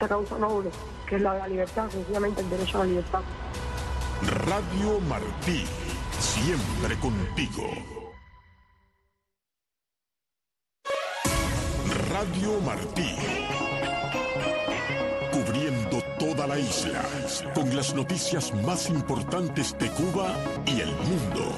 esta causa noble, que es la de la libertad, sencillamente el derecho a la libertad. Radio Martí, siempre contigo. Radio Martí, cubriendo toda la isla, con las noticias más importantes de Cuba y el mundo.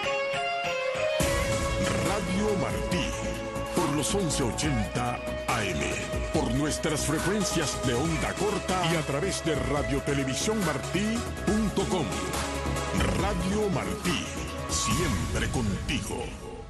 Radio Martí, por los 1180 AM, por nuestras frecuencias de onda corta y a través de radiotelevisiónmartí.com. Radio Martí, siempre contigo.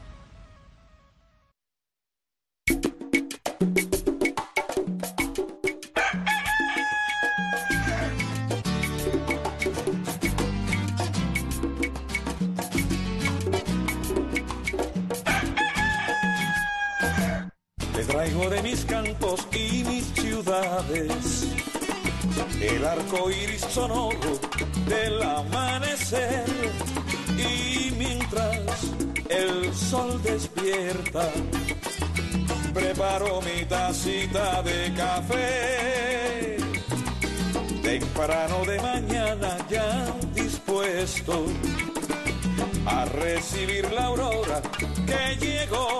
Traigo de mis campos y mis ciudades el arco iris sonoro del amanecer, y mientras el sol despierta preparo mi tacita de café, temprano de mañana ya dispuesto a recibir la aurora que llegó.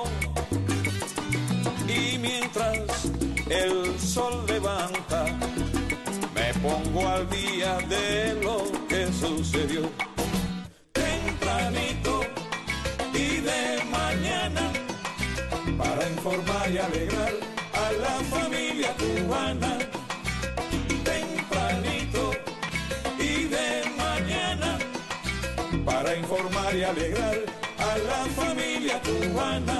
Y mientras el sol levanta, me pongo al día de lo que sucedió. Tempranito y de mañana, para informar y alegrar a la familia cubana. Tempranito y de mañana, para informar y alegrar a la familia cubana.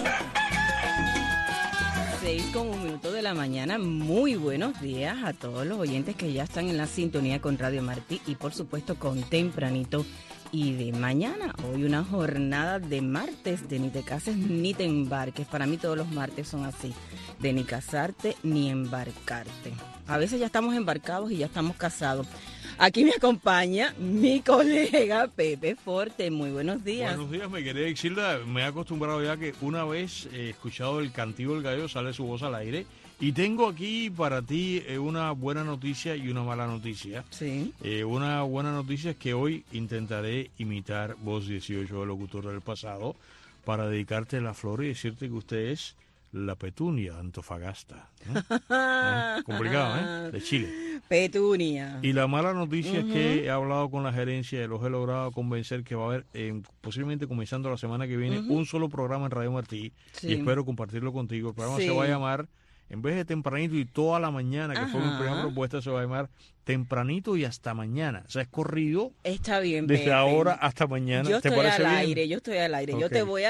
6:01 de la mañana, muy buenos días a todos los oyentes que ya están en la sintonía con Radio Martí y por supuesto con Tempranito y de mañana. Hoy una jornada de martes de ni te cases ni te embarques. Para mí todos los martes son así, de ni casarte ni embarcarte. A veces ya estamos embarcados y ya estamos casados. Aquí me acompaña mi colega Pepe Forte. Muy buenos días. Buenos días, mi querida Exilda. Me he acostumbrado ya que una vez he escuchado el cantigo del gallo, sale su voz al aire. Y tengo aquí para ti una buena noticia y una mala noticia. Sí. Una buena noticia es que hoy intentaré imitar voz 18 del locutor del pasado para dedicarte la flor y decirte que usted es la Petunia Antofagasta. Complicado, de Chile. Petunia. Y la mala noticia es que he hablado con la gerencia y los he logrado convencer que va a haber, posiblemente comenzando la semana que viene, un solo programa en Radio Martí. Sí. Y espero compartirlo contigo. El programa se va a llamar, en vez de Tempranito y toda la mañana, que fue mi primera propuesta, se va a llamar Tempranito y hasta mañana. O sea, es corrido. Está bien, desde Pepe. Ahora hasta mañana. Yo ¿Te estoy parece al bien? aire, yo estoy al aire. Okay. Yo te voy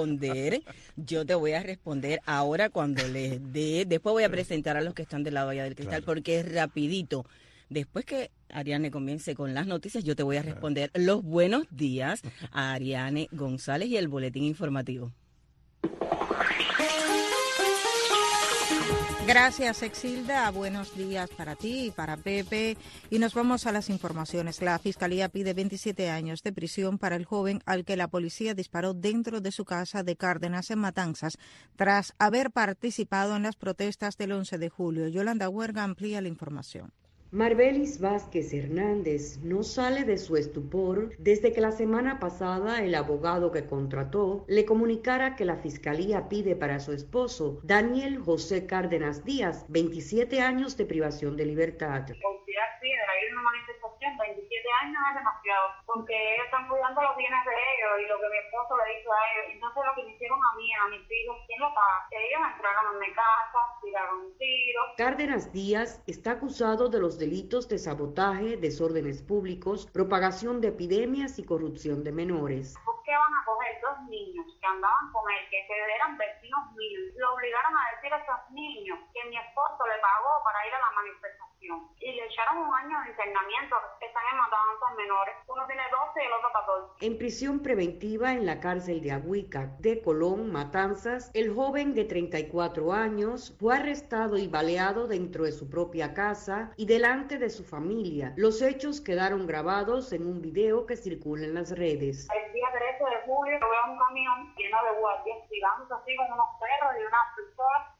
a responder ahora cuando les dé. Después voy a presentar a los que están del lado allá del cristal, porque es rapidito. Después que Ariane comience con las noticias, yo te voy a responder los buenos días a Ariane González y el boletín informativo. Gracias, Exilda. Buenos días para ti y para Pepe. Y nos vamos a las informaciones. La Fiscalía pide 27 años de prisión para el joven al que la policía disparó dentro de su casa de Cárdenas, en Matanzas, tras haber participado en las protestas del 11 de julio. Yolanda Huerga amplía la información. Marbelis Vázquez Hernández no sale de su estupor desde que la semana pasada el abogado que contrató le comunicara que la fiscalía pide para su esposo, Daniel José Cárdenas Díaz, 27 años de privación de libertad. Hay una manifestación, 27 años es demasiado, porque ellos están cuidando los bienes de ellos y lo que mi esposo le hizo a ellos. Entonces lo que me hicieron a mí, a mis hijos, ¿quién lo paga? Ellos entraron en mi casa, tiraron un tiro. Cárdenas Díaz está acusado de los delitos de sabotaje, desórdenes públicos, propagación de epidemias y corrupción de menores. ¿Por qué van a coger dos niños que andaban con él, que eran vecinos míos? Lo obligaron a decir a esos niños que mi esposo le pagó para ir a la manifestación y le echaron un año de internamiento. Están en matanzas menores. Uno tiene 12 y el otro 14. En prisión preventiva en la cárcel de Agüica, de Colón, Matanzas, el joven de 34 años fue arrestado y baleado dentro de su propia casa y delante de su familia. Los hechos quedaron grabados en un video que circula en las redes. El día 13 de julio veo un camión lleno de guardias, digamos así, con unos perros y unas pistolas.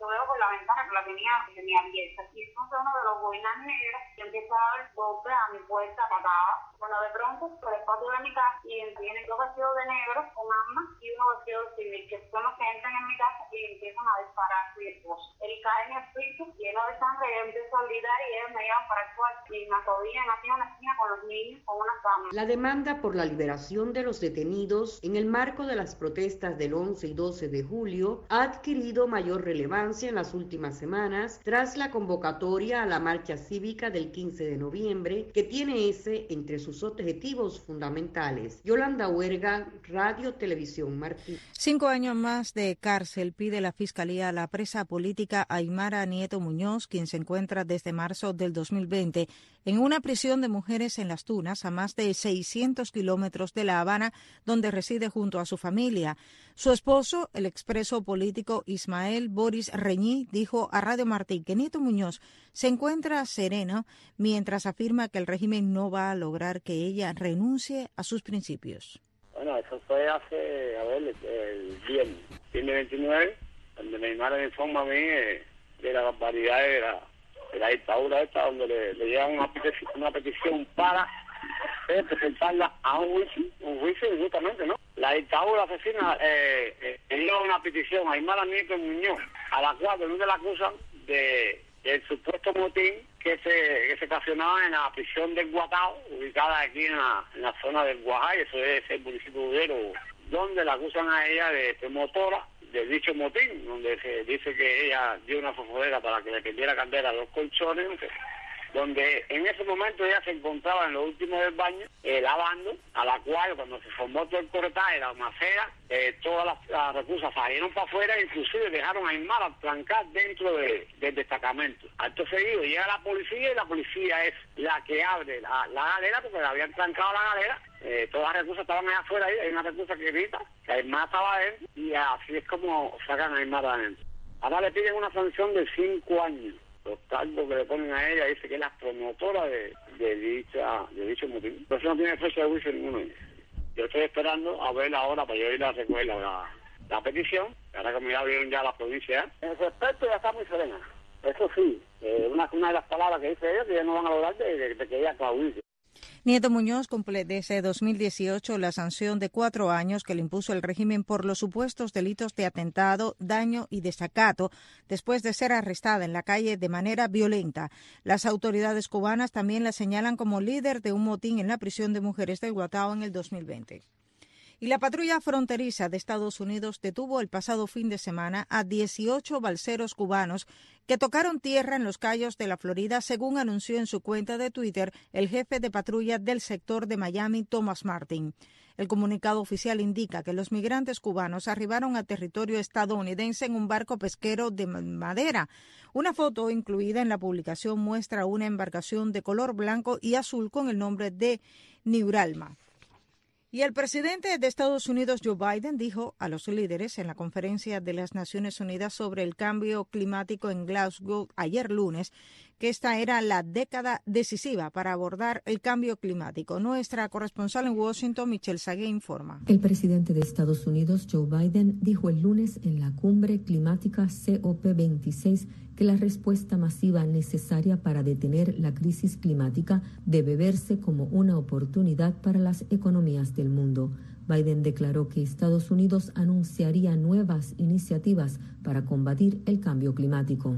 yo veo por la ventana que la tenía abierta. Y entonces uno de los boinas negras que empieza a dar golpes a mi puerta patada. Bueno, de pronto, por el patio de mi casa, y vienen dos vestidos de negro con armas y uno vestido de civil, que son los que entran en mi casa y empiezan a disparar a su esposo. Él cae en el piso, lleno de sangre, y yo empiezo a gritar y ellos me llevan para el cuarto y me acodillan así en la esquina con los niños, con unas camas. La demanda por la liberación de los detenidos en el marco de las protestas del 11 y 12 de julio ha adquirido mayor relevancia en las últimas semanas tras la convocatoria a la marcha cívica del 15 de noviembre, que tiene ese entre sus objetivos fundamentales. Yolanda Huerga, Radio Televisión Martí. 5 años más de cárcel pide la Fiscalía a la presa política Aymara Nieto Muñoz, quien se encuentra desde marzo del 2020 en una prisión de mujeres en Las Tunas, a más de 600 kilómetros de La Habana, donde reside junto a su familia. Su esposo, el expreso político Ismael Boris Reñí, dijo a Radio Martí que Nieto Muñoz se encuentra sereno mientras afirma que el régimen no va a lograr que ella renuncie a sus principios. Bueno, eso fue hace, el viernes 29, donde mi madre me informa a mí de la barbaridad de la dictadura esta, donde le llevan una petición para presentarla a un juicio injustamente, ¿no? La dictadura asesina le dio una petición a Aymara Nieto Muñoz, a la cual la acusan del supuesto motín que se ocasionaba en la prisión del Guatao, ubicada aquí en la zona del Guajay, eso es el municipio de Udero, donde la acusan a ella de promotora de dicho motín, donde se dice que ella dio una fosforera para que le perdiera candela a los colchones, donde en ese momento ella se encontraba en lo último del baño, lavando, a la cual cuando se formó todo el corretaje, la macera, todas las reclusas salieron para afuera, inclusive dejaron a Aymara trancar dentro del destacamento. Acto seguido llega la policía y la policía es la que abre la galera, porque le habían trancado la galera. Todas las reclusas estaban allá afuera, hay una reclusa que grita, que Aymara estaba adentro, y así es como sacan a Aymara adentro. Ahora le piden una sanción de 5 años. Los cargos que le ponen a ella, dice que es la promotora de dicho motín. Pero eso no tiene fecha de juicio ninguno. Yo estoy esperando a ver ahora para yo ir a recoger la petición, ahora que me abrieron ya las provincias. En ese aspecto ya está muy serena. Eso sí, una de las palabras que dice ella, que ya no van a lograr de que ella claudique. Nieto Muñoz cumple desde 2018 la sanción de 4 años que le impuso el régimen por los supuestos delitos de atentado, daño y desacato, después de ser arrestada en la calle de manera violenta. Las autoridades cubanas también la señalan como líder de un motín en la prisión de mujeres del Guatao en el 2020. Y la patrulla fronteriza de Estados Unidos detuvo el pasado fin de semana a 18 balseros cubanos que tocaron tierra en los cayos de la Florida, según anunció en su cuenta de Twitter el jefe de patrulla del sector de Miami, Thomas Martin. El comunicado oficial indica que los migrantes cubanos arribaron a territorio estadounidense en un barco pesquero de madera. Una foto incluida en la publicación muestra una embarcación de color blanco y azul con el nombre de Neuralma. Y el presidente de Estados Unidos, Joe Biden, dijo a los líderes en la conferencia de las Naciones Unidas sobre el cambio climático en Glasgow ayer lunes que esta era la década decisiva para abordar el cambio climático. Nuestra corresponsal en Washington, Michelle Sagué, informa. El presidente de Estados Unidos, Joe Biden, dijo el lunes en la cumbre climática COP26 que la respuesta masiva necesaria para detener la crisis climática debe verse como una oportunidad para las economías del mundo. Biden declaró que Estados Unidos anunciaría nuevas iniciativas para combatir el cambio climático.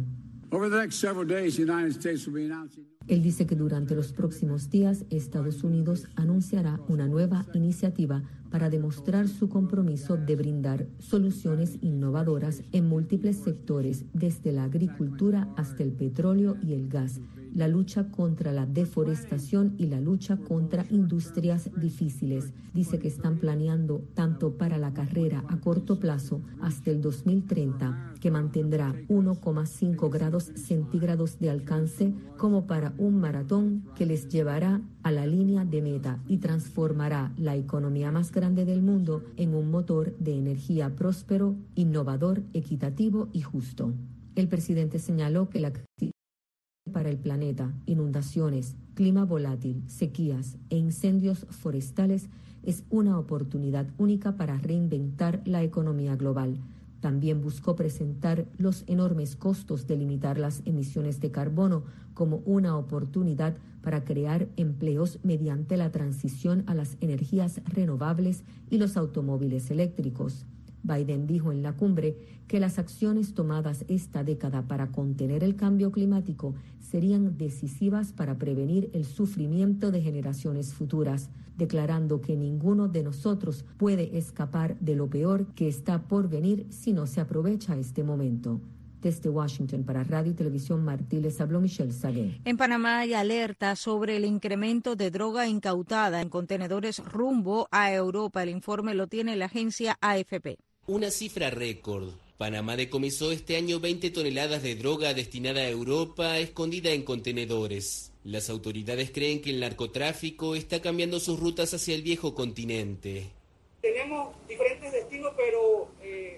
Él dice que durante los próximos días Estados Unidos anunciará una nueva iniciativa para demostrar su compromiso de brindar soluciones innovadoras en múltiples sectores, desde la agricultura hasta el petróleo y el gas, la lucha contra la deforestación y la lucha contra industrias difíciles. Dice que están planeando tanto para la carrera a corto plazo hasta el 2030, que mantendrá 1,5 grados centígrados de alcance, como para un maratón que les llevará a la línea de meta y transformará la economía más grande del mundo en un motor de energía próspero, innovador, equitativo y justo. El presidente señaló que la crisis para el planeta, inundaciones, clima volátil, sequías e incendios forestales es una oportunidad única para reinventar la economía global. También buscó presentar los enormes costos de limitar las emisiones de carbono como una oportunidad para crear empleos mediante la transición a las energías renovables y los automóviles eléctricos. Biden dijo en la cumbre que las acciones tomadas esta década para contener el cambio climático serían decisivas para prevenir el sufrimiento de generaciones futuras, declarando que ninguno de nosotros puede escapar de lo peor que está por venir si no se aprovecha este momento. Desde Washington para Radio y Televisión Martí les habló Michelle Sagué. En Panamá hay alerta sobre el incremento de droga incautada en contenedores rumbo a Europa. El informe lo tiene la agencia AFP. Una cifra récord. Panamá decomisó este año 20 toneladas de droga destinada a Europa, escondida en contenedores. Las autoridades creen que el narcotráfico está cambiando sus rutas hacia el viejo continente. Tenemos diferentes destinos, pero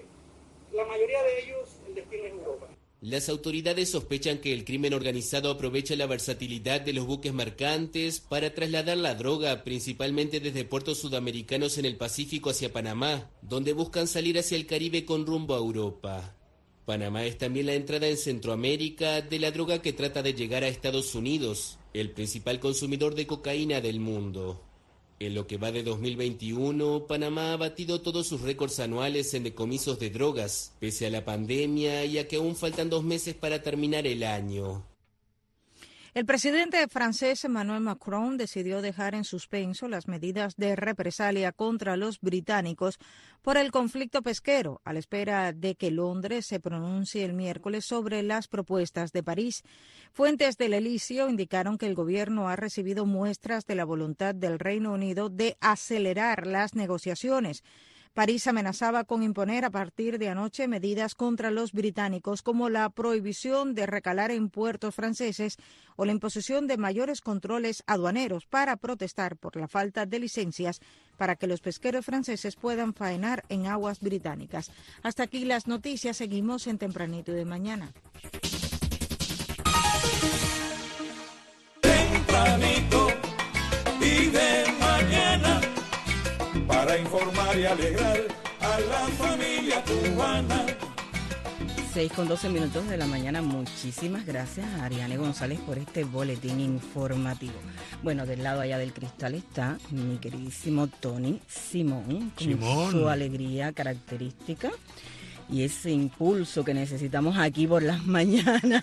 la mayoría de ellos, el destino es Europa. Las autoridades sospechan que el crimen organizado aprovecha la versatilidad de los buques mercantes para trasladar la droga principalmente desde puertos sudamericanos en el Pacífico hacia Panamá, donde buscan salir hacia el Caribe con rumbo a Europa. Panamá es también la entrada en Centroamérica de la droga que trata de llegar a Estados Unidos, el principal consumidor de cocaína del mundo. En lo que va de 2021, Panamá ha batido todos sus récords anuales en decomisos de drogas, pese a la pandemia y a que aún faltan 2 meses para terminar el año. El presidente francés Emmanuel Macron decidió dejar en suspenso las medidas de represalia contra los británicos por el conflicto pesquero, a la espera de que Londres se pronuncie el miércoles sobre las propuestas de París. Fuentes del Elíseo indicaron que el gobierno ha recibido muestras de la voluntad del Reino Unido de acelerar las negociaciones. París amenazaba con imponer a partir de anoche medidas contra los británicos como la prohibición de recalar en puertos franceses o la imposición de mayores controles aduaneros para protestar por la falta de licencias para que los pesqueros franceses puedan faenar en aguas británicas. Hasta aquí las noticias, seguimos en Tempranito de Mañana. Tempranito y de mañana, para informar y alegrar a la familia cubana. 6:12 de la mañana. Muchísimas gracias a Ariane González por este boletín informativo. Bueno, del lado allá del cristal está mi queridísimo Tony Simón, con su alegría característica y ese impulso que necesitamos aquí por las mañanas.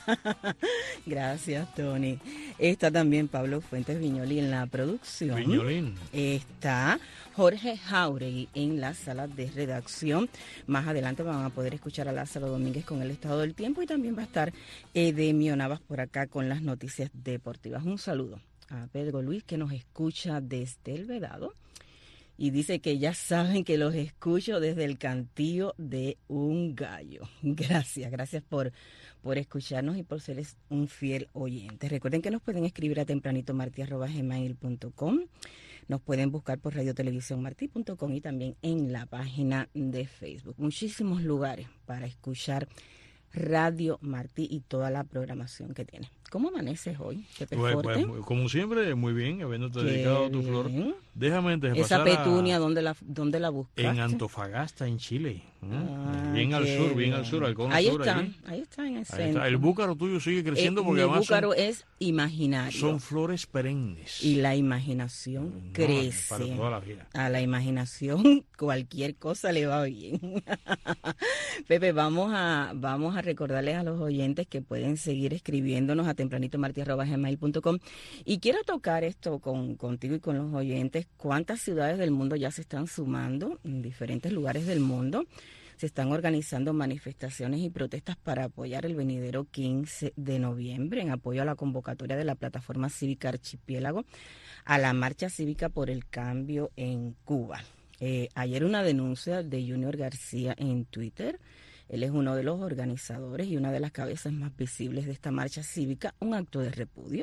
Gracias, Tony. Está también Pablo Fuentes Viñoli en la producción. Viñolín. Está Jorge Jauregui en la sala de redacción. Más adelante van a poder escuchar a Lázaro Domínguez con el estado del tiempo y también va a estar Edemio Navas por acá con las noticias deportivas. Un saludo a Pedro Luis que nos escucha desde El Vedado. Y dice que ya saben que los escucho desde el cantillo de un gallo. Gracias por escucharnos y por ser un fiel oyente. Recuerden que nos pueden escribir a tempranitomarti@gmail.com. Nos pueden buscar por radiotelevisiónmarti.com y también en la página de Facebook. Muchísimos lugares para escuchar Radio Martí y toda la programación que tiene. ¿Cómo amaneces hoy, Pepe Forte? Pues, como siempre, muy bien, habiéndote dedicado tu flor. Déjame antes de pasar esa petunia, ¿dónde la buscaste? En Antofagasta, en Chile. Bien al sur, al cono sur. Ahí está en el centro. El búcaro tuyo sigue creciendo porque el además búcaro es imaginario. Son flores perennes. Y la imaginación crece. Para toda la vida. A la imaginación cualquier cosa le va bien. Pepe, vamos a recordarles a los oyentes que pueden seguir escribiéndonos a tempranitomarti@gmail.com y quiero tocar esto contigo y con los oyentes. ¿Cuántas ciudades del mundo ya se están sumando en diferentes lugares del mundo? Se están organizando manifestaciones y protestas para apoyar el venidero 15 de noviembre en apoyo a la convocatoria de la Plataforma Cívica Archipiélago a la Marcha Cívica por el Cambio en Cuba. Ayer una denuncia de Junior García en Twitter. Él es uno de los organizadores y una de las cabezas más visibles de esta marcha cívica, un acto de repudio.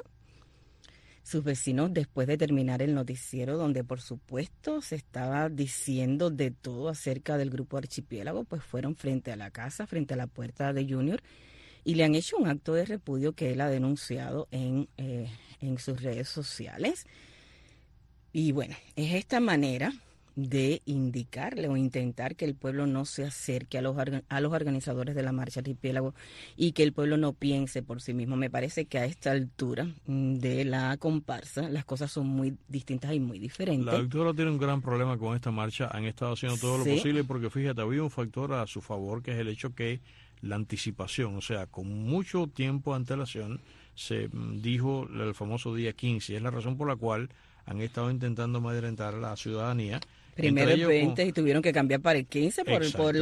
Sus vecinos, después de terminar el noticiero, donde por supuesto se estaba diciendo de todo acerca del grupo Archipiélago, pues fueron frente a la casa, frente a la puerta de Junior, y le han hecho un acto de repudio que él ha denunciado en sus redes sociales. Y bueno, es esta manera de indicarle o intentar que el pueblo no se acerque a los organizadores de la Marcha Archipiélago y que el pueblo no piense por sí mismo. Me parece que a esta altura de la comparsa las cosas son muy distintas y muy diferentes. La doctora tiene un gran problema con esta marcha. Han estado haciendo todo lo posible porque, fíjate, había un factor a su favor, que es el hecho que la anticipación, o sea, con mucho tiempo de antelación, se dijo el famoso día 15. Es la razón por la cual han estado intentando amedrentar a la ciudadanía. Primero el 20 y tuvieron que cambiar para el 15 por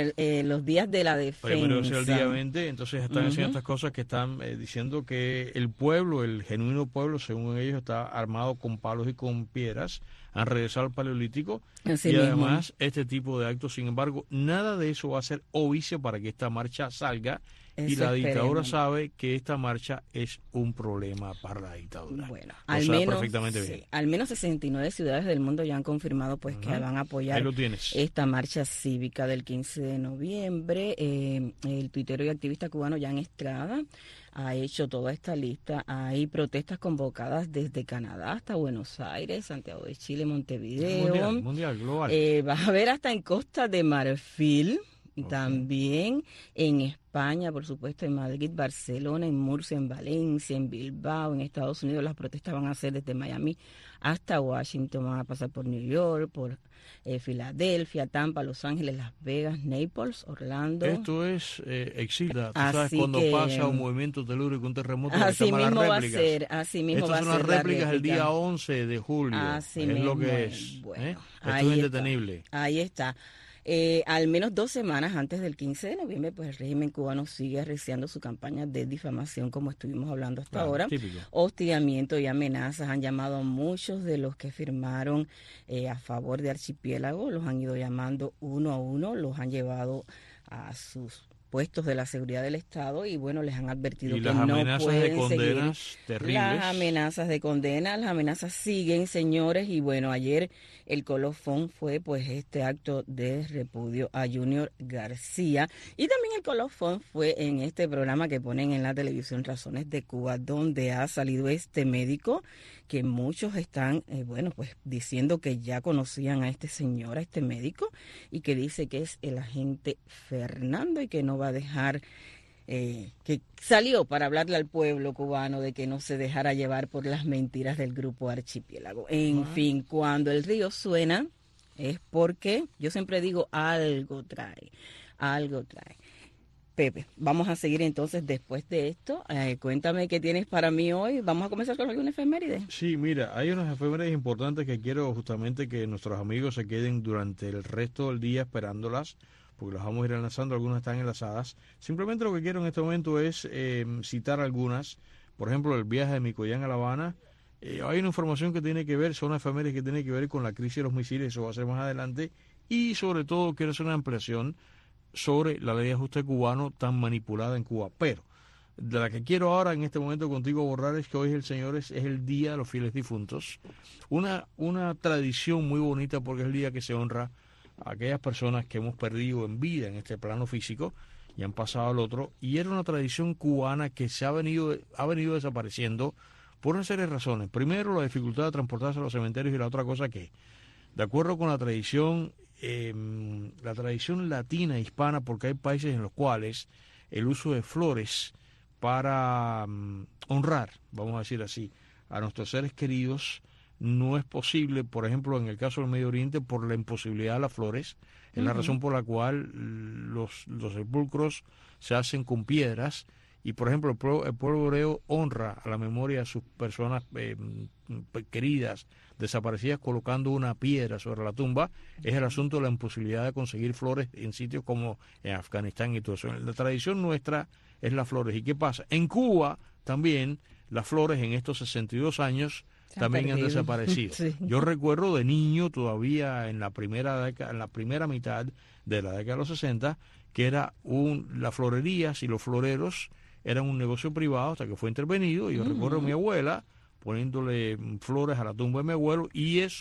los días de la defensa. Primero el día 20, entonces están haciendo estas cosas que están diciendo que el pueblo, el genuino pueblo, según ellos, está armado con palos y con piedras. Han regresado al Paleolítico y además este tipo de actos. Sin embargo, nada de eso va a ser ovicio para que esta marcha salga. Y la dictadura sabe que esta marcha es un problema para la dictadura. Bueno, al menos 69 ciudades del mundo ya han confirmado pues que van a apoyar esta marcha cívica del 15 de noviembre. El tuitero y activista cubano Jan Estrada ha hecho toda esta lista. Hay protestas convocadas desde Canadá hasta Buenos Aires, Santiago de Chile, Montevideo. Mundial, global. Va a haber hasta en Costa de Marfil. También en España, por supuesto, en Madrid, Barcelona, en Murcia, en Valencia, en Bilbao, en Estados Unidos. Las protestas van a ser desde Miami hasta Washington, van a pasar por New York, por Filadelfia, Tampa, Los Ángeles, Las Vegas, Naples, Orlando. Esto es exilio. Tú sabes, cuando pasa un movimiento telúrico, un terremoto, así mismo va a ser. Así mismo va a ser. Estas son las réplicas el día 11 de julio. Así es mismo lo que es. Bueno, esto es indetenible. Ahí está. Al menos 2 semanas antes del 15 de noviembre, pues el régimen cubano sigue arreciando su campaña de difamación, como estuvimos hablando hasta ahora. Típico. Hostigamiento y amenazas han llamado a muchos de los que firmaron a favor de Archipiélago, los han ido llamando uno a uno, los han llevado a sus puestos de la seguridad del Estado y bueno, les han advertido que no pueden seguir. Las amenazas de condenas terribles. Las amenazas de condena, las amenazas siguen, señores, y bueno, ayer el colofón fue pues este acto de repudio a Junior García y también el colofón fue en este programa que ponen en la televisión Razones de Cuba, donde ha salido este médico que muchos están, pues diciendo que ya conocían a este señor, a este médico, y que dice que es el agente Fernando y que no va a dejar, que salió para hablarle al pueblo cubano de que no se dejara llevar por las mentiras del grupo Archipiélago. En fin, cuando el río suena es porque, yo siempre digo, algo trae. Pepe, vamos a seguir entonces después de esto. Cuéntame qué tienes para mí hoy. ¿Vamos a comenzar con alguna efeméride? Sí, mira, hay unas efemérides importantes que quiero justamente que nuestros amigos se queden durante el resto del día esperándolas, porque las vamos a ir enlazando, algunas están enlazadas. Simplemente lo que quiero en este momento es citar algunas. Por ejemplo, el viaje de Micoyán a La Habana. Hay una información que tiene que ver, son efemérides que tienen que ver con la crisis de los misiles, eso va a ser más adelante. Y sobre todo quiero hacer una ampliación sobre la ley de ajuste cubano tan manipulada en Cuba. Pero de la que quiero ahora en este momento contigo abordar es que hoy es el Día de los Fieles Difuntos. Una tradición muy bonita porque es el día que se honra a aquellas personas que hemos perdido en vida en este plano físico y han pasado al otro. Y era una tradición cubana que se ha venido desapareciendo por una serie de razones. Primero, la dificultad de transportarse a los cementerios y la otra cosa que, de acuerdo con la tradición latina hispana, porque hay países en los cuales el uso de flores para honrar, vamos a decir así, a nuestros seres queridos no es posible. Por ejemplo, en el caso del Medio Oriente, por la imposibilidad de las flores, es la razón por la cual los sepulcros se hacen con piedras. Y, por ejemplo, el pueblo hebreo honra a la memoria de sus personas queridas, desaparecidas, colocando una piedra sobre la tumba. Es el asunto de la imposibilidad de conseguir flores en sitios como en Afganistán y todo eso. La tradición nuestra es las flores. ¿Y qué pasa? En Cuba también las flores en estos 62 años también han desaparecido. Sí. Yo recuerdo de niño, todavía en la primera mitad de la década de los 60, que era las florerías y los floreros eran un negocio privado hasta que fue intervenido. Y yo recuerdo a mi abuela poniéndole flores a la tumba de mi abuelo, y eso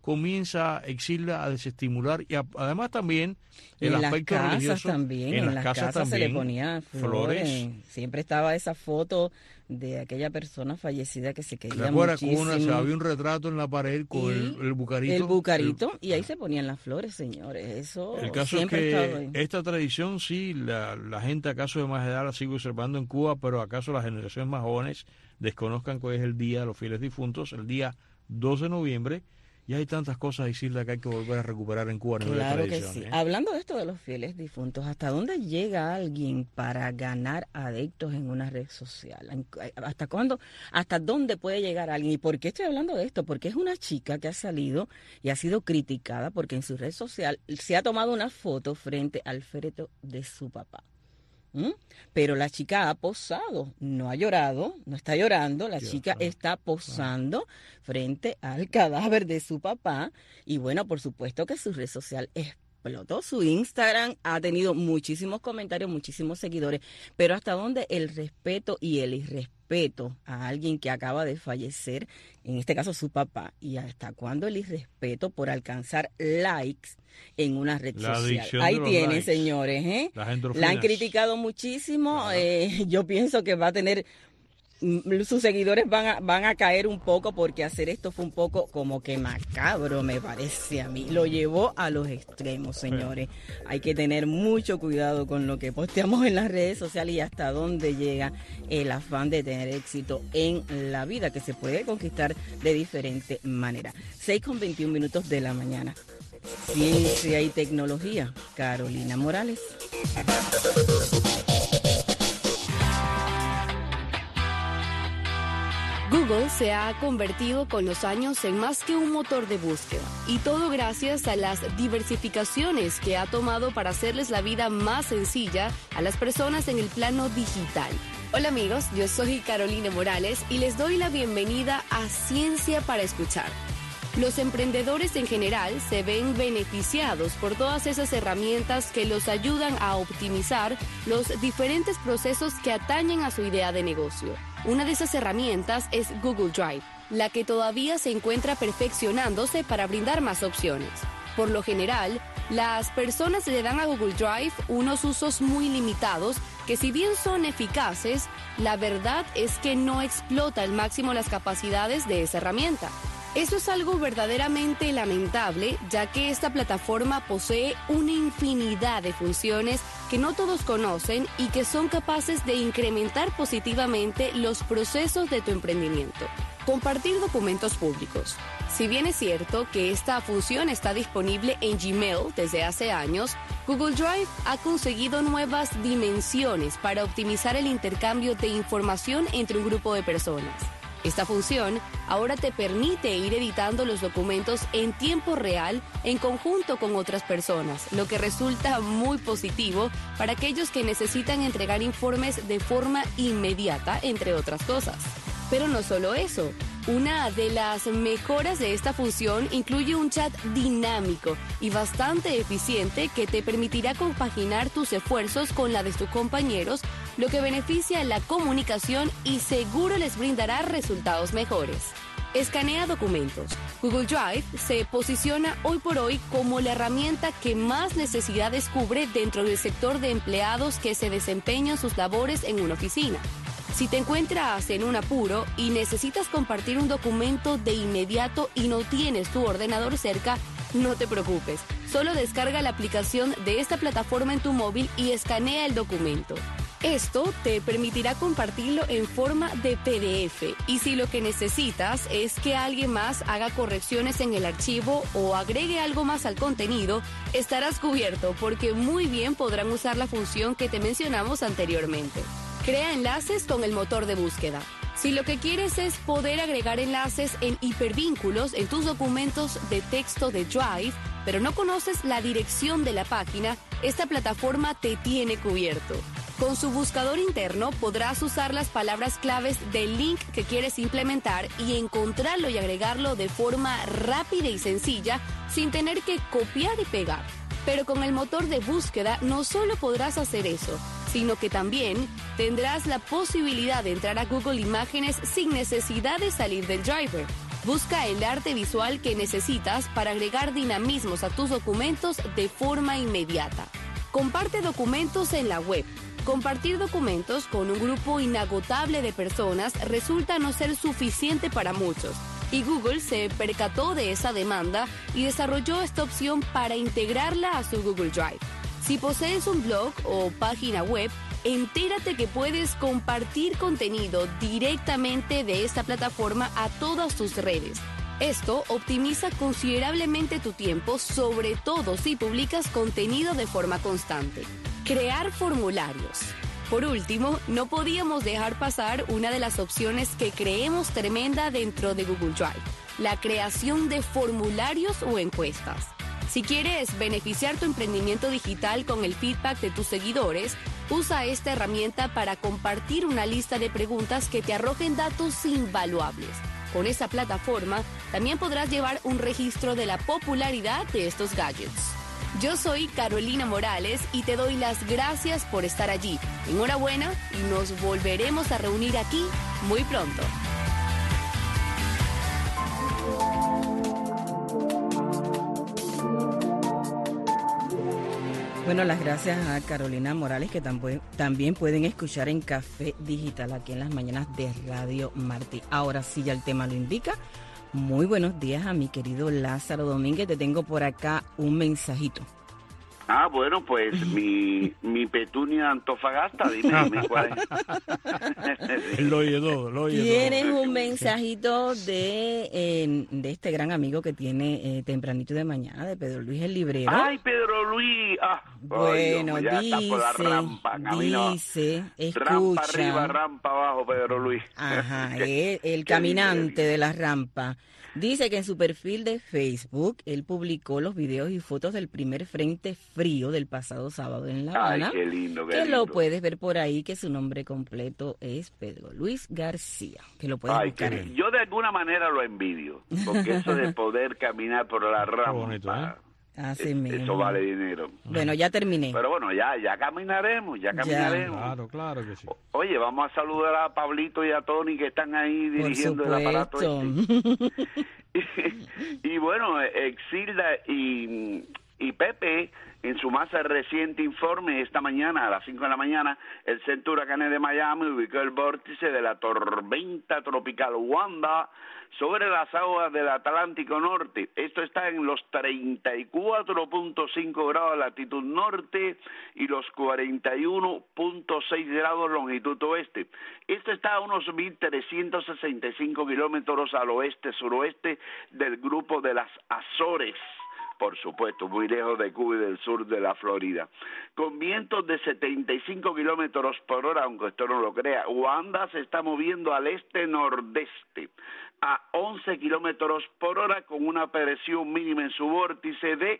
comienza Exilda a desestimular y además también el aspecto religioso. En las casas también se le ponía flores. Siempre estaba esa foto de aquella persona fallecida que se quería muchísimo. Había un retrato en la pared con el bucarito. El bucarito, y ahí se ponían las flores, señores. Eso el caso siempre es que esta tradición, sí, la gente acaso de más edad la sigue observando en Cuba, pero acaso las generaciones más jóvenes desconozcan cuál es el Día de los Fieles Difuntos, el día 2 de noviembre. Y hay tantas cosas, Isilda, que hay que volver a recuperar en Cuba. Claro que sí. Hablando de esto de los fieles difuntos, ¿hasta dónde llega alguien para ganar adeptos en una red social? ¿Hasta cuándo? ¿Hasta dónde puede llegar alguien? ¿Y por qué estoy hablando de esto? Porque es una chica que ha salido y ha sido criticada porque en su red social se ha tomado una foto frente al féretro de su papá. Pero la chica ha posado, no ha llorado, no está llorando, la chica está posando frente al cadáver de su papá y bueno, por supuesto que su red social explotó, su Instagram ha tenido muchísimos comentarios, muchísimos seguidores, pero hasta dónde el respeto y el irrespeto a alguien que acaba de fallecer, en este caso su papá, y hasta cuándo el irrespeto por alcanzar likes en una red social. Ahí tienen, likes, señores, la han criticado muchísimo. Yo pienso que va a tener, sus seguidores van a caer un poco, porque hacer esto fue un poco como que macabro, me parece a mí. Lo llevó a los extremos, señores. Hay que tener mucho cuidado con lo que posteamos en las redes sociales y hasta dónde llega el afán de tener éxito en la vida, que se puede conquistar de diferente manera. 6:21 de la mañana. Ciencia y tecnología, Carolina Morales. Google se ha convertido con los años en más que un motor de búsqueda, y todo gracias a las diversificaciones que ha tomado para hacerles la vida más sencilla a las personas en el plano digital. Hola amigos, yo soy Carolina Morales y les doy la bienvenida a Ciencia para Escuchar. Los emprendedores en general se ven beneficiados por todas esas herramientas que los ayudan a optimizar los diferentes procesos que atañen a su idea de negocio. Una de esas herramientas es Google Drive, la que todavía se encuentra perfeccionándose para brindar más opciones. Por lo general, las personas le dan a Google Drive unos usos muy limitados que, si bien son eficaces, la verdad es que no explota al máximo las capacidades de esa herramienta. Eso es algo verdaderamente lamentable, ya que esta plataforma posee una infinidad de funciones que no todos conocen y que son capaces de incrementar positivamente los procesos de tu emprendimiento. Compartir documentos públicos. Si bien es cierto que esta función está disponible en Gmail desde hace años, Google Drive ha conseguido nuevas dimensiones para optimizar el intercambio de información entre un grupo de personas. Esta función ahora te permite ir editando los documentos en tiempo real en conjunto con otras personas, lo que resulta muy positivo para aquellos que necesitan entregar informes de forma inmediata, entre otras cosas. Pero no solo eso. Una de las mejoras de esta función incluye un chat dinámico y bastante eficiente que te permitirá compaginar tus esfuerzos con la de tus compañeros, lo que beneficia la comunicación y seguro les brindará resultados mejores. Escanea documentos. Google Drive se posiciona hoy por hoy como la herramienta que más necesidades cubre dentro del sector de empleados que se desempeñan sus labores en una oficina. Si te encuentras en un apuro y necesitas compartir un documento de inmediato y no tienes tu ordenador cerca, no te preocupes. Solo descarga la aplicación de esta plataforma en tu móvil y escanea el documento. Esto te permitirá compartirlo en forma de PDF, y si lo que necesitas es que alguien más haga correcciones en el archivo o agregue algo más al contenido, estarás cubierto, porque muy bien podrán usar la función que te mencionamos anteriormente. Crea enlaces con el motor de búsqueda. Si lo que quieres es poder agregar enlaces en hipervínculos en tus documentos de texto de Drive, pero no conoces la dirección de la página, esta plataforma te tiene cubierto. Con su buscador interno podrás usar las palabras claves del link que quieres implementar y encontrarlo y agregarlo de forma rápida y sencilla, sin tener que copiar y pegar. Pero con el motor de búsqueda no solo podrás hacer eso, sino que también tendrás la posibilidad de entrar a Google Imágenes sin necesidad de salir del driver. Busca el arte visual que necesitas para agregar dinamismos a tus documentos de forma inmediata. Comparte documentos en la web. Compartir documentos con un grupo inagotable de personas resulta no ser suficiente para muchos, y Google se percató de esa demanda y desarrolló esta opción para integrarla a su Google Drive. Si posees un blog o página web, entérate que puedes compartir contenido directamente de esta plataforma a todas tus redes. Esto optimiza considerablemente tu tiempo, sobre todo si publicas contenido de forma constante. Crear formularios. Por último, no podíamos dejar pasar una de las opciones que creemos tremenda dentro de Google Drive: la creación de formularios o encuestas. Si quieres beneficiar tu emprendimiento digital con el feedback de tus seguidores, usa esta herramienta para compartir una lista de preguntas que te arrojen datos invaluables. Con esa plataforma también podrás llevar un registro de la popularidad de estos gadgets. Yo soy Carolina Morales y te doy las gracias por estar allí. Enhorabuena y nos volveremos a reunir aquí muy pronto. Bueno, las gracias a Carolina Morales, que también pueden escuchar en Café Digital aquí en las mañanas de Radio Martí. Ahora sí, ya el tema lo indica. Muy buenos días a mi querido Lázaro Domínguez. Te tengo por acá un mensajito. Bueno, pues mi Petunia Antofagasta, dime cuál es. Lo oye todo. Tienes un mensajito de este gran amigo que tiene tempranito de mañana, de Pedro Luis el Librero. ¡Ay, Pedro Luis! Bueno, dice, escucha. Rampa arriba, rampa abajo, Pedro Luis. Ajá, el caminante de la rampa. Dice que en su perfil de Facebook él publicó los videos y fotos del primer frente frío del pasado sábado en La Habana. Ay, qué lindo, que lo puedes ver por ahí, que su nombre completo es Pedro Luis García, que lo puedes buscar ahí. Yo de alguna manera lo envidio, porque eso de poder caminar por la rampa, bonito, eso vale dinero. Bueno, ya terminé. Pero bueno, ya caminaremos, Claro que sí. Oye, vamos a saludar a Pablito y a Tony, que están ahí dirigiendo el aparato. Y bueno, Exilda y Pepe, en su más reciente informe esta mañana, a las 5 de la mañana, el Centro Huracanes de Miami ubicó el vórtice de la tormenta tropical Wanda sobre las aguas del Atlántico Norte. Esto está en los 34.5 grados de latitud norte y los 41.6 grados longitud oeste. Esto está a unos 1.365 kilómetros al oeste-suroeste del grupo de las Azores. Por supuesto, muy lejos de Cuba y del sur de la Florida. Con vientos de 75 kilómetros por hora, aunque esto no lo crea, Wanda se está moviendo al este-nordeste a 11 kilómetros por hora, con una presión mínima en su vórtice de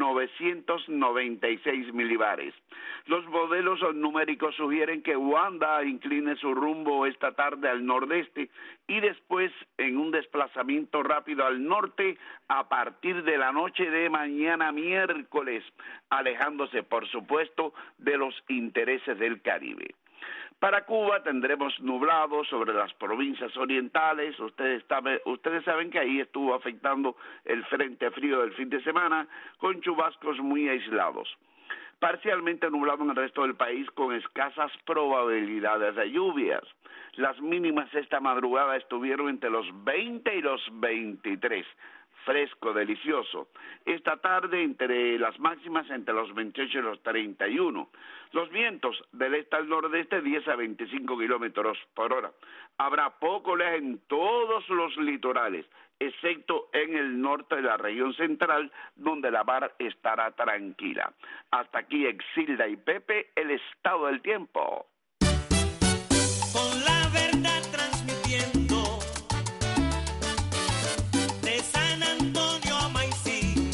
996 milibares. Los modelos numéricos sugieren que Wanda incline su rumbo esta tarde al nordeste y después en un desplazamiento rápido al norte a partir de la noche de mañana miércoles, alejándose por supuesto de los intereses del Caribe. Para Cuba tendremos nublado sobre las provincias orientales. Ustedes saben que ahí estuvo afectando el frente frío del fin de semana con chubascos muy aislados. Parcialmente nublado en el resto del país con escasas probabilidades de lluvias. Las mínimas esta madrugada estuvieron entre los 20 y los 23. Fresco, delicioso. Esta tarde entre las máximas entre los 28 y los 31. Los vientos del este al nordeste 10 a 25 kilómetros por hora. Habrá poco oleaje en todos los litorales, excepto en el norte de la región central, donde la mar estará tranquila. Hasta aquí Exilda y Pepe, el estado del tiempo. Con la verdad transmitiendo de San Antonio a Maicí,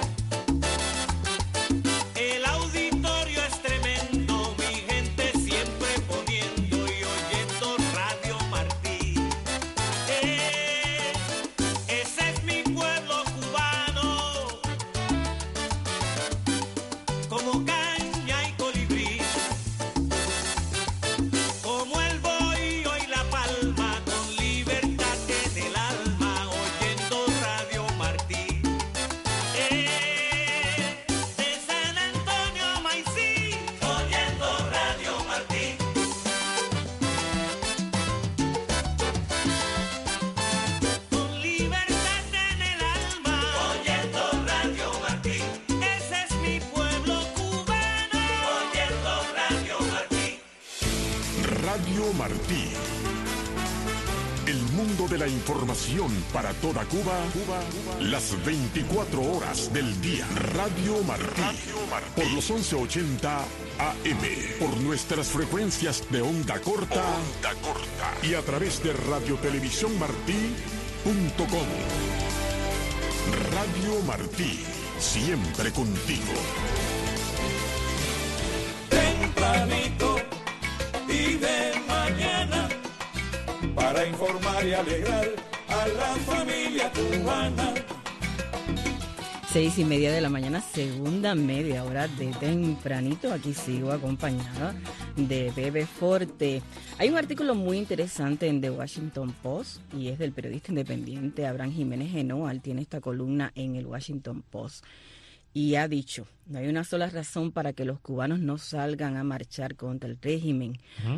el auditorio es tremendo, mi gente siempre poniendo y oyendo Radio Martí. Ese es mi pueblo cubano, como caña y colibrí. Radio Martí. El mundo de la información para toda Cuba, las 24 horas del día. Radio Martí, por los 1180 AM, por nuestras frecuencias de onda corta, y a través de radiotelevisiónmartí.com. Radio Martí, siempre contigo. Tempranito y de mañana, para informar y alegrar a la familia cubana. 6:30 de la mañana, segunda media hora de tempranito. Aquí sigo acompañada de Bebe Forte. Hay un artículo muy interesante en The Washington Post y es del periodista independiente Abraham Jiménez Genoa. Él tiene esta columna en el Washington Post y ha dicho: no hay una sola razón para que los cubanos no salgan a marchar contra el régimen.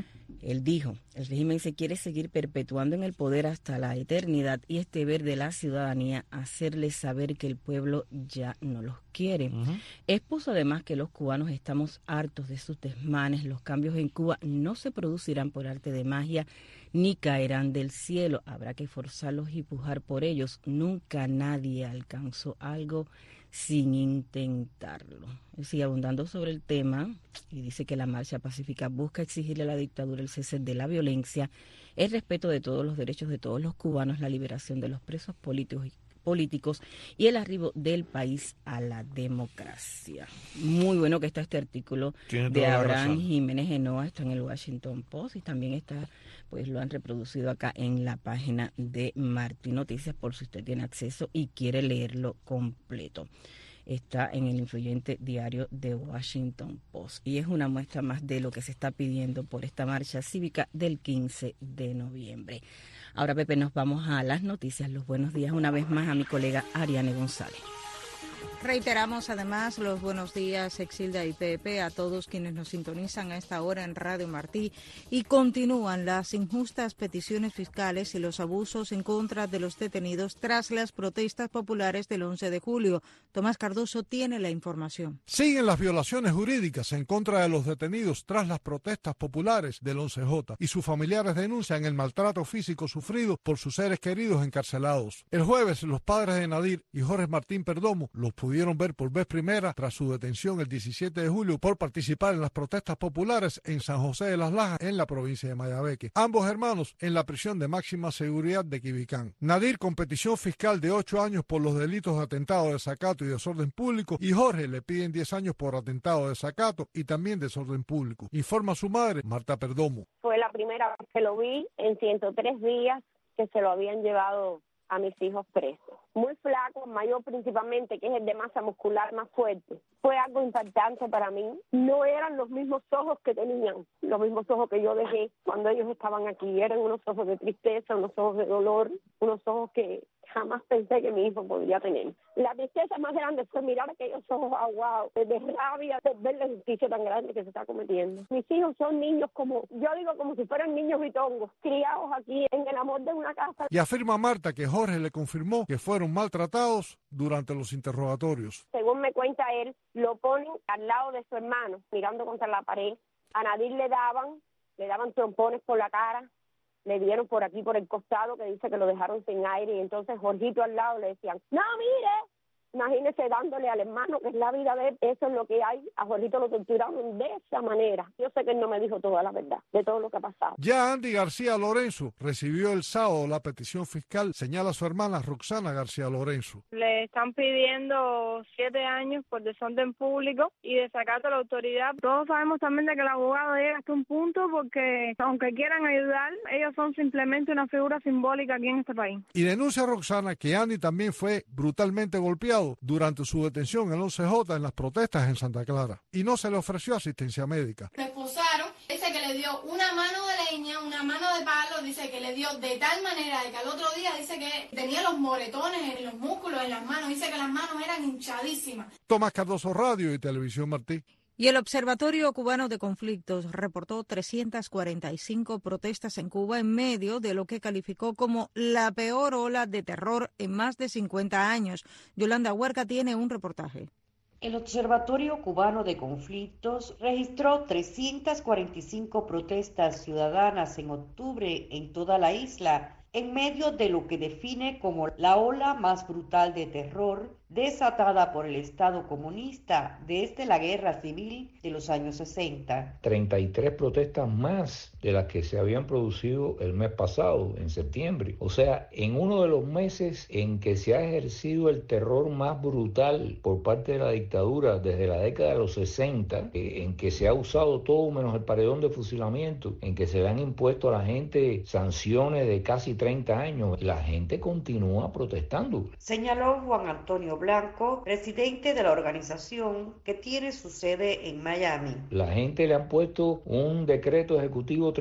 Él dijo: el régimen se quiere seguir perpetuando en el poder hasta la eternidad y es deber de la ciudadanía hacerles saber que el pueblo ya no los quiere. Expuso además que los cubanos estamos hartos de sus desmanes. Los cambios en Cuba no se producirán por arte de magia ni caerán del cielo. Habrá que forzarlos y pujar por ellos. Nunca nadie alcanzó algo sin intentarlo. Él sigue abundando sobre el tema y dice que la marcha pacífica busca exigirle a la dictadura el cese de la violencia, el respeto de todos los derechos de todos los cubanos, la liberación de los presos políticos y el arribo del país a la democracia. Muy bueno que está este artículo de Abraham Jiménez Genoa, está en el Washington Post y también está, pues lo han reproducido acá en la página de Martí Noticias por si usted tiene acceso y quiere leerlo completo. Está en el influyente diario de Washington Post y es una muestra más de lo que se está pidiendo por esta marcha cívica del 15 de noviembre. Ahora, Pepe, nos vamos a las noticias. Los buenos días una vez más a mi colega Ariane González. Reiteramos además los buenos días, Exilda y Pepe, a todos quienes nos sintonizan a esta hora en Radio Martí. Y continúan las injustas peticiones fiscales y los abusos en contra de los detenidos tras las protestas populares del 11 de julio. Tomás Cardoso tiene la información. Siguen las violaciones jurídicas en contra de los detenidos tras las protestas populares del 11J y sus familiares denuncian el maltrato físico sufrido por sus seres queridos encarcelados. El jueves, los padres de Nadir y Jorge Martín Perdomo los pudieron ver por vez primera tras su detención el 17 de julio por participar en las protestas populares en San José de las Lajas, en la provincia de Mayabeque. Ambos hermanos en la prisión de máxima seguridad de Quibicán. Nadir con petición fiscal de 8 años por los delitos de atentado, desacato y desorden público, y Jorge le piden 10 años por atentado, desacato y también desorden público. Informa su madre, Marta Perdomo. Fue la primera vez que lo vi en 103 días que se lo habían llevado a mis hijos presos. Muy flaco, mayor principalmente, que es el de masa muscular más fuerte. Fue algo impactante para mí. No eran los mismos ojos que tenían, los mismos ojos que yo dejé cuando ellos estaban aquí. Eran unos ojos de tristeza, unos ojos de dolor, unos ojos que jamás pensé que mi hijo podría tener. La tristeza más grande fue mirar aquellos ojos aguados, de rabia, de ver la injusticia tan grande que se está cometiendo. Mis hijos son niños como, yo digo, como si fueran niños bitongos, criados aquí en el amor de una casa. Y afirma Marta que Jorge le confirmó que fueron maltratados durante los interrogatorios. Según me cuenta él, lo ponen al lado de su hermano, mirando contra la pared. A Nadir le daban trompones por la cara, le dieron por aquí, por el costado, que dice que lo dejaron sin aire, y entonces Jorgito al lado le decían, no, mire. Imagínese dándole al hermano, que es la vida de él, eso es lo que hay. A Jorgito lo torturaron de esa manera. Yo sé que él no me dijo toda la verdad de todo lo que ha pasado. Ya Andy García Lorenzo recibió el sábado la petición fiscal, señala su hermana Roxana García Lorenzo. Le están pidiendo 7 años por desorden público y desacato a la autoridad. Todos sabemos también de que el abogado llega hasta un punto porque, aunque quieran ayudar, ellos son simplemente una figura simbólica aquí en este país. Y denuncia Roxana que Andy también fue brutalmente golpeado durante su detención en el 11J en las protestas en Santa Clara y no se le ofreció asistencia médica. Me esposaron, dice que le dio una mano de leña, una mano de palo, dice que le dio de tal manera de que al otro día dice que tenía los moretones en los músculos, en las manos, dice que las manos eran hinchadísimas. Tomás Cardoso, Radio y Televisión Martí. Y el Observatorio Cubano de Conflictos reportó 345 protestas en Cuba en medio de lo que calificó como la peor ola de terror en más de 50 años. Yolanda Huerca tiene un reportaje. El Observatorio Cubano de Conflictos registró 345 protestas ciudadanas en octubre en toda la isla, en medio de lo que define como la ola más brutal de terror desatada por el Estado comunista desde la Guerra Civil de los años 60. 33 protestas más de las que se habían producido el mes pasado, en septiembre. O sea, en uno de los meses en que se ha ejercido el terror más brutal por parte de la dictadura desde la década de los 60, en que se ha usado todo menos el paredón de fusilamiento, en que se le han impuesto a la gente sanciones de casi 30 años, la gente continúa protestando. Señaló Juan Antonio Blanco, presidente de la organización que tiene su sede en Miami. La gente le han puesto un decreto ejecutivo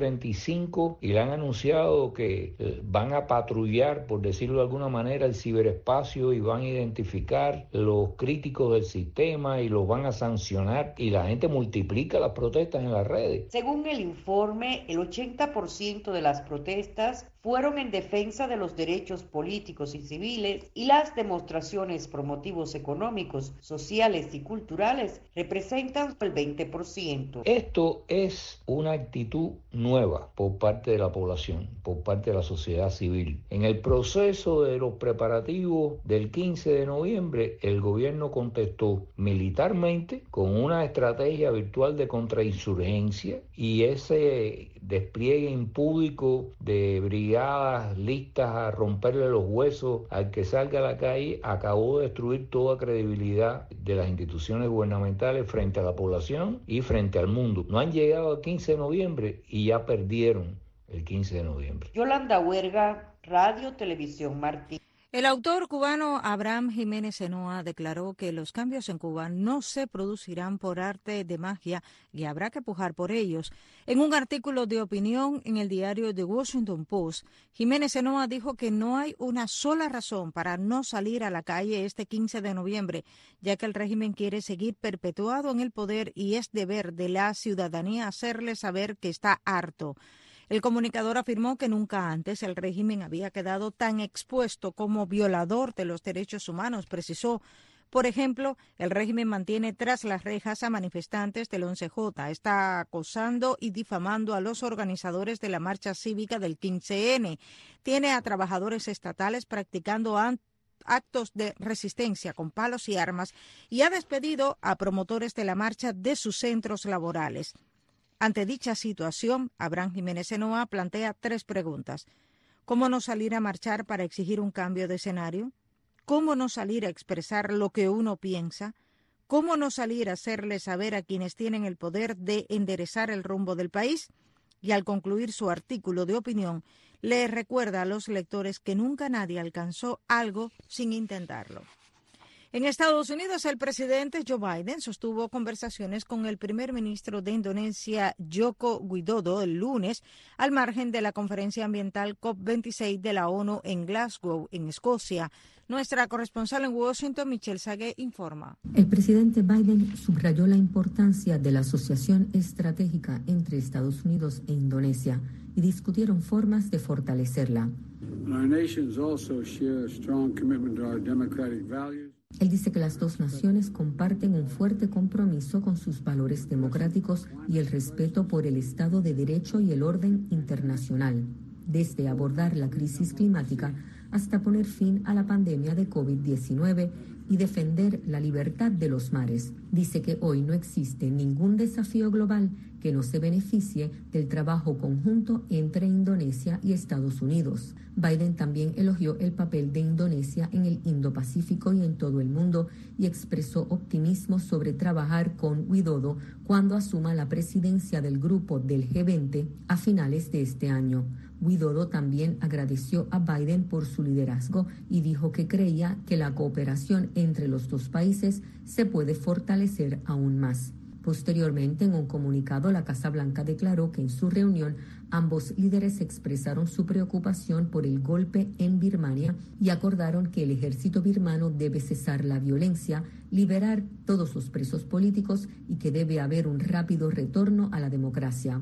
35 y le han anunciado que van a patrullar, por decirlo de alguna manera, el ciberespacio y van a identificar los críticos del sistema y los van a sancionar, y la gente multiplica las protestas en las redes. Según el informe, el 80% de las protestas fueron en defensa de los derechos políticos y civiles, y las demostraciones por motivos económicos, sociales y culturales representan el 20%. Esto es una actitud nueva por parte de la población, por parte de la sociedad civil. En el proceso de los preparativos del 15 de noviembre, el gobierno contestó militarmente con una estrategia virtual de contrainsurgencia, y ese despliegue impúdico de brigadas listas a romperle los huesos al que salga a la calle acabó de destruir toda credibilidad de las instituciones gubernamentales frente a la población y frente al mundo. No han llegado al 15 de noviembre y ya perdieron el 15 de noviembre. Yolanda Huerga, Radio Televisión Martí. El autor cubano Abraham Jiménez Enoa declaró que los cambios en Cuba no se producirán por arte de magia y habrá que pujar por ellos. En un artículo de opinión en el diario The Washington Post, Jiménez Enoa dijo que no hay una sola razón para no salir a la calle este 15 de noviembre, ya que el régimen quiere seguir perpetuado en el poder y es deber de la ciudadanía hacerle saber que está harto. El comunicador afirmó que nunca antes el régimen había quedado tan expuesto como violador de los derechos humanos. Precisó, por ejemplo, el régimen mantiene tras las rejas a manifestantes del 11J, está acosando y difamando a los organizadores de la marcha cívica del 15N, tiene a trabajadores estatales practicando actos de resistencia con palos y armas y ha despedido a promotores de la marcha de sus centros laborales. Ante dicha situación, Abraham Jiménez Enoa plantea 3 preguntas. ¿Cómo no salir a marchar para exigir un cambio de escenario? ¿Cómo no salir a expresar lo que uno piensa? ¿Cómo no salir a hacerle saber a quienes tienen el poder de enderezar el rumbo del país? Y al concluir su artículo de opinión, le recuerda a los lectores que nunca nadie alcanzó algo sin intentarlo. En Estados Unidos, el presidente Joe Biden sostuvo conversaciones con el primer ministro de Indonesia, Joko Widodo, el lunes, al margen de la conferencia ambiental COP26 de la ONU en Glasgow, en Escocia. Nuestra corresponsal en Washington, Michelle Sagué, informa. El presidente Biden subrayó la importancia de la asociación estratégica entre Estados Unidos e Indonesia y discutieron formas de fortalecerla. Él dice que las dos naciones comparten un fuerte compromiso con sus valores democráticos y el respeto por el Estado de Derecho y el orden internacional, desde abordar la crisis climática hasta poner fin a la pandemia de COVID-19 y defender la libertad de los mares. Dice que hoy no existe ningún desafío global que no se beneficie del trabajo conjunto entre Indonesia y Estados Unidos. Biden también elogió el papel de Indonesia en el Indo-Pacífico y en todo el mundo y expresó optimismo sobre trabajar con Widodo cuando asuma la presidencia del grupo del G20 a finales de este año. Widodo también agradeció a Biden por su liderazgo y dijo que creía que la cooperación entre los dos países se puede fortalecer aún más. Posteriormente, en un comunicado, la Casa Blanca declaró que en su reunión ambos líderes expresaron su preocupación por el golpe en Birmania y acordaron que el ejército birmano debe cesar la violencia, liberar todos los presos políticos y que debe haber un rápido retorno a la democracia.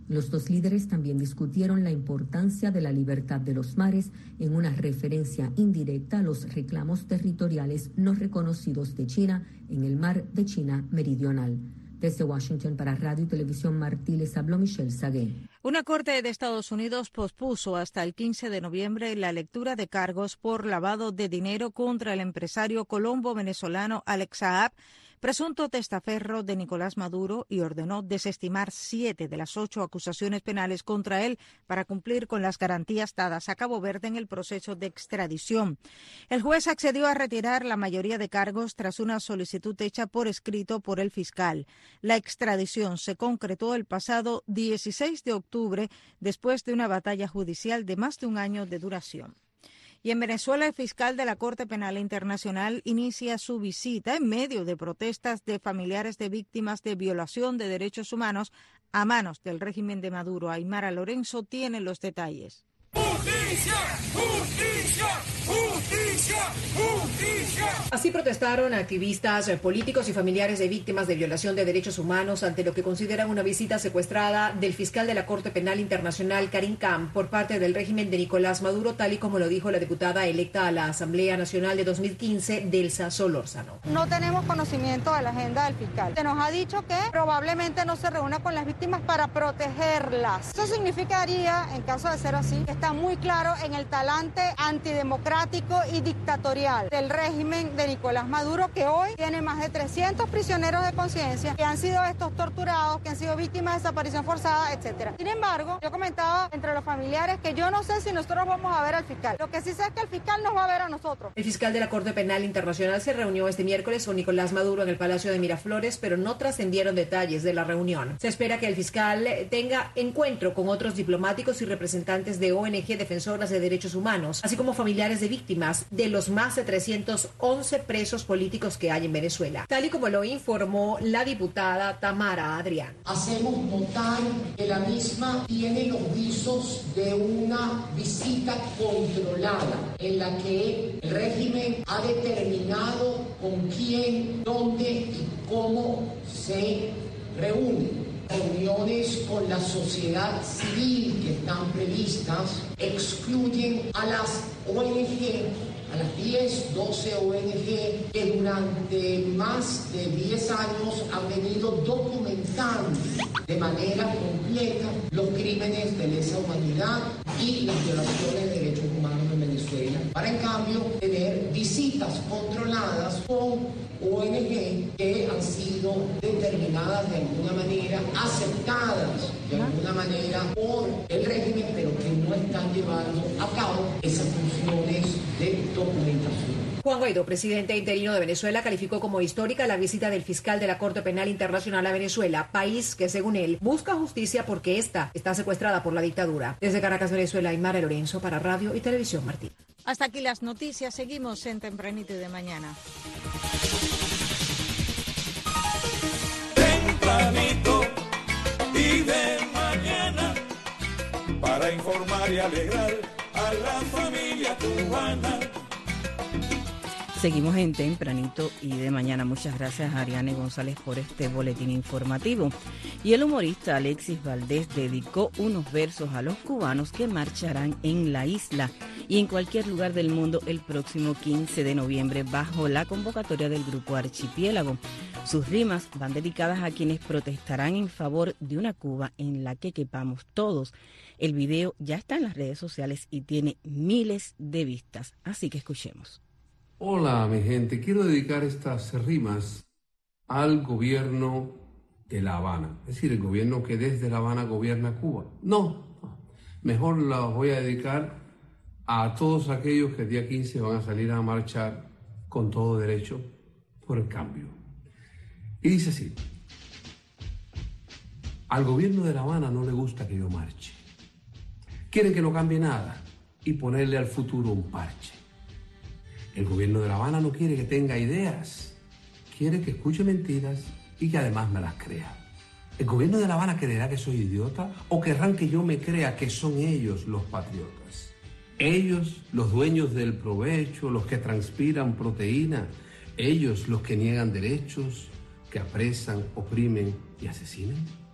Los dos líderes también discutieron la importancia de la libertad de los mares en una referencia indirecta a los reclamos territoriales no reconocidos de China en el mar de China Meridional. Desde Washington para Radio y Televisión Martí les habló Michelle Sagué. Una corte de Estados Unidos pospuso hasta el 15 de noviembre la lectura de cargos por lavado de dinero contra el empresario colombo-venezolano Alex Saab, presunto testaferro de Nicolás Maduro, y ordenó desestimar 7 de las 8 acusaciones penales contra él para cumplir con las garantías dadas a Cabo Verde en el proceso de extradición. El juez accedió a retirar la mayoría de cargos tras una solicitud hecha por escrito por el fiscal. La extradición se concretó el pasado 16 de octubre después de una batalla judicial de más de un año de duración. Y en Venezuela, el fiscal de la Corte Penal Internacional inicia su visita en medio de protestas de familiares de víctimas de violación de derechos humanos a manos del régimen de Maduro. Aymara Lorenzo tiene los detalles. ¡Justicia! ¡Justicia! ¡Justicia! ¡Justicia! Así protestaron activistas, políticos y familiares de víctimas de violación de derechos humanos ante lo que consideran una visita secuestrada del fiscal de la Corte Penal Internacional, Karim Khan, por parte del régimen de Nicolás Maduro, tal y como lo dijo la diputada electa a la Asamblea Nacional de 2015, Delsa Solórzano. No tenemos conocimiento de la agenda del fiscal. Se nos ha dicho que probablemente no se reúna con las víctimas para protegerlas. Eso significaría, en caso de ser así, que está muy claro en el talante antidemocrático y dictatorial del régimen de Nicolás Maduro, que hoy tiene más de 300 prisioneros de conciencia que han sido estos torturados, que han sido víctimas de desaparición forzada, etc. Sin embargo, yo comentaba entre los familiares que yo no sé si nosotros vamos a ver al fiscal. Lo que sí sé es que el fiscal nos va a ver a nosotros. El fiscal de la Corte Penal Internacional se reunió este miércoles con Nicolás Maduro en el Palacio de Miraflores, pero no trascendieron detalles de la reunión. Se espera que el fiscal tenga encuentro con otros diplomáticos y representantes de ONG defensoras de derechos humanos, así como familiares de víctimas de los más de 311 presos políticos que hay en Venezuela, tal y como lo informó la diputada Tamara Adrián. Hacemos notar que la misma tiene los visos de una visita controlada en la que el régimen ha determinado con quién, dónde y cómo se reúne. Reuniones con la sociedad civil que están previstas excluyen a las ONG, a las 10, 12 ONG que durante más de 10 años han venido documentando de manera completa los crímenes de lesa humanidad y las violaciones de derechos humanos en Venezuela, para en cambio tener visitas controladas con ONG que han sido determinadas de alguna manera, aceptadas de alguna manera por el régimen, pero que no están llevando a cabo esas funciones de documentación. Juan Guaidó, presidente interino de Venezuela, calificó como histórica la visita del fiscal de la Corte Penal Internacional a Venezuela, país que, según él, busca justicia porque esta está secuestrada por la dictadura. Desde Caracas, Venezuela, Aymara Lorenzo para Radio y Televisión Martí. Hasta aquí las noticias. Seguimos en Tempranito y de Mañana. Tempranito y de mañana, para informar y alegrar a la familia cubana. Seguimos en Tempranito y de Mañana. Muchas gracias a Ariane González por este boletín informativo. Y el humorista Alexis Valdés dedicó unos versos a los cubanos que marcharán en la isla y en cualquier lugar del mundo el próximo 15 de noviembre bajo la convocatoria del Grupo Archipiélago. Sus rimas van dedicadas a quienes protestarán en favor de una Cuba en la que quepamos todos. El video ya está en las redes sociales y tiene miles de vistas, así que escuchemos. Hola, mi gente. Quiero dedicar estas rimas al gobierno de La Habana. Es decir, el gobierno que desde La Habana gobierna Cuba. No. Mejor las voy a dedicar a todos aquellos que el día 15 van a salir a marchar con todo derecho por el cambio. Y dice así: al gobierno de La Habana no le gusta que yo marche. Quieren que no cambie nada y ponerle al futuro un parche. El gobierno de La Habana no quiere que tenga ideas, quiere que escuche mentiras y que además me las crea. ¿El gobierno de La Habana creerá que soy idiota o querrán que yo me crea que son ellos los patriotas? Ellos, los dueños del provecho, los que transpiran proteína, ellos los que niegan derechos, que apresan, oprimen y asesinan.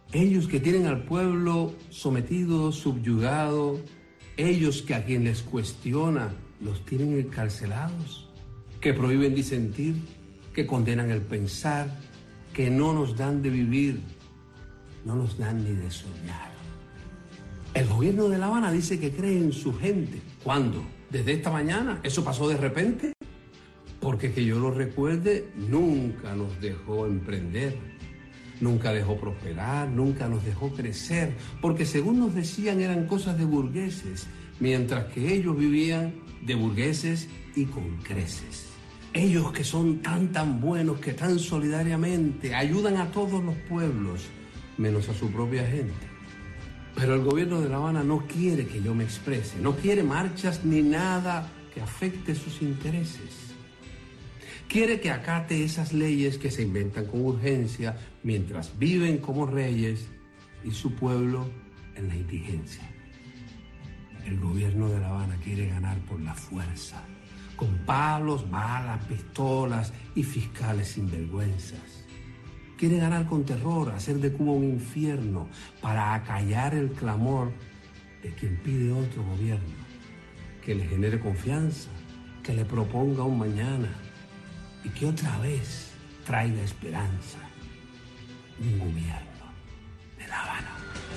Ellos que tienen al pueblo sometido, subyugado, ellos que a quien les cuestiona los tienen encarcelados, que prohíben disentir, que condenan el pensar, que no nos dan de vivir, no nos dan ni de soñar. El gobierno de La Habana dice que cree en su gente. ¿Cuándo? ¿Desde esta mañana? ¿Eso pasó de repente? Porque que yo lo recuerde, nunca nos dejó emprender, nunca dejó prosperar, nunca nos dejó crecer, porque según nos decían eran cosas de burgueses, mientras que ellos vivían de burgueses y con creces. Ellos que son tan buenos, que tan solidariamente ayudan a todos los pueblos, menos a su propia gente. Pero el gobierno de La Habana no quiere que yo me exprese, no quiere marchas ni nada que afecte sus intereses. Quiere que acate esas leyes que se inventan con urgencia mientras viven como reyes y su pueblo en la indigencia. El gobierno de La Habana quiere ganar por la fuerza, con palos, balas, pistolas y fiscales sinvergüenzas. Quiere ganar con terror, hacer de Cuba un infierno para acallar el clamor de quien pide otro gobierno, que le genere confianza, que le proponga un mañana y que otra vez traiga esperanza. Un gobierno de La Habana.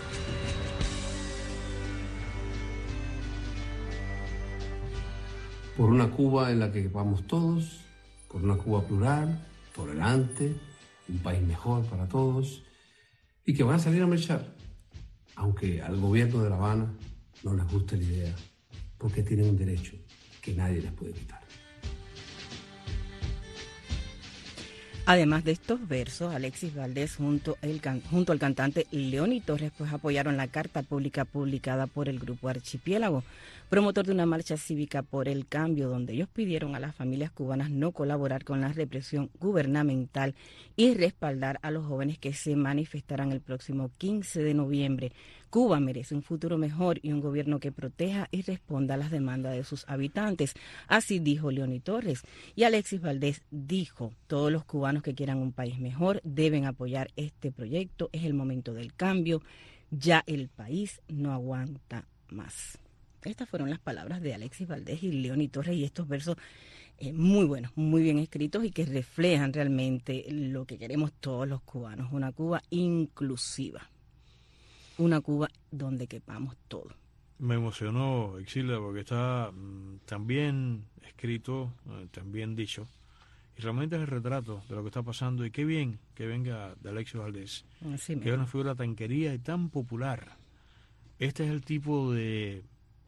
Por una Cuba en la que vamos todos, por una Cuba plural, tolerante, un país mejor para todos, y que van a salir a marchar, aunque al gobierno de La Habana no les guste la idea, porque tienen un derecho que nadie les puede quitar. Además de estos versos, Alexis Valdés junto al cantante Leoni Torres pues apoyaron la carta pública publicada por el Grupo Archipiélago, promotor de una marcha cívica por el cambio, donde ellos pidieron a las familias cubanas no colaborar con la represión gubernamental y respaldar a los jóvenes que se manifestarán el próximo 15 de noviembre. Cuba merece un futuro mejor y un gobierno que proteja y responda a las demandas de sus habitantes. Así dijo Leoni Torres. Y Alexis Valdés dijo, todos los cubanos que quieran un país mejor deben apoyar este proyecto. Es el momento del cambio. Ya el país no aguanta más. Estas fueron las palabras de Alexis Valdés y Leoni Torres, y estos versos muy buenos, muy bien escritos y que reflejan realmente lo que queremos todos los cubanos. Una Cuba inclusiva. Una Cuba donde quepamos todo. Me emocionó, Exilda, porque está tan bien escrito, tan bien dicho, y realmente es el retrato de lo que está pasando, y qué bien que venga de Alexis Valdés, que es una figura tan querida y tan popular. Este es el tipo de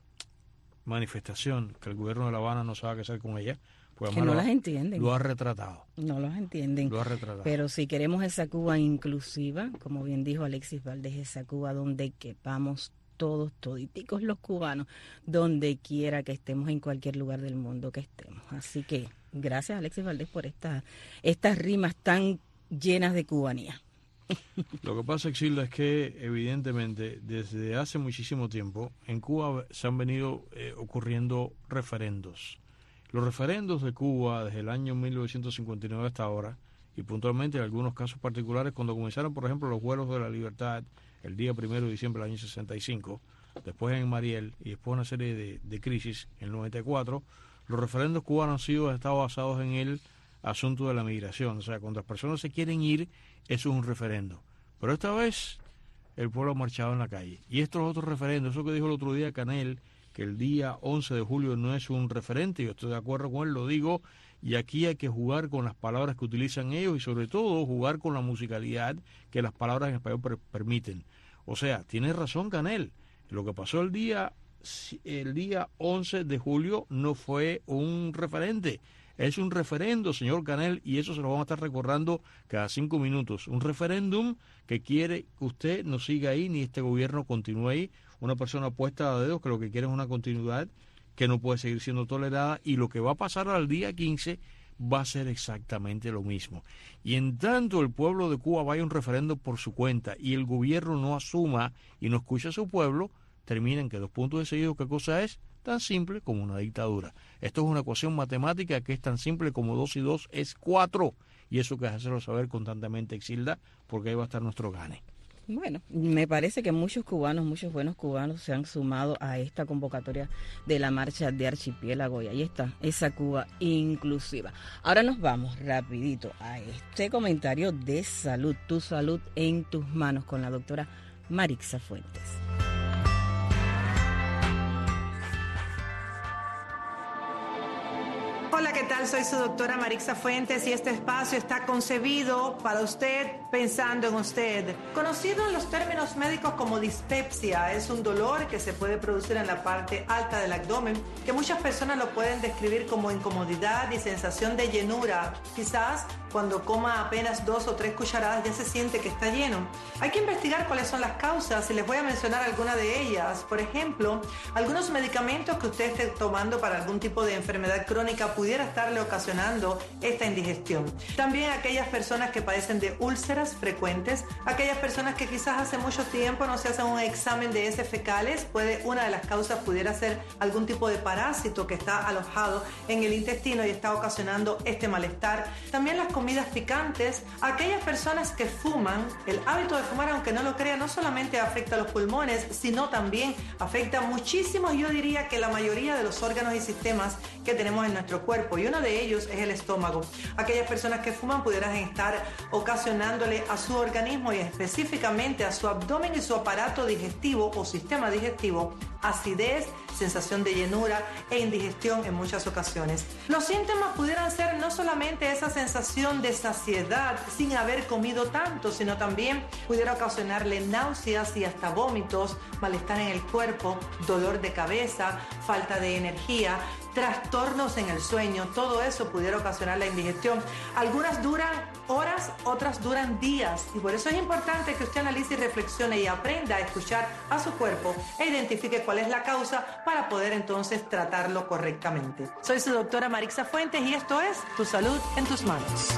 manifestación que el gobierno de La Habana no sabe qué hacer con ella, pues que no las entienden. Lo ha retratado. No los entienden. Lo ha retratado. Pero si queremos esa Cuba inclusiva, como bien dijo Alexis Valdés, esa Cuba donde quepamos todos, toditicos los cubanos, donde quiera que estemos, en cualquier lugar del mundo que estemos. Así que gracias, Alexis Valdés, por estas rimas tan llenas de cubanía. Lo que pasa, Exilda, es que evidentemente desde hace muchísimo tiempo en Cuba se han venido ocurriendo referendos. Los referendos de Cuba desde el año 1959 hasta ahora, y puntualmente en algunos casos particulares, cuando comenzaron, por ejemplo, los vuelos de la libertad el día 1 de diciembre del año 65, después en Mariel y después una serie de crisis en el 94, los referendos cubanos han estado basados en el asunto de la migración. O sea, cuando las personas se quieren ir, eso es un referendo. Pero esta vez el pueblo ha marchado en la calle. Y estos otros referendos, eso que dijo el otro día Canel, que el día 11 de julio no es un referente, yo estoy de acuerdo con él, lo digo, y aquí hay que jugar con las palabras que utilizan ellos y sobre todo jugar con la musicalidad que las palabras en español permiten. O sea, tiene razón Canel, lo que pasó el día 11 de julio no fue un referente, es un referendo, señor Canel, y eso se lo vamos a estar recordando cada 5 minutos. Un referéndum que quiere que usted no siga ahí ni este gobierno continúe ahí. Una persona puesta a dedos que lo que quiere es una continuidad que no puede seguir siendo tolerada, y lo que va a pasar al día 15 va a ser exactamente lo mismo. Y en tanto el pueblo de Cuba vaya a un referendo por su cuenta y el gobierno no asuma y no escuche a su pueblo, termina en que 2 puntos de seguido, ¿qué cosa es? Tan simple como una dictadura. Esto es una ecuación matemática que es tan simple como 2 y 2 es 4. Y eso que hacerlo saber constantemente, Exilda, porque ahí va a estar nuestro gane. Bueno, me parece que muchos buenos cubanos se han sumado a esta convocatoria de la marcha de Archipiélago y ahí está, esa Cuba inclusiva. Ahora nos vamos rapidito a este comentario de salud, tu salud en tus manos con la doctora Marixa Fuentes. Hola, ¿qué tal? Soy su doctora Marixa Fuentes y este espacio está concebido para usted, pensando en usted. Conocido en los términos médicos como dispepsia, es un dolor que se puede producir en la parte alta del abdomen, que muchas personas lo pueden describir como incomodidad y sensación de llenura. Quizás cuando coma apenas 2 o 3 cucharadas ya se siente que está lleno. Hay que investigar cuáles son las causas y les voy a mencionar algunas de ellas. Por ejemplo, algunos medicamentos que usted esté tomando para algún tipo de enfermedad crónica pudiera estarle ocasionando esta indigestión. También aquellas personas que padecen de úlceras frecuentes, aquellas personas que quizás hace mucho tiempo no se hacen un examen de heces fecales, una de las causas pudiera ser algún tipo de parásito que está alojado en el intestino y está ocasionando este malestar. También las comidas picantes, aquellas personas que fuman, el hábito de fumar, aunque no lo crean, no solamente afecta a los pulmones, sino también afecta muchísimo, yo diría que la mayoría de los órganos y sistemas que tenemos en nuestro cuerpo, y uno de ellos es el estómago. Aquellas personas que fuman pudieran estar ocasionándole a su organismo y específicamente a su abdomen y su aparato digestivo o sistema digestivo acidez, sensación de llenura e indigestión en muchas ocasiones. Los síntomas pudieran ser no solamente esa sensación de saciedad sin haber comido tanto, sino también pudiera ocasionarle náuseas y hasta vómitos, malestar en el cuerpo, dolor de cabeza, falta de energía, trastornos en el sueño. Todo eso pudiera ocasionar la indigestión. Algunas duran horas, otras duran días, y por eso es importante que usted analice y reflexione y aprenda a escuchar a su cuerpo e identifique cuál es la causa para poder entonces tratarlo correctamente. Soy su doctora Marixa Fuentes y esto es Tu Salud en Tus Manos.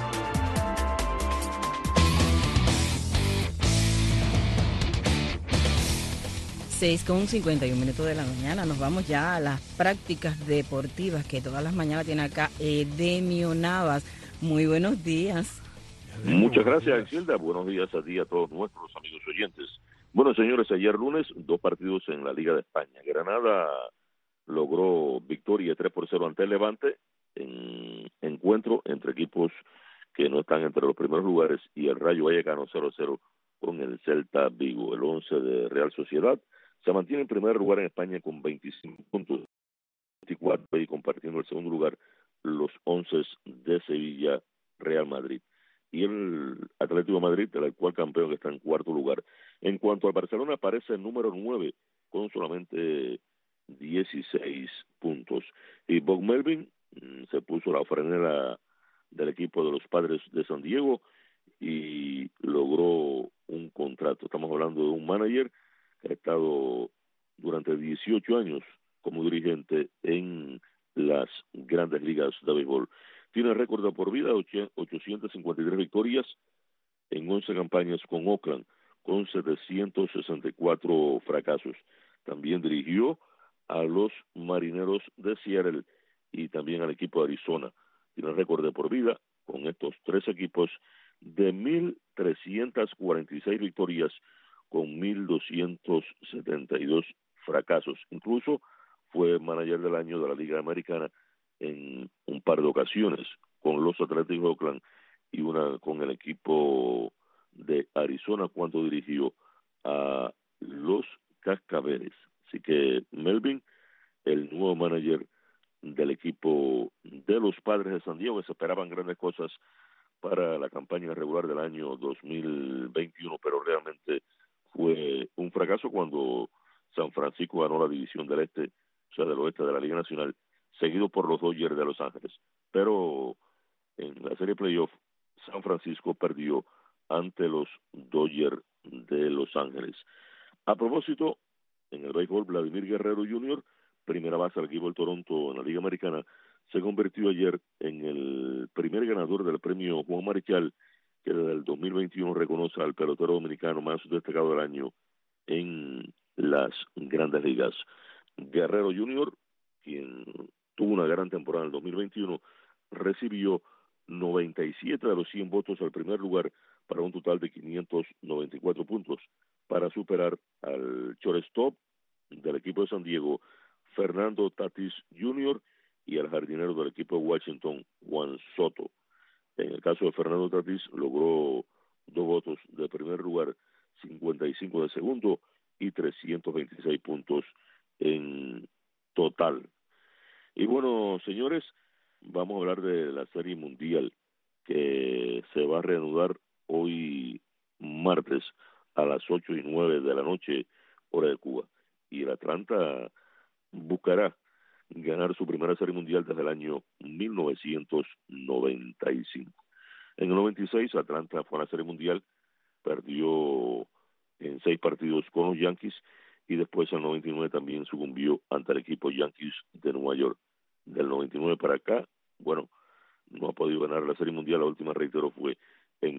6:51 de la mañana. Nos vamos ya a las prácticas deportivas que todas las mañanas tiene acá Edemio Navas. Muy buenos días. Muchas gracias, Axilda. Buenos días a ti y a todos nuestros amigos oyentes. Bueno, señores, ayer lunes, 2 partidos en la Liga de España. Granada logró victoria 3-0 ante el Levante en encuentro entre equipos que no están entre los primeros lugares, y el Rayo Vallecano 0-0 con el Celta Vigo. El 11 de Real Sociedad se mantiene en primer lugar en España con 25 puntos, 24, y compartiendo el segundo lugar los 11 de Sevilla, Real Madrid. Y el Atlético de Madrid, el actual campeón, que está en cuarto lugar. En cuanto al Barcelona, aparece el número 9 con solamente 16 puntos. Y Bob Melvin se puso la frenera del equipo de los Padres de San Diego y logró un contrato. Estamos hablando de un manager que ha estado durante 18 años como dirigente en las grandes ligas de béisbol. Tiene récord de por vida, 853 victorias en 11 campañas con Oakland, con 764 fracasos. También dirigió a los Marineros de Seattle y también al equipo de Arizona. Tiene récord de por vida con estos 3 equipos de 1,346 victorias con 1,272 fracasos. Incluso fue manager del año de la Liga Americana en un par de ocasiones con los Atléticos de Oakland y una con el equipo de Arizona cuando dirigió a los Cascabeles. Así que Melvin, el nuevo manager del equipo de los Padres de San Diego, que se esperaban grandes cosas para la campaña regular del año 2021, pero realmente fue un fracaso cuando San Francisco ganó la división del este, o sea, del oeste de la Liga Nacional, seguido por los Dodgers de Los Ángeles. Pero en la serie playoff, San Francisco perdió ante los Dodgers de Los Ángeles. A propósito, en el béisbol, Vladimir Guerrero Jr., primera base del equipo del Toronto en la Liga Americana, se convirtió ayer en el primer ganador del premio Juan Marichal, que desde el 2021 reconoce al pelotero dominicano más destacado del año en las grandes ligas. Guerrero Jr., quien tuvo una gran temporada en el 2021, recibió 97 de los 100 votos al primer lugar para un total de 594 puntos para superar al shortstop del equipo de San Diego, Fernando Tatis Jr., y al jardinero del equipo de Washington, Juan Soto. En el caso de Fernando Tatis, logró 2 votos de primer lugar, 55 de segundo y 326 puntos en total. Y bueno, señores, vamos a hablar de la Serie Mundial que se va a reanudar hoy martes a las 8:09 de la noche, hora de Cuba. Y el Atlanta buscará ganar su primera Serie Mundial desde el año 1995. En el 96, Atlanta fue a la Serie Mundial, perdió en 6 partidos con los Yankees, y después en el 99 también sucumbió ante el equipo Yankees de Nueva York. Del 99 para acá, bueno, no ha podido ganar la Serie Mundial. La última, reitero, fue en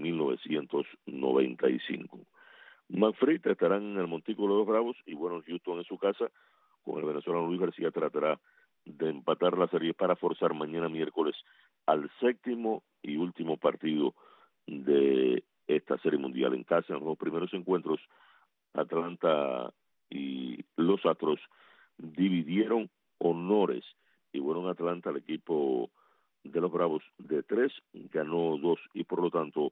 1995. Manfred estarán en el montículo de los Bravos, y bueno, Houston en su casa con el venezolano Luis García tratará de empatar la serie para forzar mañana miércoles al 7º y último partido de esta Serie Mundial. En casa, en los primeros encuentros, Atlanta y los Astros dividieron honores, y bueno, en Atlanta el equipo de los Bravos de 3 ganó 2, y por lo tanto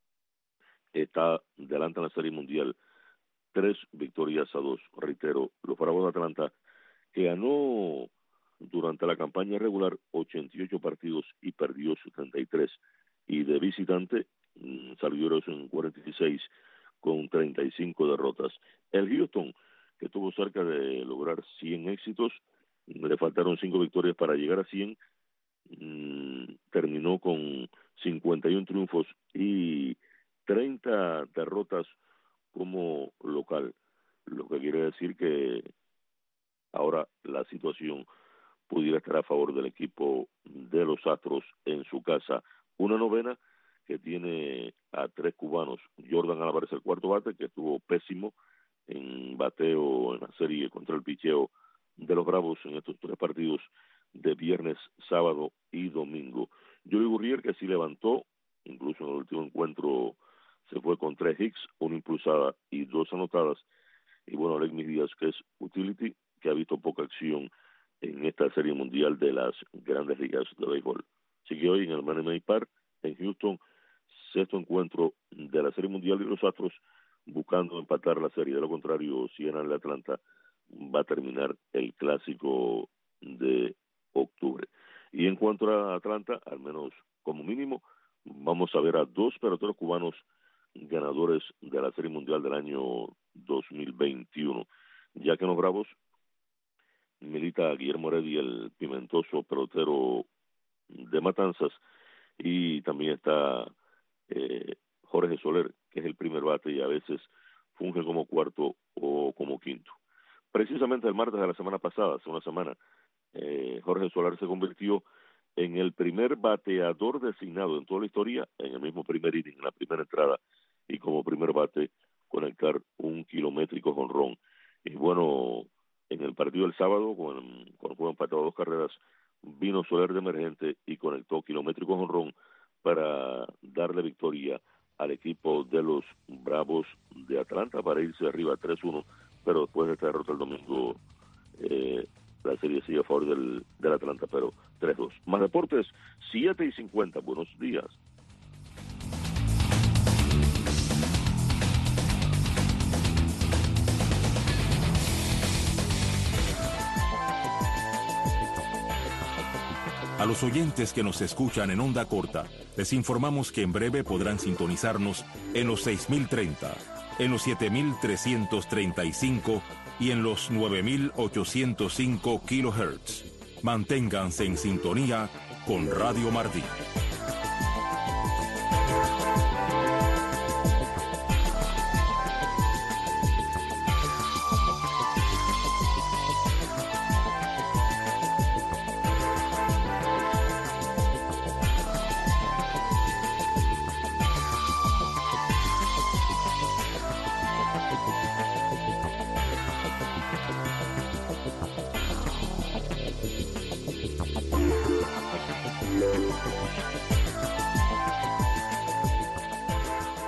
está delante en la Serie Mundial 3 victorias a 2. Reitero, los Bravos de Atlanta, que ganó durante la campaña regular 88 partidos y perdió 73, y de visitante salió en 46 con 35 derrotas. El Houston, que estuvo cerca de lograr 100 éxitos, le faltaron 5 victorias para llegar a 100, terminó con 51 triunfos y 30 derrotas como local, lo que quiere decir que ahora la situación pudiera estar a favor del equipo de los Astros en su casa. Una novena que tiene a 3 cubanos. Jordan Álvarez, el cuarto bate, que estuvo pésimo en bateo en la serie contra el picheo de los Bravos en estos 3 partidos de viernes, sábado y domingo. Joey Gurriel, que sí levantó, incluso en el último encuentro se fue con 3 hits, 1 impulsada y 2 anotadas. Y bueno, Alegmis Díaz, que es utility, que ha visto poca acción en esta Serie Mundial de las Grandes Ligas de Béisbol. Sigue hoy en el Minute Maid Park en Houston, 6º encuentro de la Serie Mundial, y los Astros buscando empatar la serie. De lo contrario, si ganan el Atlanta, va a terminar el Clásico de octubre. Y en cuanto a Atlanta, al menos como mínimo, vamos a ver a 2 peloteros cubanos ganadores de la Serie Mundial del año 2021, ya que en los Bravos milita Guillermo Heredia, el pimentoso pelotero de Matanzas, y también está Jorge Soler, que es el primer bate y a veces funge como cuarto o como quinto. Precisamente el martes de la semana pasada, hace una semana, Jorge Soler se convirtió en el primer bateador designado en toda la historia, en el mismo primer inning, en la primera entrada, y como primer bate conectar un kilométrico jonrón. Y bueno, en el partido del sábado, cuando fue empatado a 2 carreras, vino Soler de emergente y conectó kilométrico jonrón para darle victoria al equipo de los Bravos de Atlanta para irse arriba 3-1, pero después de esta derrota el domingo la serie sigue a favor del Atlanta, pero 3-2. Más deportes, 7:50. Buenos días. A los oyentes que nos escuchan en onda corta, les informamos que en breve podrán sintonizarnos en los 6030, en los 7335 y en los 9805 kHz. Manténganse en sintonía con Radio Martí.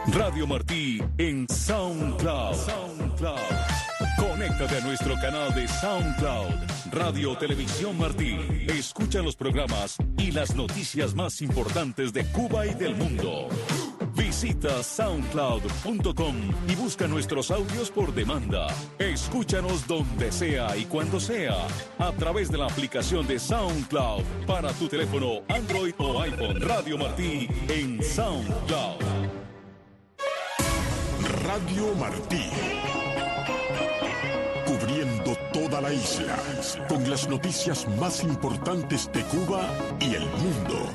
Radio Martí en SoundCloud. Conéctate a nuestro canal de SoundCloud, Radio Televisión Martí. Escucha los programas y las noticias más importantes de Cuba y del mundo. Visita soundcloud.com y busca nuestros audios por demanda. Escúchanos donde sea y cuando sea, a través de la aplicación de SoundCloud para tu teléfono Android o iPhone. Radio Martí en SoundCloud. Radio Martí. Cubriendo toda la isla con las noticias más importantes de Cuba y el mundo.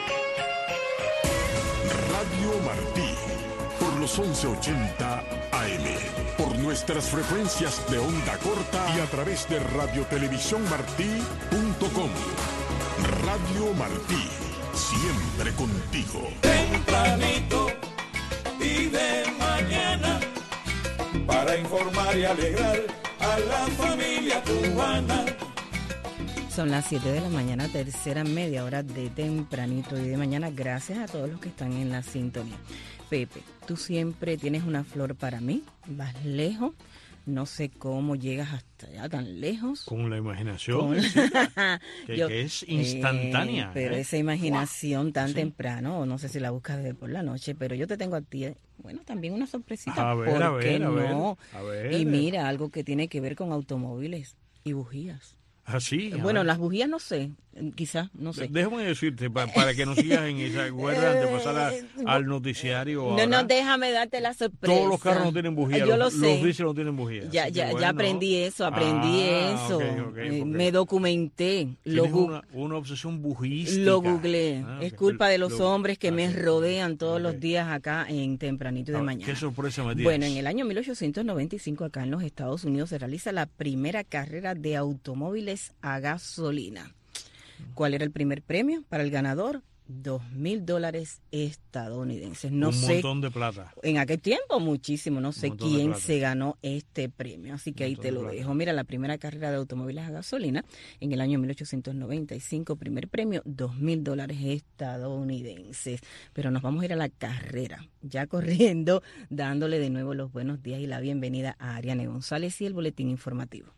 Radio Martí, por los 1180 AM, por nuestras frecuencias de onda corta y a través de radiotelevisiónmartí.com. Radio Martí, siempre contigo. Tempranito y de mañana, para informar y alegrar a la familia cubana. Son las 7 de la mañana, tercera media hora de tempranito y de mañana. Gracias a todos los que están en la sintonía. Pepe, tú siempre tienes una flor para mí, vas lejos. No sé cómo llegas hasta allá tan lejos. Con la imaginación, que es instantánea. Pero esa imaginación tan temprano, no sé si la buscas de por la noche, pero yo te tengo a ti, bueno, también una sorpresita. A ver. Y mira, algo que tiene que ver con automóviles y bujías. ¿Ah, sí? Bueno, las bujías no sé, quizás, no sé. Déjame decirte, para que no sigas en esa guerra de pasar al noticiario. No, déjame darte la sorpresa. Todos los carros no tienen bujía, yo los sé. diésel no tienen bujía. Ya aprendí eso. Okay. Me documenté. Una obsesión bujística. Lo googleé. Es culpa de los hombres que me rodean todos los días acá en tempranito de mañana. ¿Qué sorpresa me tienes? Bueno, en el año 1895 acá en los Estados Unidos se realiza la primera carrera de automóviles a gasolina. ¿Cuál era el primer premio para el ganador? $2,000 estadounidenses. No sé. Un montón de plata. En aquel tiempo, muchísimo. No sé quién se ganó este premio. Así que ahí te lo dejo. Mira, la primera carrera de automóviles a gasolina en el año 1895, primer premio, $2,000 estadounidenses. Pero nos vamos a ir a la carrera. Ya corriendo, dándole de nuevo los buenos días y la bienvenida a Ariane González y el boletín informativo.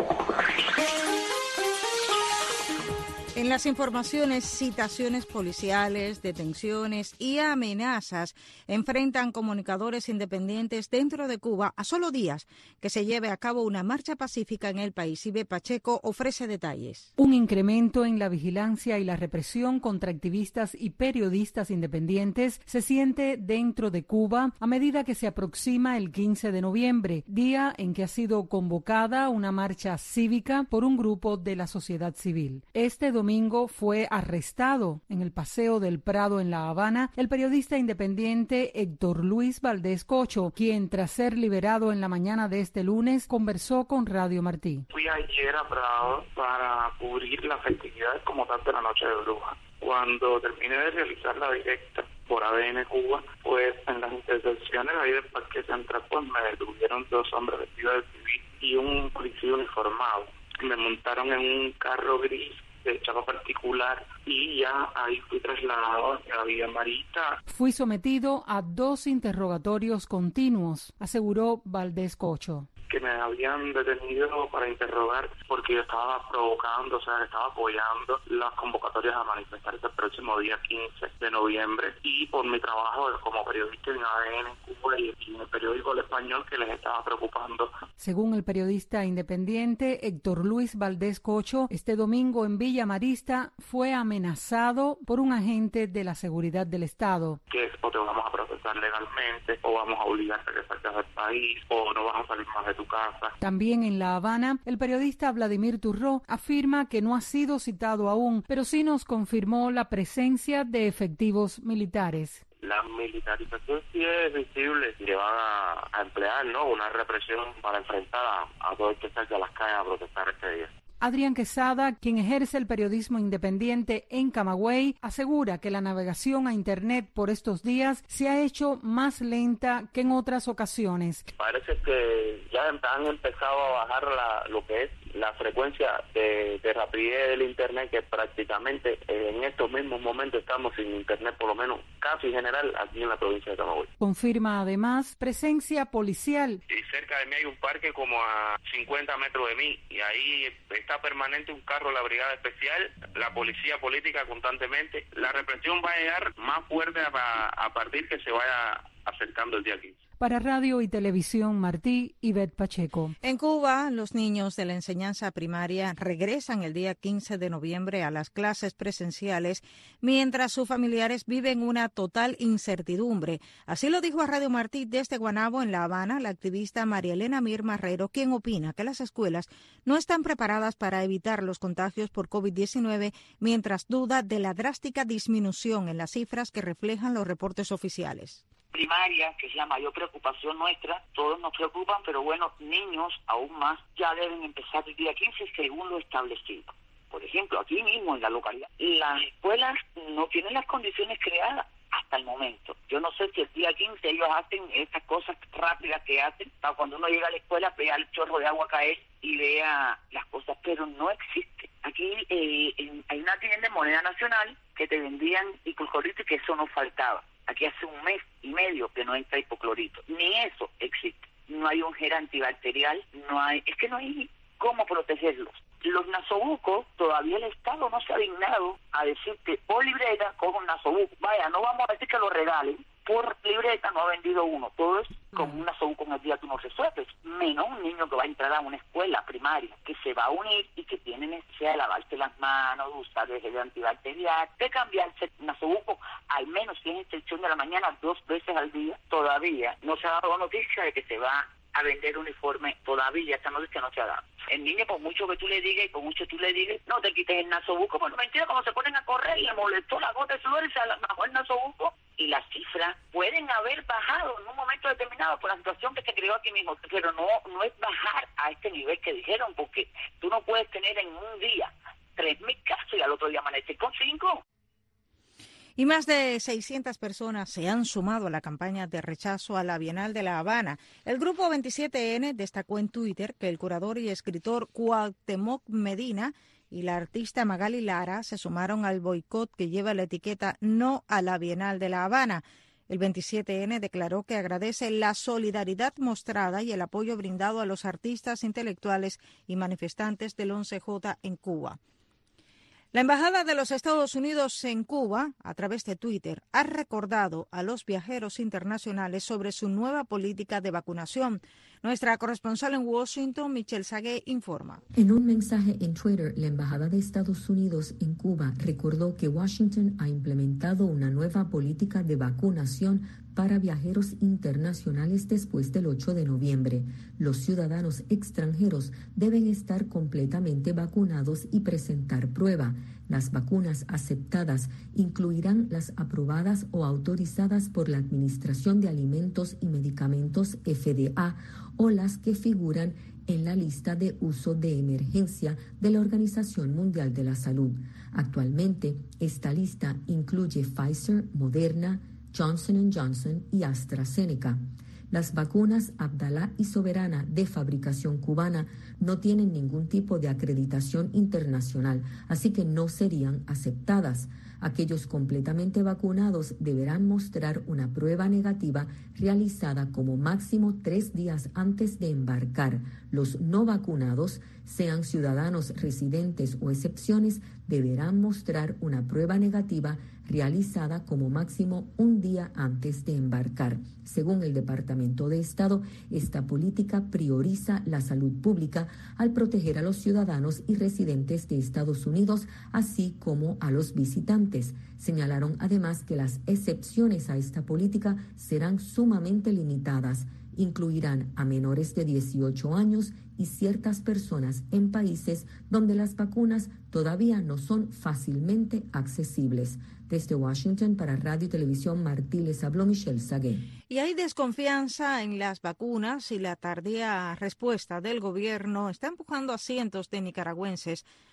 En las informaciones, citaciones policiales, detenciones y amenazas enfrentan comunicadores independientes dentro de Cuba a solo días que se lleve a cabo una marcha pacífica en el país. Ibe Pacheco ofrece detalles. Un incremento en la vigilancia y la represión contra activistas y periodistas independientes se siente dentro de Cuba a medida que se aproxima el 15 de noviembre, día en que ha sido convocada una marcha cívica por un grupo de la sociedad civil. Este domingo fue arrestado en el Paseo del Prado en La Habana el periodista independiente Héctor Luis Valdés Cocho, quien tras ser liberado en la mañana de este lunes conversó con Radio Martí. Fui ayer a Prado para cubrir la festividad como tal de la Noche de Brujas. Cuando terminé de realizar la directa por ADN Cuba, pues en las intersecciones ahí del Parque Central pues me detuvieron 2 hombres vestidos de civil y un policía uniformado. Me montaron en un carro gris de chapa particular y ya ahí fui trasladado a la Villa Marista. Fui sometido a 2 interrogatorios continuos, aseguró Valdés Cocho. Que me habían detenido para interrogar porque yo estaba provocando, o sea, estaba apoyando las convocatorias a manifestarse el próximo día 15 de noviembre y por mi trabajo como periodista en ADN en Cuba y en el periódico El Español que les estaba preocupando. Según el periodista independiente Héctor Luis Valdés Cocho, este domingo en Villa Marista fue amenazado por un agente de la seguridad del Estado. Que o te vamos a procesar legalmente o vamos a obligarte a que salgas del país o no vas a salir más de tu casa. También en La Habana, el periodista Vladimir Turró afirma que no ha sido citado aún, pero sí nos confirmó la presencia de efectivos militares. La militarización sí es visible y que van a emplear, ¿no?, una represión para enfrentar a todo el que salga a las calles a protestar este día. Adrián Quesada, quien ejerce el periodismo independiente en Camagüey, asegura que la navegación a Internet por estos días se ha hecho más lenta que en otras ocasiones. Parece que ya han empezado a bajar lo que es la frecuencia de rapidez del internet, que prácticamente en estos mismos momentos estamos sin internet, por lo menos casi general, aquí en la provincia de Camagüey. Confirma además presencia policial. Y cerca de mí hay un parque como a 50 metros de mí, y ahí está permanente un carro de la Brigada Especial, la policía política constantemente. La represión va a llegar más fuerte a partir que se vaya acercando el día 15. Para Radio y Televisión Martí, Ivette Pacheco. En Cuba, los niños de la enseñanza primaria regresan el día 15 de noviembre a las clases presenciales, mientras sus familiares viven una total incertidumbre. Así lo dijo a Radio Martí desde Guaynabo, en La Habana, la activista María Elena Mir Marrero, quien opina que las escuelas no están preparadas para evitar los contagios por COVID-19, mientras duda de la drástica disminución en las cifras que reflejan los reportes oficiales. Primaria, que es la mayor preocupación nuestra, todos nos preocupan, pero bueno, niños aún más ya deben empezar el día 15 según lo establecido. Por ejemplo, aquí mismo en la localidad, las escuelas no tienen las condiciones creadas hasta el momento. Yo no sé si el día 15 ellos hacen estas cosas rápidas que hacen, para cuando uno llega a la escuela vea el chorro de agua caer y vea las cosas, pero no existe. Aquí hay una tienda en Moneda Nacional que te vendían hipoclorito y que eso no faltaba. Aquí hace un mes y medio que no entra hipoclorito. Ni eso existe. No hay un gel antibacterial, no hay cómo protegerlos. Los nasobucos, todavía el Estado no se ha dignado a decirte, por libreta, coge un nasobuco. Vaya, no vamos a decir que lo regalen. Por libreta no ha vendido uno. Todo es como un nasobuco en el día tú no resuelves. Menos un niño que va a entrar a una escuela primaria, que se va a unir y que tiene necesidad de lavarse las manos, de usar el gel antibacterial, de cambiarse el nasobuco, al menos si es instrucción de la mañana 2 veces al día. Todavía no se ha dado noticia de que se va a vender uniforme, todavía esta noticia no se ha dado. El niño, por mucho que tú le digas y por mucho tú le digas, no te quites el nasobuco, bueno, mentira, cuando se ponen a correr le molestó la gota de sudor y se bajó el nasobuco, y las cifras pueden haber bajado en un momento determinado por la situación que se creó aquí mismo, pero no es bajar a este nivel que dijeron, porque tú no puedes tener en un día 3.000 casos y al otro día amanecer con 5. Y más de 600 personas se han sumado a la campaña de rechazo a la Bienal de La Habana. El Grupo 27N destacó en Twitter que el curador y escritor Cuauhtémoc Medina y la artista Magali Lara se sumaron al boicot que lleva la etiqueta No a la Bienal de La Habana. El 27N declaró que agradece la solidaridad mostrada y el apoyo brindado a los artistas, intelectuales y manifestantes del 11J en Cuba. La Embajada de los Estados Unidos en Cuba, a través de Twitter, ha recordado a los viajeros internacionales sobre su nueva política de vacunación. Nuestra corresponsal en Washington, Michelle Sagué, informa. En un mensaje en Twitter, la Embajada de Estados Unidos en Cuba recordó que Washington ha implementado una nueva política de vacunación para viajeros internacionales después del 8 de noviembre. Los ciudadanos extranjeros deben estar completamente vacunados y presentar prueba. Las vacunas aceptadas incluirán las aprobadas o autorizadas por la Administración de Alimentos y Medicamentos FDA o las que figuran en la lista de uso de emergencia de la Organización Mundial de la Salud. Actualmente, esta lista incluye Pfizer, Moderna, Johnson & Johnson y AstraZeneca. Las vacunas Abdala y Soberana de fabricación cubana no tienen ningún tipo de acreditación internacional, así que no serían aceptadas. Aquellos completamente vacunados deberán mostrar una prueba negativa realizada como máximo 3 días antes de embarcar. Los no vacunados, sean ciudadanos residentes o excepciones, deberán mostrar una prueba negativa realizada como máximo 1 día antes de embarcar. Según el Departamento de Estado, esta política prioriza la salud pública al proteger a los ciudadanos y residentes de Estados Unidos, así como a los visitantes. Señalaron además que las excepciones a esta política serán sumamente limitadas. Incluirán a menores de 18 años y ciertas personas en países donde las vacunas todavía no son fácilmente accesibles. Desde Washington, para Radio y Televisión Martí, les habló Michelle Sagué. Y hay desconfianza en las vacunas y la tardía respuesta del gobierno está empujando a cientos de nicaragüenses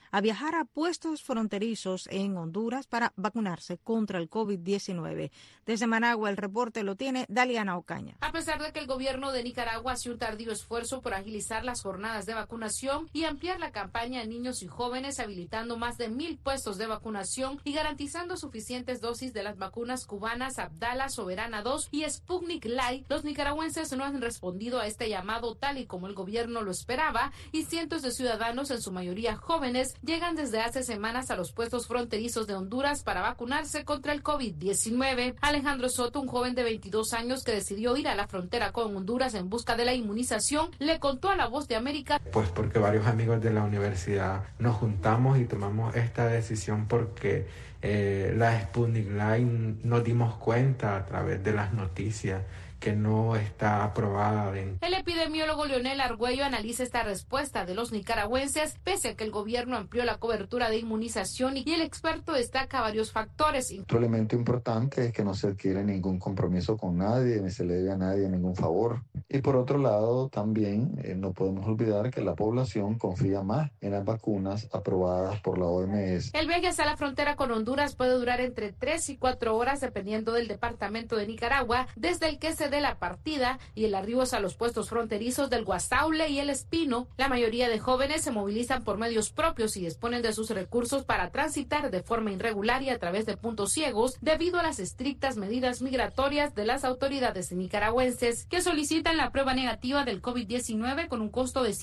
a viajar a puestos fronterizos en Honduras para vacunarse contra el COVID-19. Desde Managua, el reporte lo tiene Daliana Ocaña. A pesar de que el gobierno de Nicaragua hace un tardío esfuerzo por agilizar las jornadas de vacunación y ampliar la campaña a niños y jóvenes, habilitando más de 1,000 puestos de vacunación y garantizando suficientes dosis de las vacunas cubanas Abdala, Soberana 2 y Sputnik Light, los nicaragüenses no han respondido a este llamado tal y como el gobierno lo esperaba, y cientos de ciudadanos, en su mayoría jóvenes, llegan desde hace semanas a los puestos fronterizos de Honduras para vacunarse contra el COVID-19. Alejandro Soto, un joven de 22 años que decidió ir a la frontera con Honduras en busca de la inmunización, le contó a La Voz de América: pues porque varios amigos de la universidad nos juntamos y tomamos esta decisión porque la Sputnik Light nos dimos cuenta a través de las noticias que no está aprobada. El epidemiólogo Leonel Argüello analiza esta respuesta de los nicaragüenses, pese a que el gobierno amplió la cobertura de inmunización, y el experto destaca varios factores. Otro elemento importante es que no se adquiere ningún compromiso con nadie, ni se le debe a nadie ningún favor. Y por otro lado, también no podemos olvidar que la población confía más en las vacunas aprobadas por la OMS. El viaje hasta la frontera con Honduras puede durar entre 3 y 4 horas, dependiendo del departamento de Nicaragua, desde el que se dé la partida, y el arribo es a los puestos fronterizos del Guasaule y el Espino. La mayoría de jóvenes se movilizan por medios propios y disponen de sus recursos para transitar de forma irregular y a través de puntos ciegos, debido a las estrictas medidas migratorias de las autoridades nicaragüenses, que solicitan la prueba negativa del COVID-19 con un costo de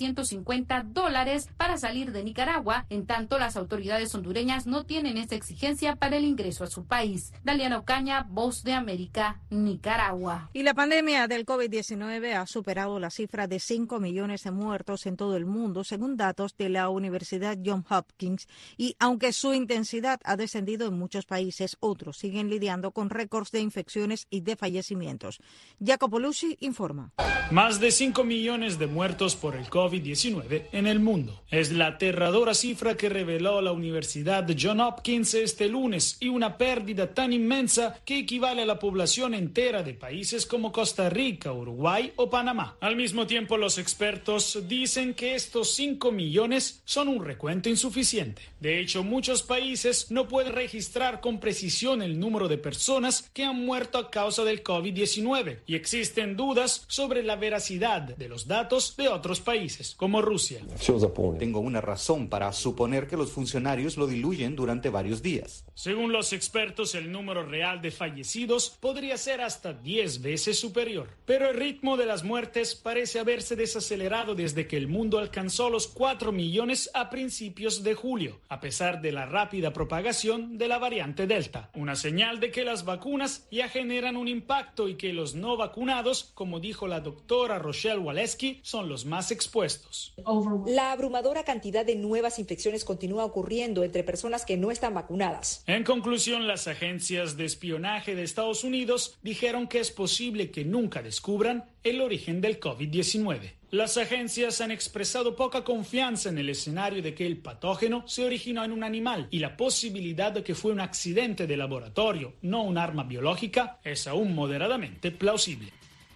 $150 para salir de Nicaragua. En tanto, las autoridades hondureñas no tienen esa exigencia para el ingreso a su país. Daliana Ocaña, Voz de América, Nicaragua. Y la pandemia del COVID-19 ha superado la cifra de 5 millones de muertos en todo el mundo, según datos de la Universidad Johns Hopkins. Y aunque su intensidad ha descendido en muchos países, otros siguen lidiando con récords de infecciones y de fallecimientos. Jacopo Luci informa. Más de 5 millones de muertos por el COVID-19 en el mundo. Es la aterradora cifra que reveló la Universidad Johns Hopkins este lunes, y una pérdida tan inmensa que equivale a la población entera de países como Costa Rica, Uruguay o Panamá. Al mismo tiempo, los expertos dicen que estos 5 millones son un recuento insuficiente. De hecho, muchos países no pueden registrar con precisión el número de personas que han muerto a causa del COVID-19, y existen dudas sobre la veracidad de los datos de otros países, como Rusia. Tengo una razón para suponer que los funcionarios lo diluyen durante varios días. Según los expertos, el número real de fallecidos podría ser hasta 10 veces superior. Pero el ritmo de las muertes parece haberse desacelerado desde que el mundo alcanzó los 4 millones a principios de julio, a pesar de la rápida propagación de la variante Delta. Una señal de que las vacunas ya generan un impacto y que los no vacunados, como dijo la doctora Rochelle Walensky, son los más expuestos. La abrumadora cantidad de nuevas infecciones continúa ocurriendo entre personas que no están vacunadas. En conclusión, las agencias de espionaje de Estados Unidos dijeron que es posible que nunca descubran el origen del COVID-19. Las agencias han expresado poca confianza en el escenario de que el patógeno se originó en un animal, y la posibilidad de que fue un accidente de laboratorio, no un arma biológica, es aún moderadamente plausible.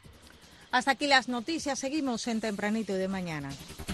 Hasta aquí las noticias. Seguimos en Tempranito y de Mañana.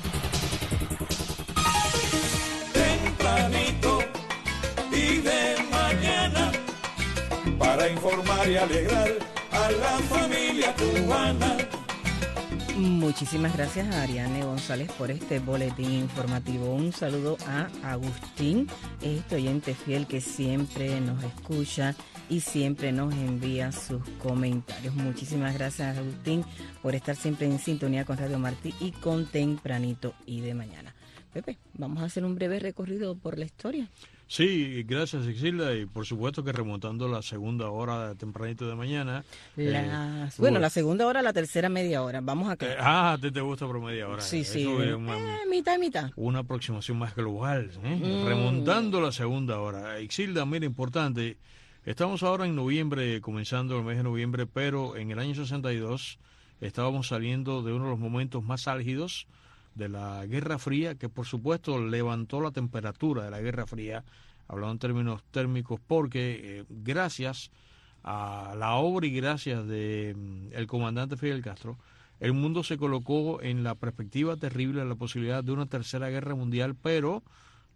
Tempranito y de mañana, para informar y alegrar a la familia cubana. Muchísimas gracias a Ariane González por este boletín informativo. Un saludo a Agustín, este oyente fiel que siempre nos escucha y siempre nos envía sus comentarios. Muchísimas gracias, Agustín, por estar siempre en sintonía con Radio Martí y con Tempranito y de Mañana. Pepe, vamos a hacer un breve recorrido por la historia. Sí, gracias, Exilda, y por supuesto que remontando la segunda hora de Tempranito de Mañana. La segunda hora, la tercera media hora, vamos acá. A ti te gusta por media hora. Sí, sí, mitad y mitad. Una aproximación más global, remontando la segunda hora. Exilda, mira, importante, estamos ahora en noviembre, comenzando el mes de noviembre, pero en el año 62 estábamos saliendo de uno de los momentos más álgidos de la Guerra Fría, que por supuesto levantó la temperatura de la Guerra Fría, hablando en términos térmicos, porque gracias a la obra y gracias de el comandante Fidel Castro, el mundo se colocó en la perspectiva terrible de la posibilidad de una tercera guerra mundial, pero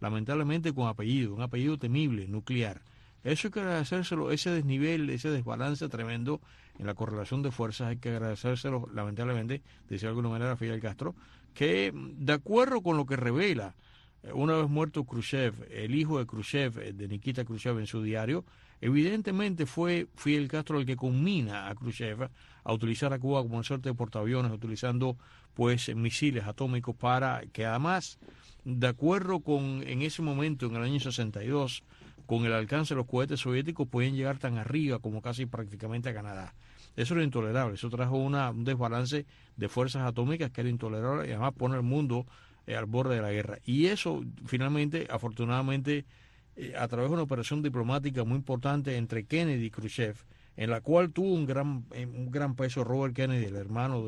lamentablemente con apellido, un apellido temible, nuclear. Eso hay que agradecérselo, ese desnivel, ese desbalance tremendo en la correlación de fuerzas, hay que agradecérselo, lamentablemente, decía de alguna manera Fidel Castro, que de acuerdo con lo que revela, una vez muerto Khrushchev, el hijo de Khrushchev, de Nikita Khrushchev en su diario, evidentemente fue Fidel Castro el que conmina a Khrushchev a utilizar a Cuba como una suerte de portaaviones, utilizando pues misiles atómicos para que además, de acuerdo con en ese momento, en el año 62, con el alcance de los cohetes soviéticos, podían llegar tan arriba como casi prácticamente a Canadá. Eso era intolerable, eso trajo un desbalance de fuerzas atómicas que era intolerable y además pone al mundo al borde de la guerra. Y eso finalmente, afortunadamente, a través de una operación diplomática muy importante entre Kennedy y Khrushchev, en la cual tuvo un gran peso Robert Kennedy, el hermano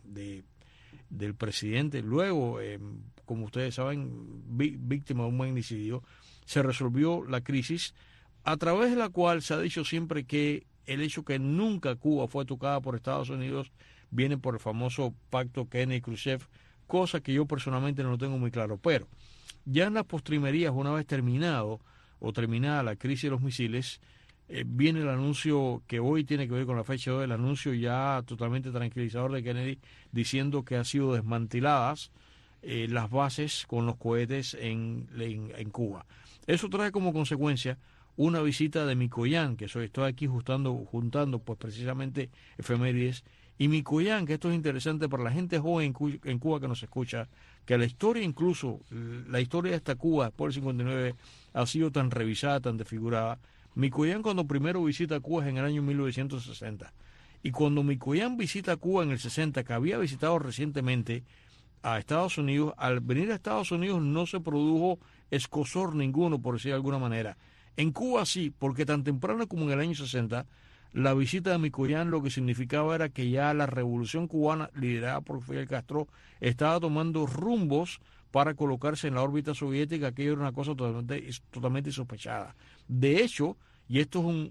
del presidente, luego, como ustedes saben, víctima de un magnicidio, se resolvió la crisis, a través de la cual se ha dicho siempre que el hecho que nunca Cuba fue tocada por Estados Unidos viene por el famoso pacto Kennedy-Khrushchev, cosa que yo personalmente no lo tengo muy claro. Pero ya en las postrimerías, una vez terminada la crisis de los misiles, viene el anuncio que hoy tiene que ver con la fecha de hoy, el anuncio ya totalmente tranquilizador de Kennedy, diciendo que han sido desmanteladas las bases con los cohetes en Cuba. Eso trae como consecuencia una visita de Mikoyan, que estoy aquí juntando pues precisamente efemérides, y Mikoyan, que esto es interesante para la gente joven en Cuba que nos escucha, que la historia incluso, la historia de esta Cuba después del 59 ha sido tan revisada, tan desfigurada. Mikoyan cuando primero visita Cuba es en el año 1960, y cuando Mikoyan visita Cuba en el 60, que había visitado recientemente a Estados Unidos, al venir a Estados Unidos no se produjo escozor ninguno, por decir de alguna manera. En Cuba sí, porque tan temprano como en el año 60, la visita de Mikoyan lo que significaba era que ya la revolución cubana, liderada por Fidel Castro, estaba tomando rumbos para colocarse en la órbita soviética. Aquello era una cosa totalmente insospechada. De hecho, y esto es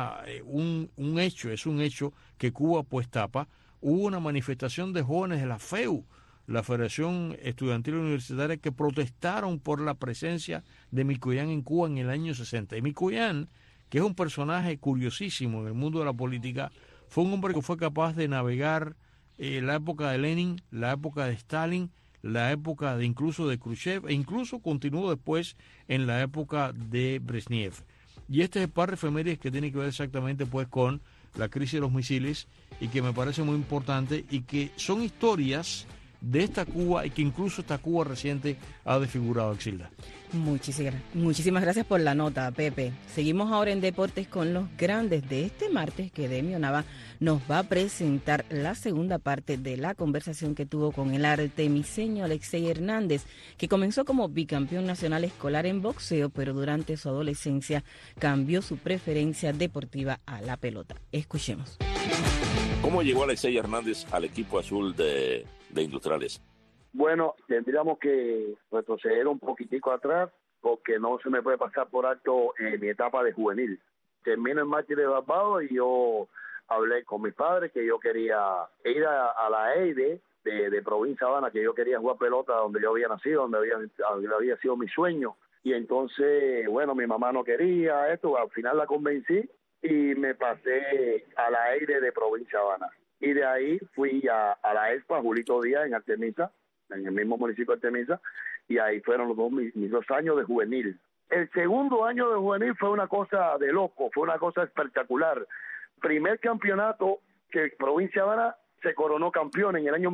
un hecho que Cuba pues tapa, hubo una manifestación de jóvenes de la FEU, la Federación Estudiantil Universitaria, que protestaron por la presencia de Mikoyan en Cuba en el año 60. Y Mikoyan, que es un personaje curiosísimo en el mundo de la política, fue un hombre que fue capaz de navegar la época de Lenin, la época de Stalin, la época de incluso de Khrushchev, e incluso continuó después en la época de Brezhnev. Y este es el par de efemérides que tiene que ver exactamente pues con la crisis de los misiles, y que me parece muy importante, y que son historias de esta Cuba, y que incluso esta Cuba reciente ha desfigurado, Exilda. Muchísimas gracias por la nota, Pepe. Seguimos ahora en Deportes con los grandes de este martes, que Demio Nava nos va a presentar la segunda parte de la conversación que tuvo con el artemiseño Alexei Hernández, que comenzó como bicampeón nacional escolar en boxeo, pero durante su adolescencia cambió su preferencia deportiva a la pelota. Escuchemos. ¿Cómo llegó Alexei Hernández al equipo azul de Industriales? Bueno, tendríamos que retroceder un poquitico atrás, porque no se me puede pasar por alto mi etapa de juvenil. Termino en Mártir de Barbados y yo hablé con mis padres que yo quería ir a la EIDE de Provincia Habana, que yo quería jugar pelota donde yo había nacido, donde había sido mi sueño. Y entonces, bueno, mi mamá no quería esto, al final la convencí y me pasé a la EIDE de Provincia Habana. Y de ahí fui a la ESPA Julito Díaz en Artemisa, en el mismo municipio de Artemisa, y ahí fueron mis 2 años de juvenil. El segundo año de juvenil fue una cosa de loco, fue una cosa espectacular. Primer campeonato que Provincia Habana se coronó campeón en el año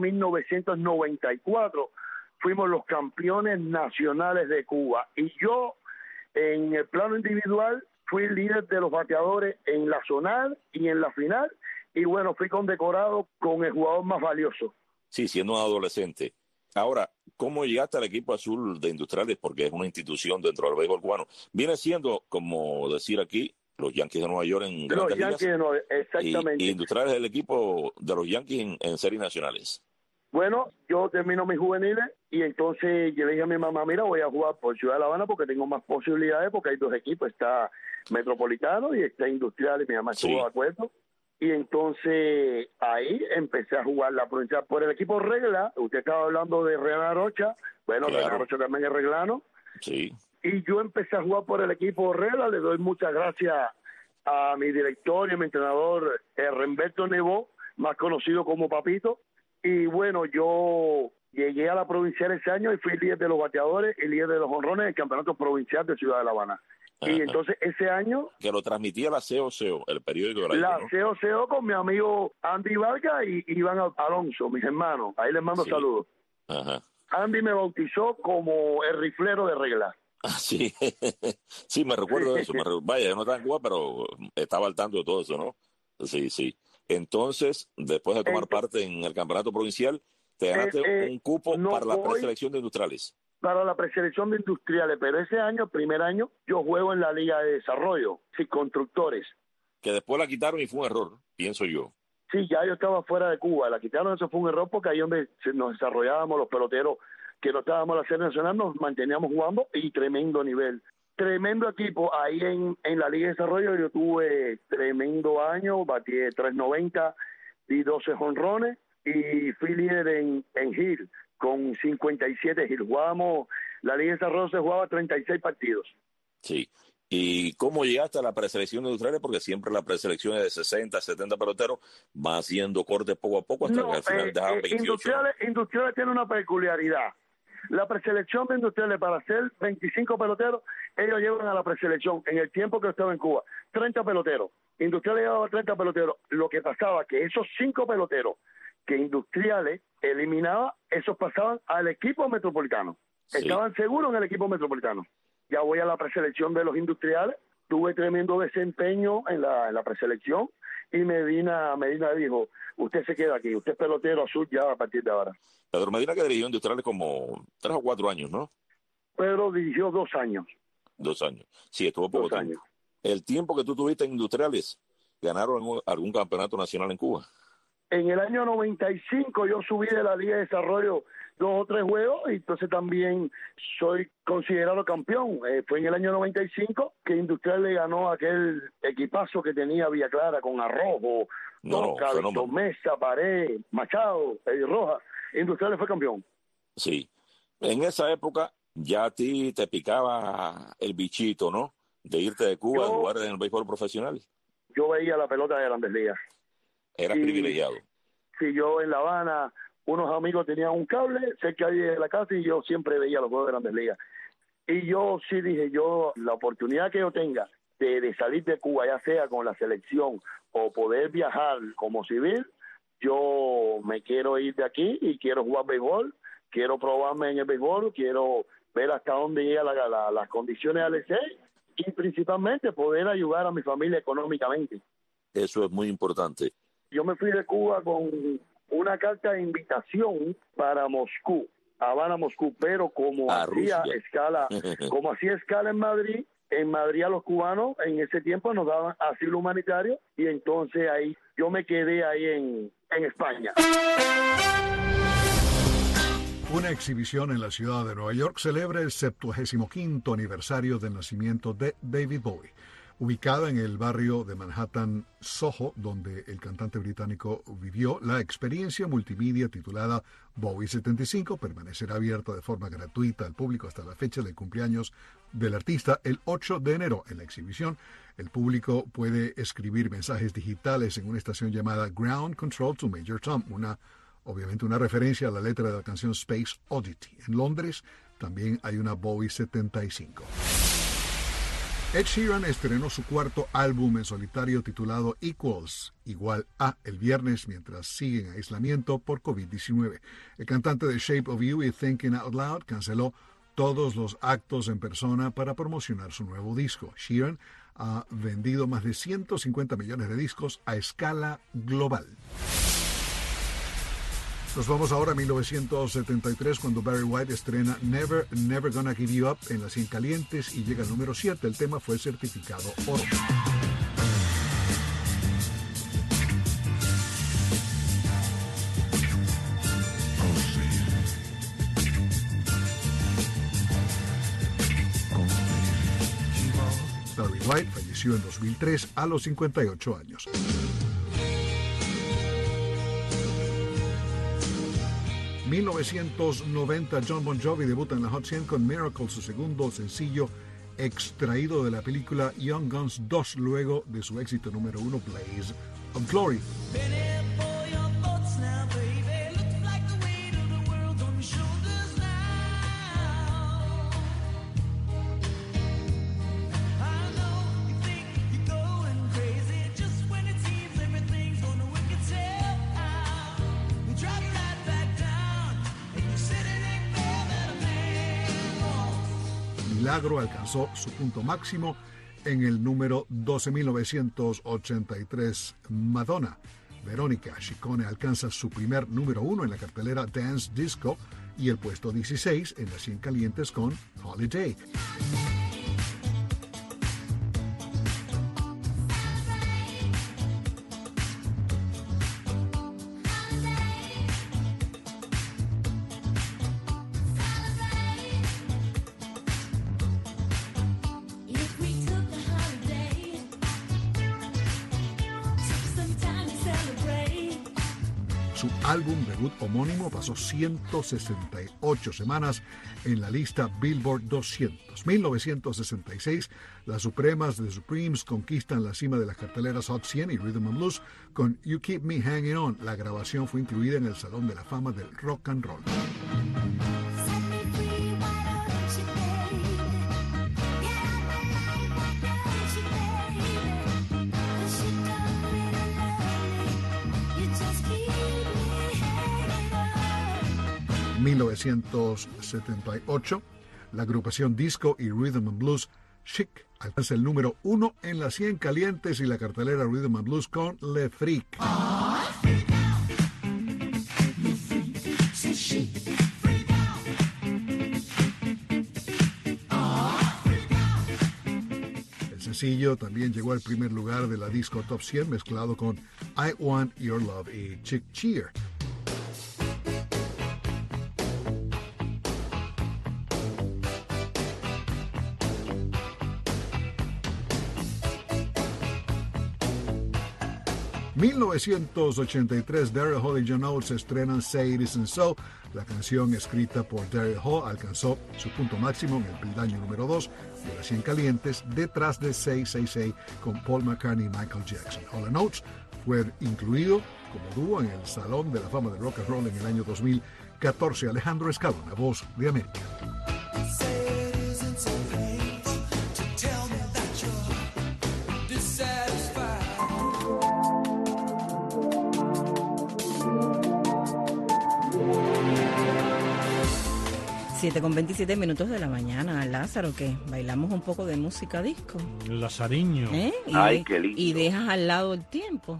1994. Fuimos los campeones nacionales de Cuba. Y yo, en el plano individual, fui líder de los bateadores en la zonal y en la final. Y bueno, fui condecorado con el jugador más valioso. Sí, siendo un adolescente. Ahora, ¿cómo llegaste al equipo azul de Industriales? Porque es una institución dentro del béisbol cubano. Viene siendo, como decir aquí, los Yankees de Nueva York en Grandes Ligas. Exactamente. Y Industriales es el equipo de los Yankees en series nacionales. Bueno, yo termino mis juveniles y entonces yo le dije a mi mamá, mira, voy a jugar por Ciudad de La Habana porque tengo más posibilidades, porque hay 2 equipos, está Metropolitano y está Industrial, y mi mamá estuvo de acuerdo. Y entonces ahí empecé a jugar la provincia por el equipo Regla. Usted estaba hablando de Renan Rocha. Bueno, claro. Renan Rocha también es reglano. Sí. y yo empecé a jugar por el equipo Herrera. Le doy muchas gracias a mi director y a mi entrenador, Renberto Nevó, más conocido como Papito. Y bueno, yo llegué a la provincial ese año y fui líder de los bateadores y líder de los jonrones del campeonato provincial de Ciudad de La Habana. Ajá. Y entonces ese año... Que lo transmitía la COCO, el periódico de la COCO con mi amigo Andy Vargas y Iván Alonso, mis hermanos. Ahí les mando saludos. Ajá. Andy me bautizó como el riflero de regla. Sí, sí, me recuerdo de eso. Vaya, yo no estaba en Cuba, pero estaba al tanto de todo eso, ¿no? Sí, sí. Entonces, después de tomar parte en el campeonato provincial, te ganaste un cupo para la preselección de industriales. Para la preselección de industriales, pero ese año, el primer año, yo juego en la Liga de Desarrollo, sí, constructores. Que después la quitaron y fue un error, pienso yo. Sí, ya yo estaba fuera de Cuba, la quitaron, eso fue un error porque ahí donde nos desarrollábamos los peloteros que no estábamos en la serie nacional, nos manteníamos jugando y tremendo nivel. Tremendo equipo, ahí en la Liga de Desarrollo yo tuve tremendo año, batí 390, di 12 jonrones y fui líder en Gil con 57 Gil. Jugábamos, la Liga de Desarrollo se jugaba 36 partidos. Sí. ¿Y cómo llegaste a la preselección de industriales? Porque siempre la preselección es de 60, 70 peloteros, va haciendo cortes poco a poco hasta que al final dejan 28. Industriales tiene una peculiaridad. La preselección de industriales, para hacer 25 peloteros, ellos llevan a la preselección, en el tiempo que estaba en Cuba, 30 peloteros. Industriales llevaba 30 peloteros. Lo que pasaba que esos 5 peloteros que Industriales eliminaba, esos pasaban al equipo metropolitano. Sí. Estaban seguros en el equipo metropolitano. Ya voy a la preselección de los Industriales, tuve tremendo desempeño en la preselección y Medina dijo, usted se queda aquí, usted es pelotero azul ya a partir de ahora. Pedro Medina, que dirigió Industriales como 3 o 4 años, ¿no? Pedro dirigió 2 años. 2 años, sí, estuvo poco tiempo. El tiempo que tú tuviste en Industriales, ¿ganaron algún campeonato nacional en Cuba? En el año 95 yo subí de la Liga de Desarrollo 2 o 3 juegos y entonces también soy considerado campeón. Fue en el año 95 que Industrial le ganó a aquel equipazo que tenía Villa Clara con Arrojo, Carlos Mesa, Pared, Machado, Eddie Rojas. Industrial fue campeón. Sí. En esa época ya a ti te picaba el bichito, ¿no? De irte de Cuba a jugar en el béisbol profesional. Yo veía la pelota de Grandes Ligas. Eras privilegiado. Sí, yo en La Habana, unos amigos tenían un cable cerca de la casa y yo siempre veía los juegos de Grandes Ligas. Y yo sí dije, la oportunidad que yo tenga de salir de Cuba, ya sea con la selección o poder viajar como civil, yo me quiero ir de aquí y quiero jugar béisbol, quiero probarme en el béisbol, quiero ver hasta dónde llegan las condiciones al EC y principalmente poder ayudar a mi familia económicamente. Eso es muy importante. Yo me fui de Cuba con una carta de invitación para Moscú, Habana, Moscú, pero como hacía escala en Madrid a los cubanos en ese tiempo nos daban asilo humanitario y entonces ahí yo me quedé ahí en España. Una exhibición en la ciudad de Nueva York celebra el 75º aniversario del nacimiento de David Bowie. Ubicada en el barrio de Manhattan, Soho, donde el cantante británico vivió, la experiencia multimedia titulada Bowie 75 permanecerá abierta de forma gratuita al público hasta la fecha del cumpleaños del artista el 8 de enero. En la exhibición, el público puede escribir mensajes digitales en una estación llamada Ground Control to Major Tom, obviamente una referencia a la letra de la canción Space Oddity. En Londres también hay una Bowie 75. Ed Sheeran estrenó su 4º álbum en solitario titulado Equals, igual a, el viernes mientras sigue en aislamiento por COVID-19. El cantante de Shape of You y Thinking Out Loud canceló todos los actos en persona para promocionar su nuevo disco. Sheeran ha vendido más de 150 millones de discos a escala global. Nos vamos ahora a 1973 cuando Barry White estrena Never, Never Gonna Give You Up en las 100 calientes y llega al número 7. El tema fue certificado oro. Barry White falleció en 2003 a los 58 años. 1990, John Bon Jovi debuta en la Hot 100 con Miracle, su segundo sencillo extraído de la película Young Guns 2, luego de su éxito número 1, Blaze of Glory. Milagro alcanzó su punto máximo en el número 12.983. Madonna, Verónica Ciccone alcanza su primer número 1 en la cartelera Dance Disco y el puesto 16 en las 100 calientes con Holiday. Su álbum debut homónimo pasó 168 semanas en la lista Billboard 200. 1966, las Supremas de Supremes conquistan la cima de las carteleras Hot 100 y Rhythm and Blues con You Keep Me Hanging On. La grabación fue incluida en el Salón de la Fama del Rock and Roll. En 1978, la agrupación disco y rhythm and blues Chic alcanza el número 1 en las 100 calientes y la cartelera Rhythm and Blues con Le Freak. El sencillo también llegó al primer lugar de la disco Top 100 mezclado con I Want Your Love y Chick Cheer. En 1983, Daryl Hall y John Oates estrenan Say It Isn't So. La canción escrita por Daryl Hall alcanzó su punto máximo en el peldaño número 2 de las 100 calientes, detrás de Say Say Say con Paul McCartney y Michael Jackson. Hall & Oates fue incluido como dúo en el Salón de la Fama del Rock and Roll en el año 2014. Alejandro Escalona, Voz de América. 7:27 de la mañana, Lázaro, que bailamos un poco de música disco. Lazariño. Ay, qué lindo. Y dejas al lado el tiempo.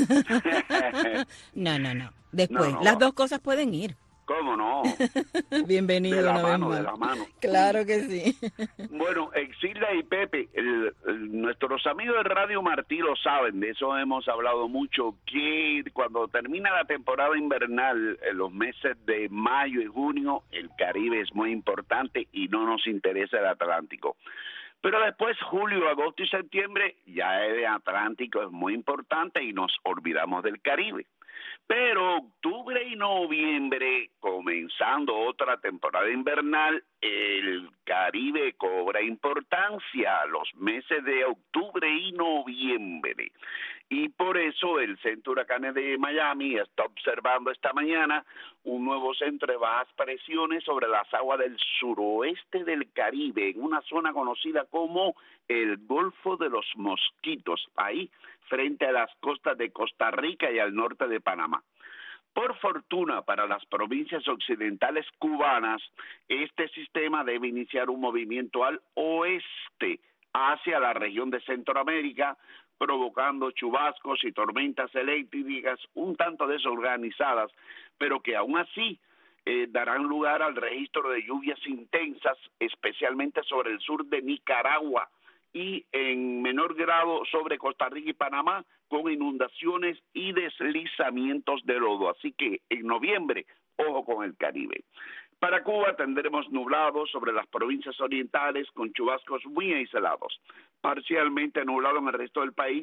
No. Después, no. Las dos cosas pueden ir. ¿Cómo no? Bienvenido una vez más. De la mano. Claro que sí. Bueno, Exilda y Pepe, nuestros amigos de Radio Martí lo saben, de eso hemos hablado mucho, que cuando termina la temporada invernal, en los meses de mayo y junio, el Caribe es muy importante y no nos interesa el Atlántico. Pero después, julio, agosto y septiembre, ya el Atlántico es muy importante y nos olvidamos del Caribe. Pero octubre y noviembre, comenzando otra temporada invernal, el Caribe cobra importancia, los meses de octubre y noviembre. Y por eso el Centro de Huracanes de Miami está observando esta mañana un nuevo centro de bajas presiones sobre las aguas del suroeste del Caribe, en una zona conocida como el Golfo de los Mosquitos, ahí frente a las costas de Costa Rica y al norte de Panamá. Por fortuna para las provincias occidentales cubanas, este sistema debe iniciar un movimiento al oeste hacia la región de Centroamérica, provocando chubascos y tormentas eléctricas un tanto desorganizadas, pero que aún así darán lugar al registro de lluvias intensas, especialmente sobre el sur de Nicaragua y en menor grado sobre Costa Rica y Panamá, con inundaciones y deslizamientos de lodo. Así que en noviembre, ojo con el Caribe. Para Cuba tendremos nublado sobre las provincias orientales con chubascos muy aislados. Parcialmente nublado en el resto del país,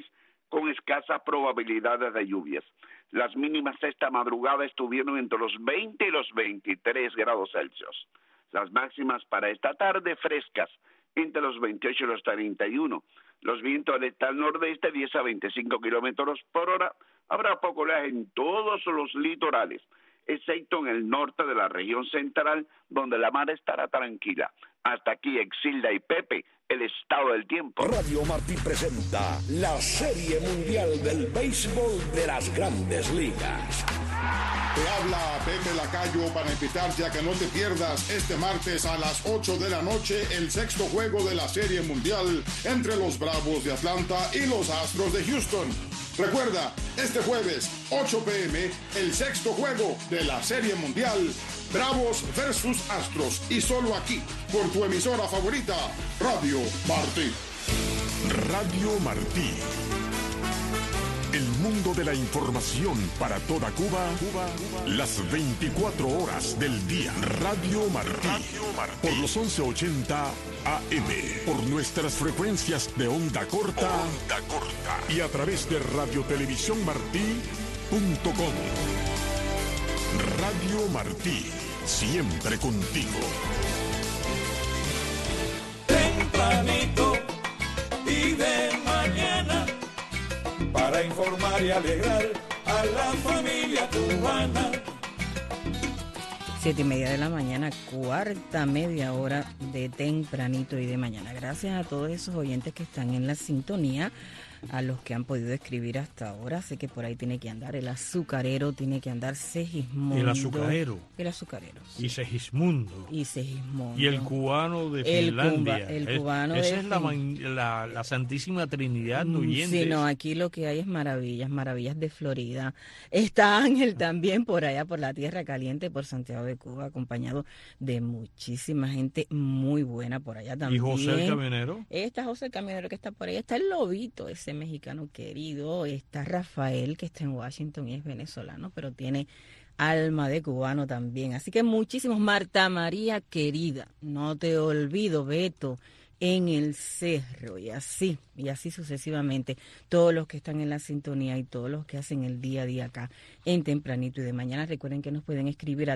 con escasas probabilidades de lluvias. Las mínimas esta madrugada estuvieron entre los 20 y los 23 grados Celsius. Las máximas para esta tarde frescas, entre los 28 y los 31. Los vientos del estado nordeste 10 a 25 kilómetros por hora. Habrá poco oleaje en todos los litorales, excepto en el norte de la región central, donde la mar estará tranquila. Hasta aquí, Exilda y Pepe, el estado del tiempo. Radio Martí presenta la Serie Mundial del Béisbol de las Grandes Ligas. Te habla Pepe Lacayo para invitarte a que no te pierdas este martes a las 8 de la noche el sexto juego de la Serie Mundial entre los Bravos de Atlanta y los Astros de Houston. Recuerda, este jueves, 8 p.m., el sexto juego de la Serie Mundial, Bravos versus Astros, y solo aquí, por tu emisora favorita, Radio Martí. Radio Martí. El mundo de la información para toda Cuba, las 24 horas del día. Radio Martí. Por los 1180 AM. Por nuestras frecuencias de onda corta. Y a través de radiotelevisiónmartí.com. Radio Martí. Siempre contigo. Tempranito y de mañana, para informar y alegrar a la familia cubana. 7:30 de la mañana, cuarta media hora de tempranito y de mañana. Gracias a todos esos oyentes que están en la sintonía, a los que han podido escribir hasta ahora. Sé que por ahí tiene que andar el azucarero, tiene que andar Segismundo. El azucarero. El azucarero. Sí. Y Segismundo. Y Segismundo. Y el cubano de Finlandia. El cubano esa de es la Santísima Trinidad de oyentes. Sí, no, aquí lo que hay es maravillas de Florida. Está Ángel también por allá, por la Tierra Caliente, por Santiago de Cuba, acompañado de muchísima gente muy buena por allá también. ¿Y José el Camionero? Está José el Camionero que está por ahí. Está el Lobito, ese mexicano querido. Está Rafael, que está en Washington y es venezolano, pero tiene alma de cubano también. Así que muchísimos. Marta María querida, no te olvido, Beto, en el Cerro, y así sucesivamente, todos los que están en la sintonía y todos los que hacen el día a día acá en Tempranito y de Mañana. Recuerden que nos pueden escribir a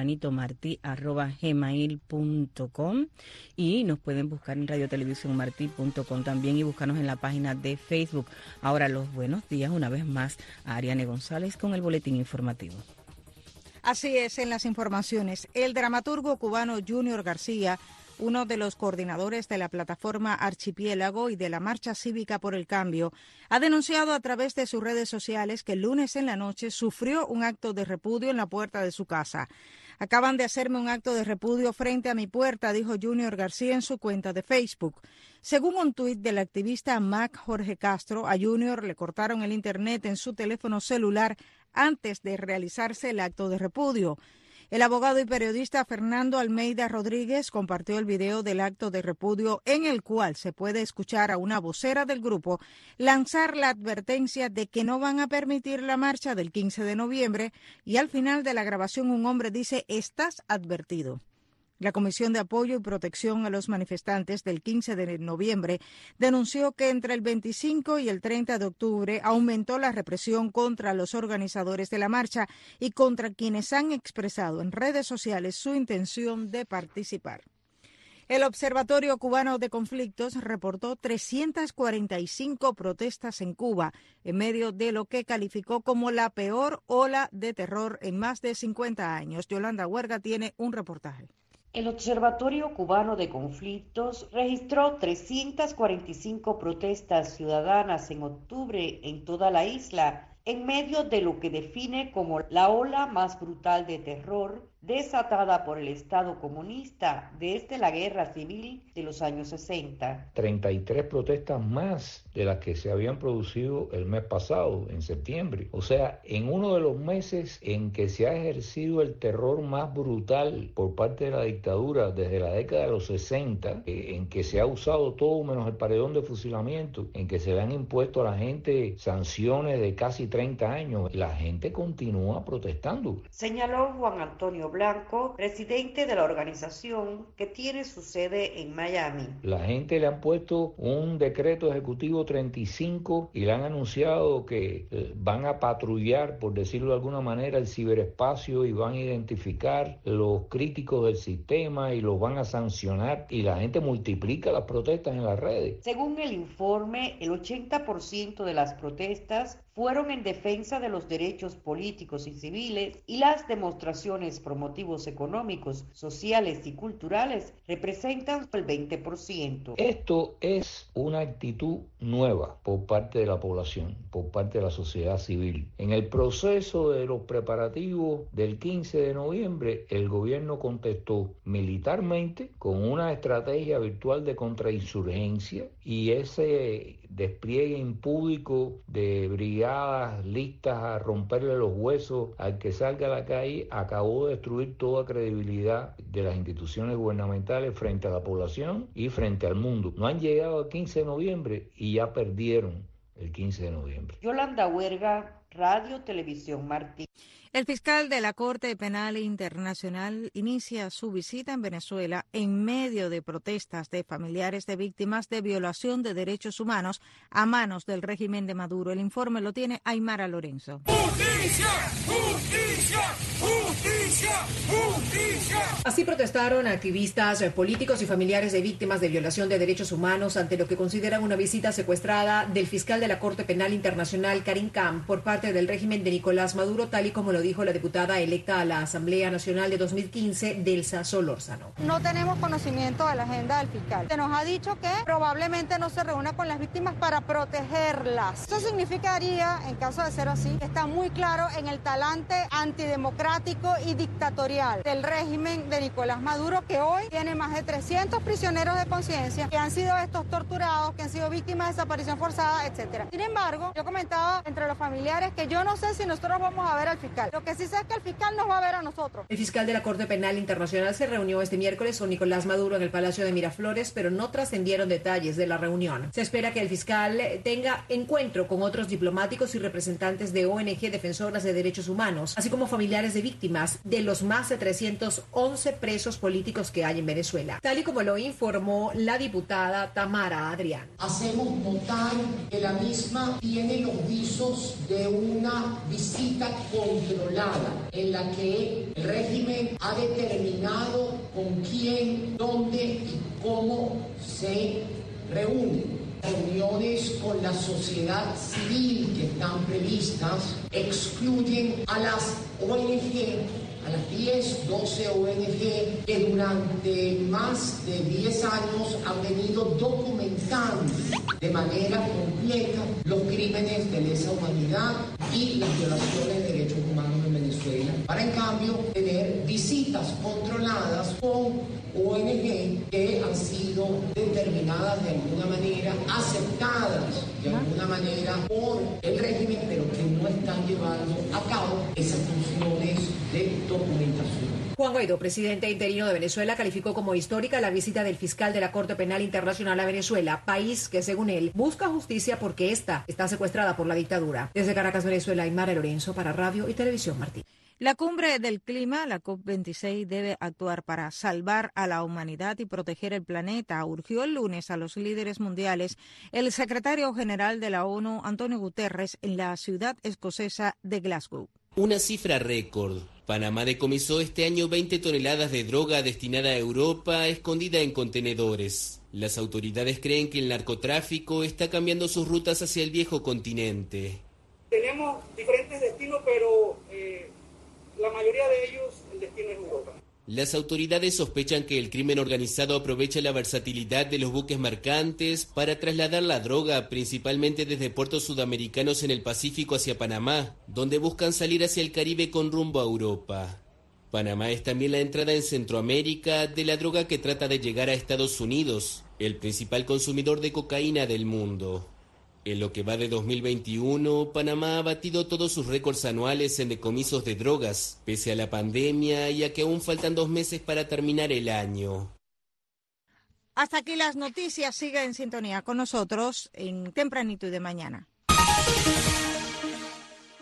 tempranitomarti@gmail.com y nos pueden buscar en radiotelevisiónmarti.com también, y buscarnos en la página de Facebook. Ahora los buenos días una vez más a Ariane González con el boletín informativo. Así es, en las informaciones, el dramaturgo cubano Junior García, uno de los coordinadores de la plataforma Archipiélago y de la Marcha Cívica por el Cambio, ha denunciado a través de sus redes sociales que el lunes en la noche sufrió un acto de repudio en la puerta de su casa. Acaban de hacerme un acto de repudio frente a mi puerta, dijo Junior García en su cuenta de Facebook. Según un tuit del activista Mac Jorge Castro, a Junior le cortaron el internet en su teléfono celular antes de realizarse el acto de repudio. El abogado y periodista Fernando Almeida Rodríguez compartió el video del acto de repudio, en el cual se puede escuchar a una vocera del grupo lanzar la advertencia de que no van a permitir la marcha del 15 de noviembre y al final de la grabación un hombre dice: "Estás advertido". La Comisión de Apoyo y Protección a los Manifestantes del 15 de noviembre denunció que entre el 25 y el 30 de octubre aumentó la represión contra los organizadores de la marcha y contra quienes han expresado en redes sociales su intención de participar. El Observatorio Cubano de Conflictos reportó 345 protestas en Cuba, en medio de lo que calificó como la peor ola de terror en más de 50 años. Yolanda Huerga tiene un reportaje. El Observatorio Cubano de Conflictos registró 345 protestas ciudadanas en octubre en toda la isla, en medio de lo que define como la ola más brutal de terror desatada por el Estado comunista desde la Guerra Civil de los años 60. 33 protestas más de las que se habían producido el mes pasado, en septiembre. O sea, en uno de los meses en que se ha ejercido el terror más brutal por parte de la dictadura desde la década de los 60, en que se ha usado todo menos el paredón de fusilamiento, en que se le han impuesto a la gente sanciones de casi 30 años. La gente continúa protestando. Señaló Juan Antonio Blanco, presidente de la organización que tiene su sede en Miami. La gente le han puesto un decreto ejecutivo 35 y le han anunciado que van a patrullar, por decirlo de alguna manera, el ciberespacio y van a identificar los críticos del sistema y los van a sancionar, y la gente multiplica las protestas en las redes. Según el informe, el 80% de las protestas fueron en defensa de los derechos políticos y civiles, y las demostraciones por motivos económicos, sociales y culturales representan el 20%. Esto es una actitud nueva por parte de la población, por parte de la sociedad civil. En el proceso de los preparativos del 15 de noviembre, el gobierno contestó militarmente con una estrategia virtual de contrainsurgencia, y ese despliegue impúdico de brigadas listas a romperle los huesos al que salga a la calle acabó de destruir toda credibilidad de las instituciones gubernamentales frente a la población y frente al mundo. No han llegado al 15 de noviembre y ya perdieron el 15 de noviembre. Yolanda Huerga, Radio Televisión Martí. El fiscal de la Corte Penal Internacional inicia su visita en Venezuela en medio de protestas de familiares de víctimas de violación de derechos humanos a manos del régimen de Maduro. El informe lo tiene Aymara Lorenzo. ¡Justicia! ¡Justicia! ¡Justicia! ¡Justicia! Así protestaron activistas, políticos y familiares de víctimas de violación de derechos humanos ante lo que consideran una visita secuestrada del fiscal de la Corte Penal Internacional, Karim Khan, por parte del régimen de Nicolás Maduro, tal y como lo dijo la diputada electa a la Asamblea Nacional de 2015, Delsa Solórzano. No tenemos conocimiento de la agenda del fiscal. Se nos ha dicho que probablemente no se reúna con las víctimas para protegerlas. Eso significaría, en caso de ser así, que está muy claro en el talante antidemocrático y dictatorial del régimen de Nicolás Maduro, que hoy tiene más de 300 prisioneros de conciencia que han sido estos torturados, que han sido víctimas de desaparición forzada, etc. Sin embargo, yo comentaba entre los familiares que yo no sé si nosotros vamos a ver al fiscal. Lo que sí sé es que el fiscal nos va a ver a nosotros. El fiscal de la Corte Penal Internacional se reunió este miércoles con Nicolás Maduro en el Palacio de Miraflores, pero no trascendieron detalles de la reunión. Se espera que el fiscal tenga encuentro con otros diplomáticos y representantes de ONG defensoras de derechos humanos, así como familiares de víctimas de los más de 311 presos políticos que hay en Venezuela, tal y como lo informó la diputada Tamara Adrián. Hacemos notar que la misma tiene los visos de una visita controlada, en la que el régimen ha determinado con quién, dónde y cómo se reúnen. Reuniones con la sociedad civil que están previstas excluyen a las ONG, a las 10, 12 ONG que durante más de 10 años han venido documentando de manera completa los crímenes de lesa humanidad y las violaciones de derechos humanos en Venezuela, para en cambio tener visitas controladas con ONG que han sido determinadas de alguna manera, aceptadas de alguna manera por el régimen, pero que no están llevando a cabo esas funciones de documentación. Juan Guaidó, presidente interino de Venezuela, calificó como histórica la visita del fiscal de la Corte Penal Internacional a Venezuela, país que, según él, busca justicia porque ésta está secuestrada por la dictadura. Desde Caracas, Venezuela, Aymara Lorenzo para Radio y Televisión Martí. La cumbre del clima, la COP26, debe actuar para salvar a la humanidad y proteger el planeta. Urgió el lunes a los líderes mundiales el secretario general de la ONU, Antonio Guterres, en la ciudad escocesa de Glasgow. Una cifra récord. Panamá decomisó este año 20 toneladas de droga destinada a Europa, escondida en contenedores. Las autoridades creen que el narcotráfico está cambiando sus rutas hacia el viejo continente. Tenemos diferentes destinos, pero la mayoría de ellos, el destino es Europa. Las autoridades sospechan que el crimen organizado aprovecha la versatilidad de los buques mercantes para trasladar la droga principalmente desde puertos sudamericanos en el Pacífico hacia Panamá, donde buscan salir hacia el Caribe con rumbo a Europa. Panamá es también la entrada en Centroamérica de la droga que trata de llegar a Estados Unidos, el principal consumidor de cocaína del mundo. En lo que va de 2021, Panamá ha batido todos sus récords anuales en decomisos de drogas, pese a la pandemia y a que aún faltan 2 meses para terminar el año. Hasta aquí las noticias. Siga en sintonía con nosotros en Tempranito y de Mañana.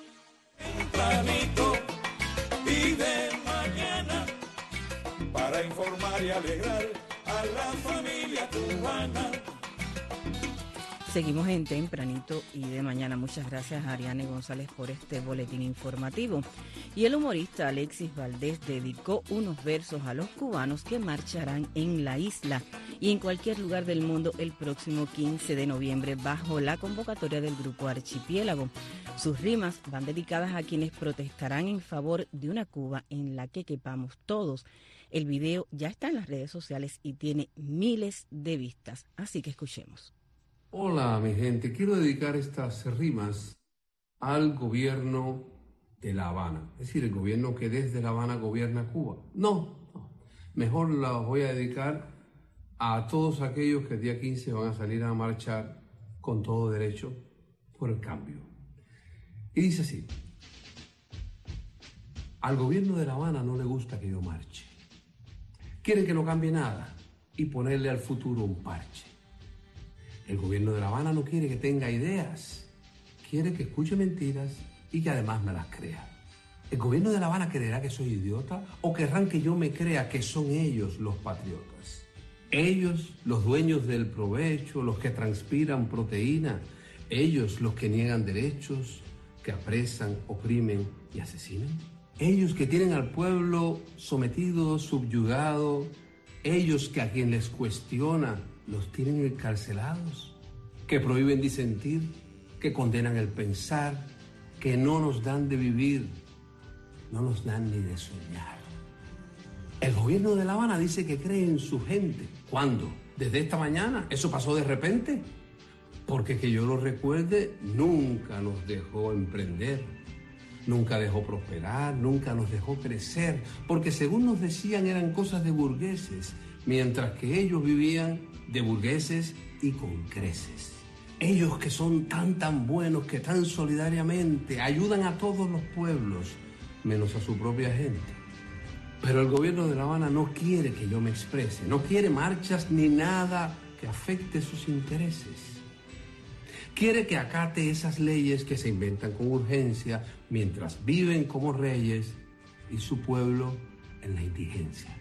y alegrar a la familia cubana. Seguimos en Tempranito y de Mañana. Muchas gracias a Ariane González por este boletín informativo. Y el humorista Alexis Valdés dedicó unos versos a los cubanos que marcharán en la isla y en cualquier lugar del mundo el próximo 15 de noviembre bajo la convocatoria del Grupo Archipiélago. Sus rimas van dedicadas a quienes protestarán en favor de una Cuba en la que quepamos todos. El video ya está en las redes sociales y tiene miles de vistas, así que escuchemos. Hola, mi gente. Quiero dedicar estas rimas al gobierno de La Habana. Es decir, el gobierno que desde La Habana gobierna Cuba. No. Mejor las voy a dedicar a todos aquellos que el día 15 van a salir a marchar con todo derecho por el cambio. Y dice así: al gobierno de La Habana no le gusta que yo marche. Quieren que no cambie nada y ponerle al futuro un parche. El gobierno de La Habana no quiere que tenga ideas, quiere que escuche mentiras y que además me las crea. ¿El gobierno de La Habana creerá que soy idiota o querrán que yo me crea que son ellos los patriotas? Ellos, los dueños del provecho, los que transpiran proteína, ellos los que niegan derechos, que apresan, oprimen y asesinan. Ellos que tienen al pueblo sometido, subyugado, ellos que a quien les cuestiona los tienen encarcelados, que prohíben disentir, que condenan el pensar, que no nos dan de vivir, no nos dan ni de soñar. El gobierno de La Habana dice que cree en su gente. ¿Cuándo? ¿Desde esta mañana? ¿Eso pasó de repente? Porque que yo lo recuerde, nunca nos dejó emprender, nunca dejó prosperar, nunca nos dejó crecer, porque según nos decían eran cosas de burgueses, mientras que ellos vivían de burgueses y con creces. Ellos que son tan buenos que tan solidariamente ayudan a todos los pueblos, menos a su propia gente. Pero el gobierno de La Habana no quiere que yo me exprese, no quiere marchas ni nada que afecte sus intereses. Quiere que acate esas leyes que se inventan con urgencia mientras viven como reyes y su pueblo en la indigencia.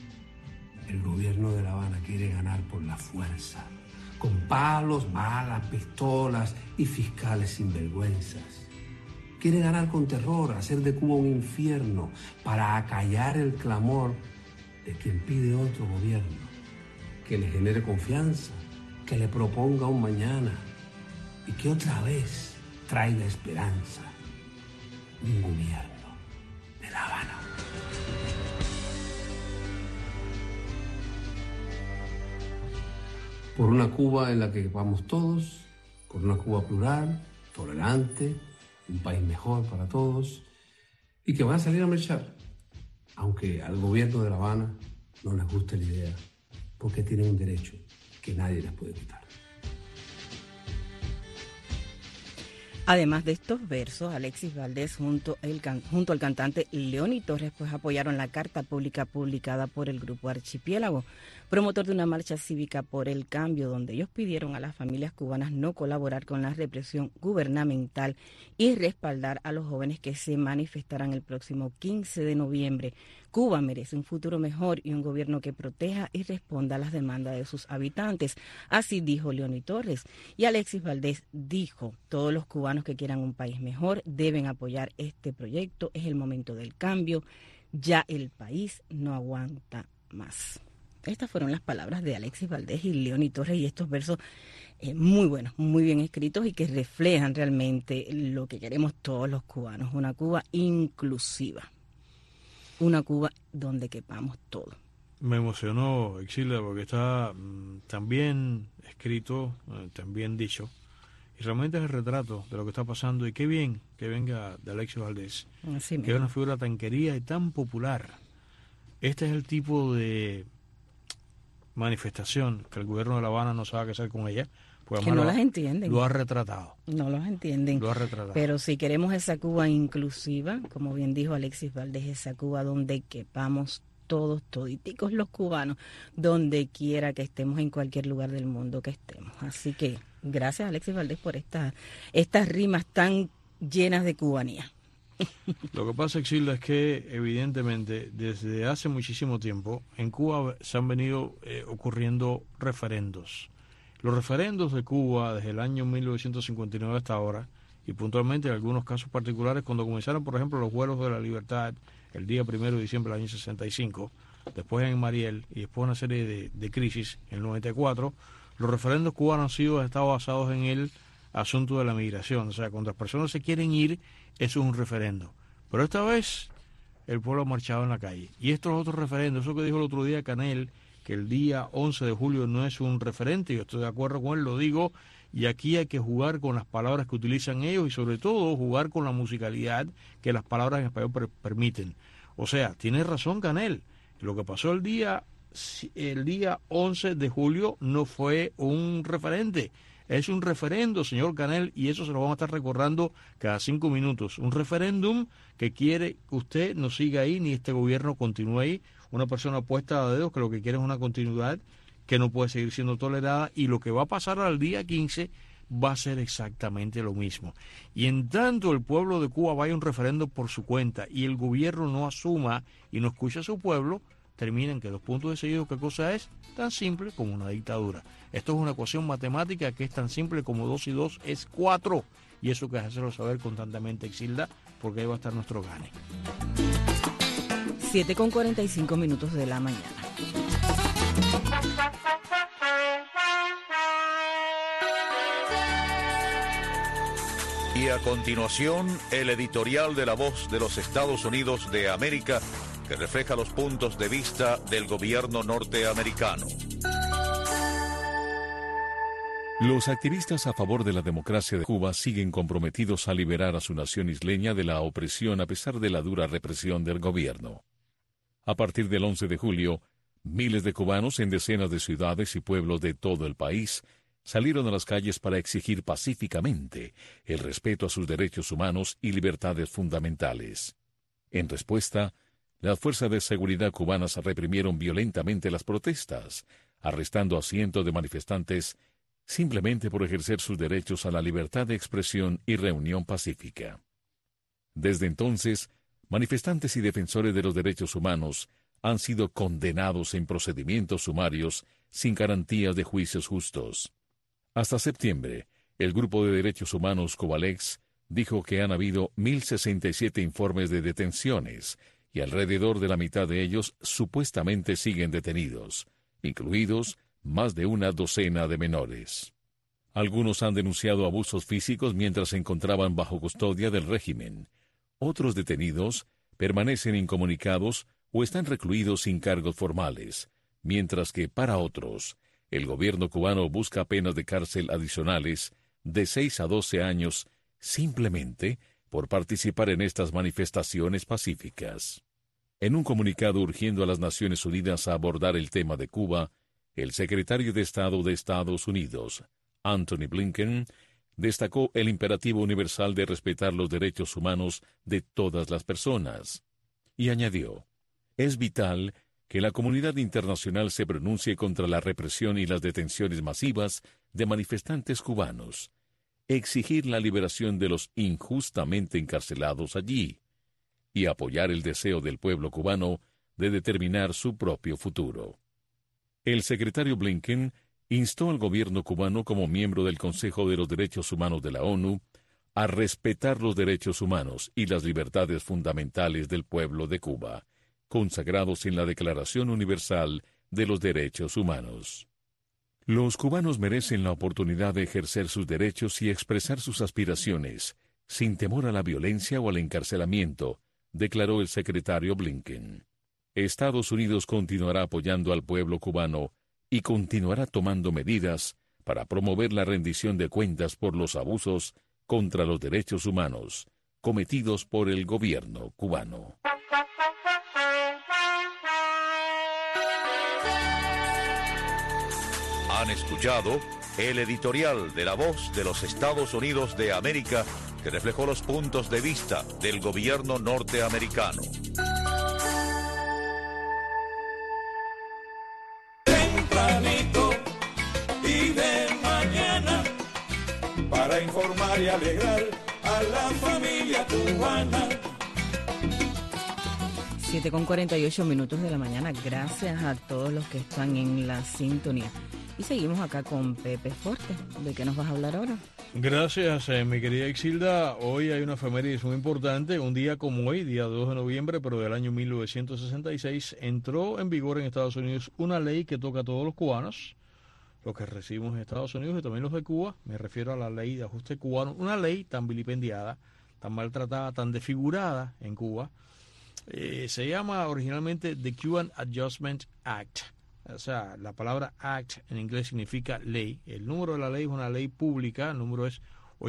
El gobierno de La Habana quiere ganar por la fuerza, con palos, balas, pistolas y fiscales sinvergüenzas. Quiere ganar con terror, hacer de Cuba un infierno para acallar el clamor de quien pide otro gobierno, que le genere confianza, que le proponga un mañana y que otra vez traiga esperanza. Un gobierno de La Habana. Por una Cuba en la que vamos todos, por una Cuba plural, tolerante, un país mejor para todos, y que van a salir a marchar, aunque al gobierno de La Habana no les guste la idea, porque tienen un derecho que nadie les puede quitar. Además de estos versos, Alexis Valdés junto al cantante Leoni Torres pues apoyaron la carta pública publicada por el Grupo Archipiélago, promotor de una marcha cívica por el cambio, donde ellos pidieron a las familias cubanas no colaborar con la represión gubernamental y respaldar a los jóvenes que se manifestarán el próximo 15 de noviembre. Cuba merece un futuro mejor y un gobierno que proteja y responda a las demandas de sus habitantes. Así dijo Leoni Torres. Y Alexis Valdés dijo: todos los cubanos que quieran un país mejor deben apoyar este proyecto. Es el momento del cambio. Ya el país no aguanta más. Estas fueron las palabras de Alexis Valdés y Leoni Torres, y estos versos muy buenos, muy bien escritos y que reflejan realmente lo que queremos todos los cubanos. Una Cuba inclusiva. Una Cuba donde quepamos todo. Me emocionó, Exilda, porque está tan bien escrito, tan bien dicho, y realmente es el retrato de lo que está pasando, y qué bien que venga de Alexis Valdés, que es una figura tan querida y tan popular. Este es el tipo de manifestación que el gobierno de La Habana no sabe qué hacer con ella, pues que no las entienden. Lo ha retratado. No los entienden. Lo ha retratado. Pero si queremos esa Cuba inclusiva, como bien dijo Alexis Valdés, esa Cuba donde quepamos todos, toditicos los cubanos, donde quiera que estemos, en cualquier lugar del mundo que estemos. Así que gracias, Alexis Valdés, por estas rimas tan llenas de cubanía. Lo que pasa, Exilda, es que evidentemente desde hace muchísimo tiempo en Cuba se han venido ocurriendo referendos. Los referendos de Cuba desde el año 1959 hasta ahora, y puntualmente en algunos casos particulares, cuando comenzaron, por ejemplo, los vuelos de la libertad el día 1 de diciembre del año 65, después en Mariel y después una serie de crisis en el 94, los referendos cubanos han estado basados en el asunto de la migración. O sea, cuando las personas se quieren ir, eso es un referendo. Pero esta vez el pueblo ha marchado en la calle. Y estos otros referendos, eso que dijo el otro día Canel, que el día 11 de julio no es un referente, yo estoy de acuerdo con él, lo digo, y aquí hay que jugar con las palabras que utilizan ellos y sobre todo jugar con la musicalidad que las palabras en español permiten. O sea, tiene razón Canel, lo que pasó el día 11 de julio no fue un referente, es un referendo, señor Canel, y eso se lo vamos a estar recordando cada 5 minutos. Un referéndum que quiere que usted no siga ahí, ni este gobierno continúe ahí. Una persona puesta a dedos que lo que quiere es una continuidad que no puede seguir siendo tolerada, y lo que va a pasar al día 15 va a ser exactamente lo mismo. Y en tanto el pueblo de Cuba vaya a un referendo por su cuenta y el gobierno no asuma y no escucha a su pueblo, terminan que los puntos de seguido, ¿qué cosa es? Tan simple como una dictadura. Esto es una ecuación matemática que es tan simple como 2 y 2 es 4. Y eso que es hacerlo saber constantemente, Exilda, porque ahí va a estar nuestro gane. 7:45 de la mañana. Y a continuación, el editorial de La Voz de los Estados Unidos de América, que refleja los puntos de vista del gobierno norteamericano. Los activistas a favor de la democracia de Cuba siguen comprometidos a liberar a su nación isleña de la opresión a pesar de la dura represión del gobierno. A partir del 11 de julio, miles de cubanos en decenas de ciudades y pueblos de todo el país salieron a las calles para exigir pacíficamente el respeto a sus derechos humanos y libertades fundamentales. En respuesta, las fuerzas de seguridad cubanas reprimieron violentamente las protestas, arrestando a cientos de manifestantes simplemente por ejercer sus derechos a la libertad de expresión y reunión pacífica. Desde entonces, manifestantes y defensores de los derechos humanos han sido condenados en procedimientos sumarios sin garantías de juicios justos. Hasta septiembre, el Grupo de Derechos Humanos Cubalex dijo que han habido 1.067 informes de detenciones y alrededor de la mitad de ellos supuestamente siguen detenidos, incluidos más de una docena de menores. Algunos han denunciado abusos físicos mientras se encontraban bajo custodia del régimen. Otros detenidos permanecen incomunicados o están recluidos sin cargos formales, mientras que para otros, el gobierno cubano busca penas de cárcel adicionales de 6 a 12 años simplemente por participar en estas manifestaciones pacíficas. En un comunicado urgiendo a las Naciones Unidas a abordar el tema de Cuba, el secretario de Estado de Estados Unidos, Anthony Blinken, destacó el imperativo universal de respetar los derechos humanos de todas las personas, y añadió: es vital que la comunidad internacional se pronuncie contra la represión y las detenciones masivas de manifestantes cubanos, exigir la liberación de los injustamente encarcelados allí, y apoyar el deseo del pueblo cubano de determinar su propio futuro. El secretario Blinken instó al gobierno cubano como miembro del Consejo de los Derechos Humanos de la ONU a respetar los derechos humanos y las libertades fundamentales del pueblo de Cuba, consagrados en la Declaración Universal de los Derechos Humanos. Los cubanos merecen la oportunidad de ejercer sus derechos y expresar sus aspiraciones, sin temor a la violencia o al encarcelamiento, declaró el secretario Blinken. Estados Unidos continuará apoyando al pueblo cubano y continuará tomando medidas para promover la rendición de cuentas por los abusos contra los derechos humanos cometidos por el gobierno cubano. Han escuchado el editorial de La Voz de los Estados Unidos de América, que reflejó los puntos de vista del gobierno norteamericano. Tempranito y de mañana, para informar y alegrar a la familia cubana. 7:48 de la mañana. Gracias a todos los que están en la sintonía. Y seguimos acá con Pepe Forte. ¿De qué nos vas a hablar ahora? Gracias, mi querida Exilda. Hoy hay una efeméride muy importante. Un día como hoy, día 2 de noviembre, pero del año 1966, entró en vigor en Estados Unidos una ley que toca a todos los cubanos, los que recibimos en Estados Unidos y también los de Cuba. Me refiero a la ley de ajuste cubano. Una ley tan vilipendiada, tan maltratada, tan desfigurada en Cuba. Se llama originalmente The Cuban Adjustment Act. O sea, la palabra act en inglés significa ley. El número de la ley es una ley pública, el número es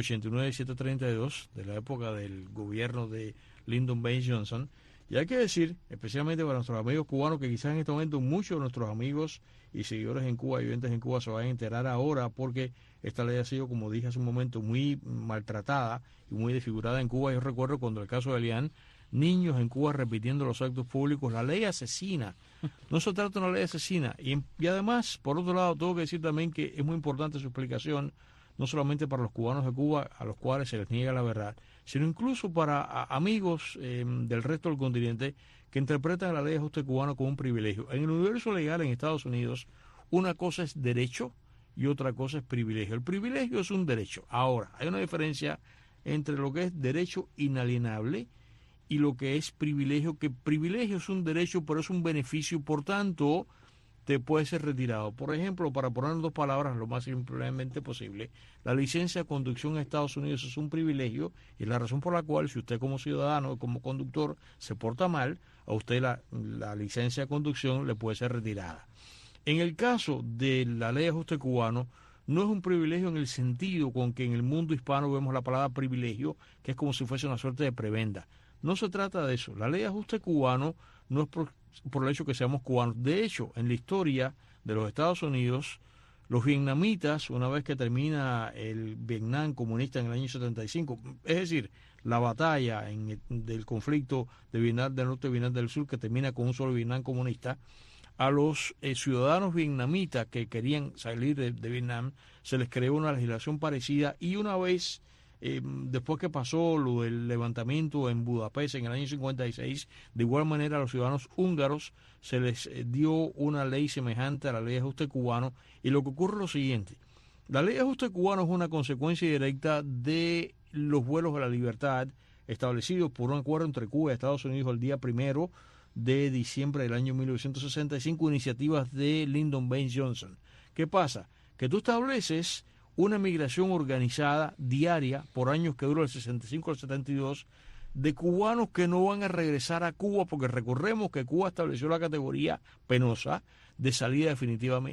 89732, de la época del gobierno de Lyndon B. Johnson. Y hay que decir, especialmente para nuestros amigos cubanos, que quizás en este momento muchos de nuestros amigos y seguidores en Cuba y oyentes en Cuba se vayan a enterar ahora, porque esta ley ha sido, como dije hace un momento, muy maltratada y muy desfigurada en Cuba. Yo recuerdo cuando el caso de Elian, niños en Cuba repitiendo los actos públicos, la ley asesina. No se trata de una ley asesina. Y además, por otro lado, tengo que decir también que es muy importante su explicación, no solamente para los cubanos de Cuba, a los cuales se les niega la verdad, sino incluso para amigos del resto del continente que interpretan la ley de ajuste cubano como un privilegio. En el universo legal en Estados Unidos, una cosa es derecho y otra cosa es privilegio. El privilegio es un derecho. Ahora, hay una diferencia entre lo que es derecho inalienable y lo que es privilegio, que privilegio es un derecho, pero es un beneficio, por tanto, te puede ser retirado. Por ejemplo, para poner en dos palabras lo más simplemente posible, la licencia de conducción en Estados Unidos es un privilegio y es la razón por la cual, si usted como ciudadano, como conductor, se porta mal, a usted la licencia de conducción le puede ser retirada. En el caso de la ley de ajuste cubano, no es un privilegio en el sentido con que en el mundo hispano vemos la palabra privilegio, que es como si fuese una suerte de prebenda. No se trata de eso. La ley de ajuste cubano no es por el hecho que seamos cubanos. De hecho, en la historia de los Estados Unidos, los vietnamitas, una vez que termina el Vietnam comunista en el año 75, es decir, la batalla del conflicto de Vietnam del Norte y Vietnam del Sur, que termina con un solo Vietnam comunista, a los ciudadanos vietnamitas que querían salir de Vietnam, se les creó una legislación parecida y una vez... después que pasó lo del levantamiento en Budapest en el año 56, de igual manera a los ciudadanos húngaros se les dio una ley semejante a la ley de ajuste cubano. Y lo que ocurre es lo siguiente: la ley de ajuste cubano es una consecuencia directa de los vuelos de la libertad establecidos por un acuerdo entre Cuba y Estados Unidos el día 1 de diciembre del año 1965, iniciativas de Lyndon B. Johnson. ¿Qué pasa? Que tú estableces una migración organizada diaria por años que dura del 65 al 72 de cubanos que no van a regresar a Cuba, porque recordemos que Cuba estableció la categoría penosa de salida definitiva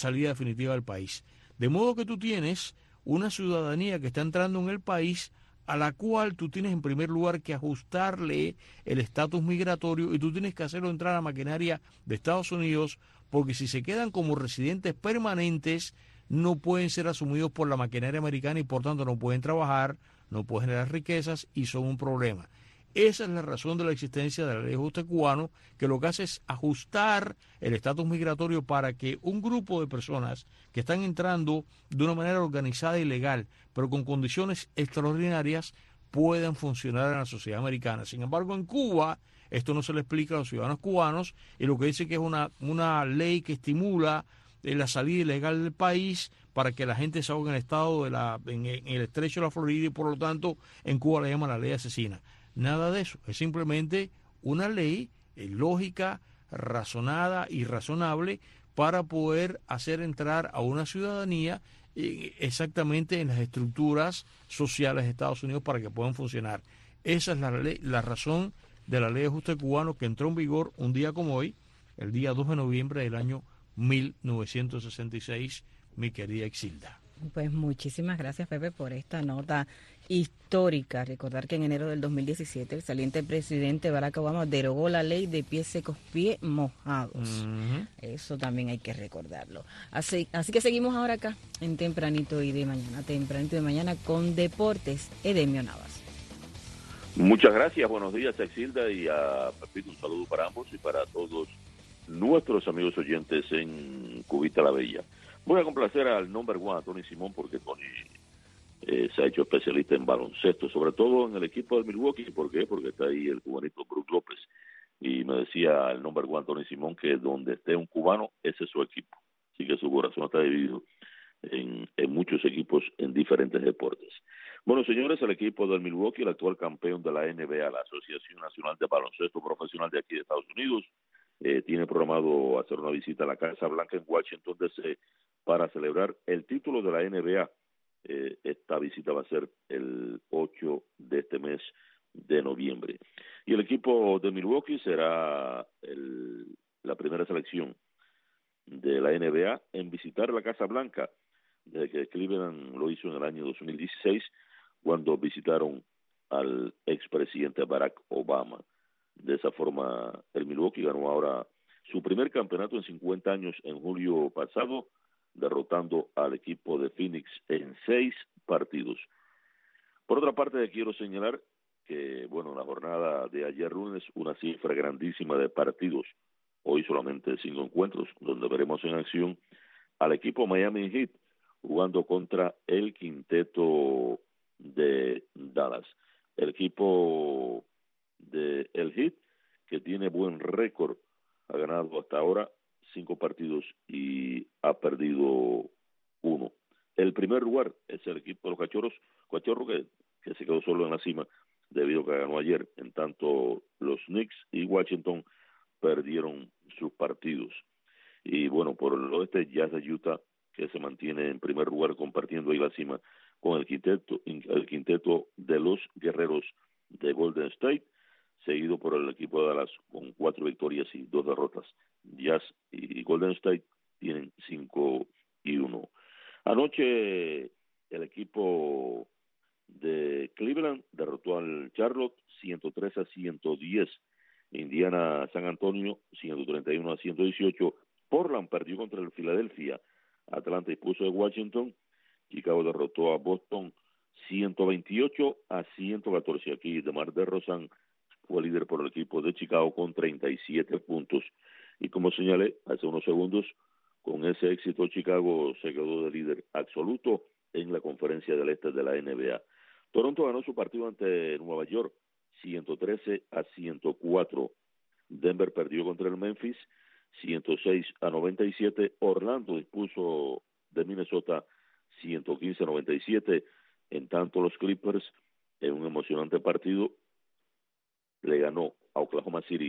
del país. De modo que tú tienes una ciudadanía que está entrando en el país a la cual tú tienes en primer lugar que ajustarle el estatus migratorio y tú tienes que hacerlo entrar a la maquinaria de Estados Unidos, porque si se quedan como residentes permanentes no pueden ser asumidos por la maquinaria americana y por tanto no pueden trabajar, no pueden generar riquezas y son un problema. Esa es la razón de la existencia de la ley de ajuste cubano, que lo que hace es ajustar el estatus migratorio para que un grupo de personas que están entrando de una manera organizada y legal, pero con condiciones extraordinarias, puedan funcionar en la sociedad americana. Sin embargo, en Cuba esto no se le explica a los ciudadanos cubanos y lo que dice que es una ley que estimula la salida ilegal del país para que la gente se ahogue en el estado en el estrecho de la Florida y por lo tanto en Cuba le llaman la ley asesina. Nada de eso, es simplemente una ley lógica, razonada y razonable para poder hacer entrar a una ciudadanía exactamente en las estructuras sociales de Estados Unidos para que puedan funcionar. Esa es la razón de la ley de ajuste cubano, que entró en vigor un día como hoy, el día 2 de noviembre del año 1966, mi querida Exilda. Pues muchísimas gracias, Pepe, por esta nota histórica. Recordar que en enero del 2017 el saliente presidente Barack Obama derogó la ley de pies secos, pies mojados. Eso también hay que recordarlo. Así que seguimos ahora acá en Tempranito y de Mañana con Deportes. Edemio Navas. Muchas gracias, buenos días a Exilda y a Pepito, un saludo para ambos y para todos nuestros amigos oyentes en Cubita la Bella. Voy a complacer al number one, a Tony Simón, porque Tony se ha hecho especialista en baloncesto, sobre todo en el equipo del Milwaukee. ¿Por qué? Porque está ahí el cubanito Brook López, y me decía el number one Tony Simón que donde esté un cubano, ese es su equipo. Así que su corazón está dividido en muchos equipos en diferentes deportes. Bueno, señores, el equipo del Milwaukee, el actual campeón de la NBA, la Asociación Nacional de Baloncesto Profesional de aquí de Estados Unidos, tiene programado hacer una visita a la Casa Blanca en Washington, D.C. para celebrar el título de la NBA. Esta visita va a ser el 8 de este mes de noviembre. Y el equipo de Milwaukee será la primera selección de la NBA en visitar la Casa Blanca, desde que Cleveland lo hizo en el año 2016, cuando visitaron al expresidente Barack Obama. De esa forma, el Milwaukee ganó ahora su primer campeonato en 50 años en julio pasado, derrotando al equipo de Phoenix en 6 partidos. Por otra parte, quiero señalar que, bueno, en la jornada de ayer lunes, una cifra grandísima de partidos. Hoy solamente 5 encuentros, donde veremos en acción al equipo Miami Heat, jugando contra el quinteto de Dallas. El equipo de el Heat, que tiene buen récord, ha ganado hasta ahora 5 partidos y ha perdido 1. El primer lugar es el equipo de los Cachorros que se quedó solo en la cima debido a que ganó ayer. En tanto, los Knicks y Washington perdieron sus partidos. Y bueno, por el oeste, Jazz de Utah, que se mantiene en primer lugar compartiendo ahí la cima con el quinteto de los Guerreros de Golden State, seguido por el equipo de Dallas con 4 victorias y 2 derrotas. Jazz y Golden State tienen 5-1. Anoche el equipo de Cleveland derrotó al Charlotte 103-110. Indiana San Antonio 131-118. Portland perdió contra el Philadelphia. Atlanta impuso de Washington. Chicago derrotó a Boston 128-114. Aquí DeMar DeRozan fue líder por el equipo de Chicago con 37 puntos. Y como señalé hace unos segundos, con ese éxito Chicago se quedó de líder absoluto en la conferencia del este de la NBA. Toronto ganó su partido ante Nueva York 113-104. Denver perdió contra el Memphis 106-97. Orlando dispuso de Minnesota 115-97. En tanto, los Clippers, en un emocionante partido, le ganó a Oklahoma City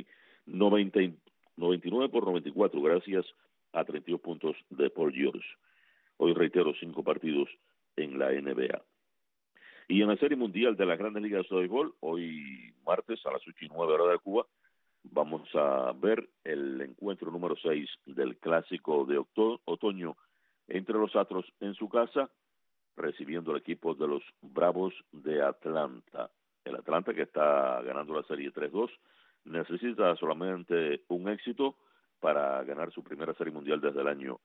99-94, gracias a 32 puntos de Paul George. Hoy reitero, 5 partidos en la NBA. Y en la Serie Mundial de las Grandes Ligas de Béisbol, hoy martes a las 8:09 hora de Cuba, vamos a ver el encuentro número 6 del Clásico de otoño entre los Astros en su casa, recibiendo el equipo de los Bravos de Atlanta. El Atlanta, que está ganando la serie 3-2, necesita solamente un éxito para ganar su primera Serie Mundial desde el año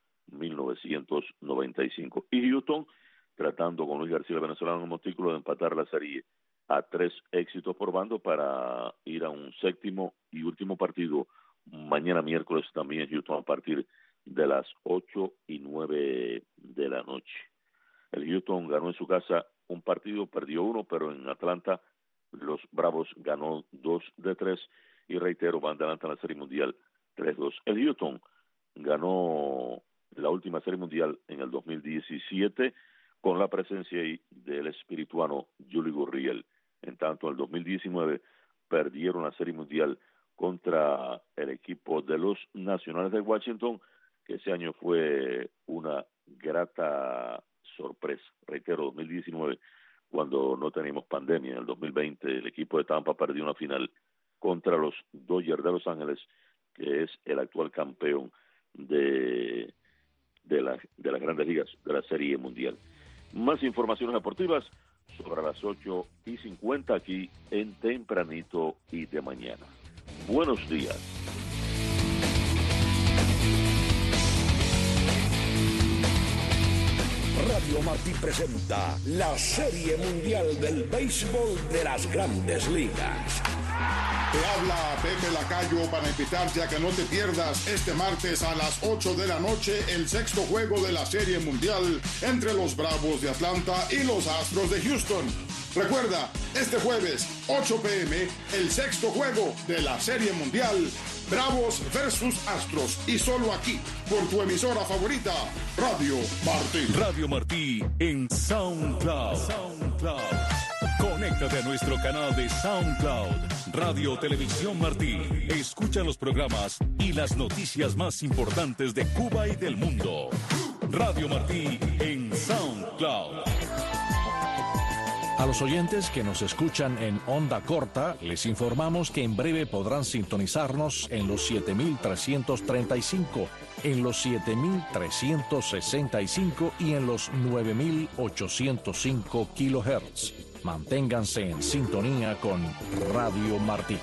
1995. Y Houston, tratando con Luis García, el venezolano, en un montículo de empatar la serie a 3 éxitos por bando para ir a un séptimo y último partido mañana miércoles también en Houston a partir de las 8:09 de la noche. El Houston ganó en su casa un partido, perdió 1, pero en Atlanta los Bravos ganó 2 de 3 y reitero, van adelante en la Serie Mundial 3-2. El Houston ganó la última Serie Mundial en el 2017 con la presencia del espirituano Yuli Gurriel. En tanto, en el 2019 perdieron la Serie Mundial contra el equipo de los Nacionales de Washington, que ese año fue una grata sorpresa. Reitero, 2019, cuando no teníamos pandemia. En el 2020 el equipo de Tampa perdió una final contra los Dodgers de Los Ángeles, que es el actual campeón de las Grandes Ligas de la Serie Mundial. Más informaciones deportivas sobre las 8:50 aquí en Tempranito y de Mañana. Buenos días. Radio Martí presenta la Serie Mundial del Béisbol de las Grandes Ligas. Te habla Pepe Lacayo para invitarte a que no te pierdas este martes a las 8 de la noche el 6º juego de la Serie Mundial entre los Bravos de Atlanta y los Astros de Houston. Recuerda, este jueves, 8 p.m., el sexto juego de la Serie Mundial, Bravos versus Astros. Y solo aquí, por tu emisora favorita, Radio Martí. Radio Martí en SoundCloud. Conéctate a nuestro canal de SoundCloud, Radio Televisión Martí. Escucha los programas y las noticias más importantes de Cuba y del mundo. Radio Martí en SoundCloud. A los oyentes que nos escuchan en onda corta, les informamos que en breve podrán sintonizarnos en los 7.335, en los 7.365 y en los 9.805 kilohertz. Manténganse en sintonía con Radio Martí.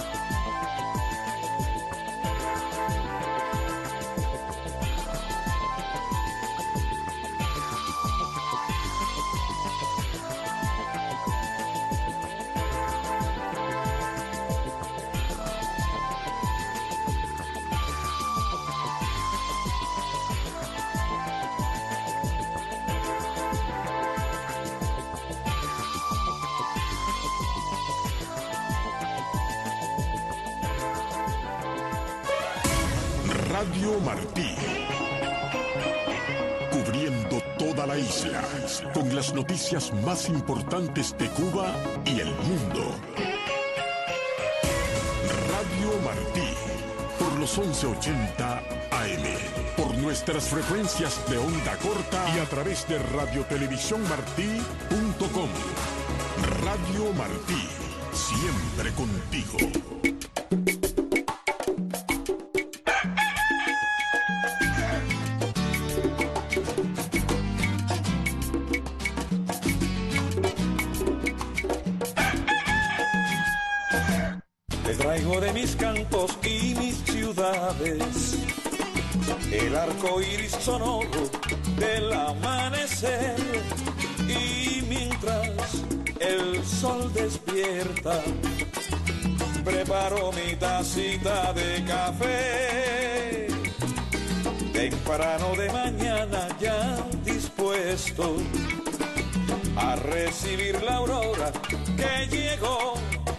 Radio Martí, cubriendo toda la isla con las noticias más importantes de Cuba y el mundo. Radio Martí, por los 1180 AM, por nuestras frecuencias de onda corta y a través de radiotelevisiónmartí.com. Radio Martí, siempre contigo. De mis campos y mis ciudades, el arco iris sonoro del amanecer, y mientras el sol despierta, preparo mi tacita de café, temprano de mañana ya dispuesto a recibir la aurora que llegó.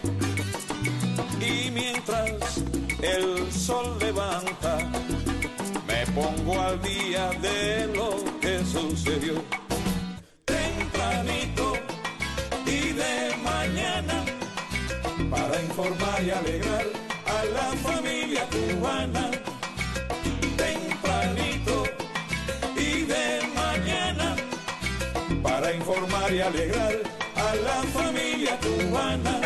Y mientras el sol levanta, me pongo al día de lo que sucedió. Tempranito y de mañana, para informar y alegrar a la familia cubana. Tempranito y de mañana, para informar y alegrar a la familia cubana.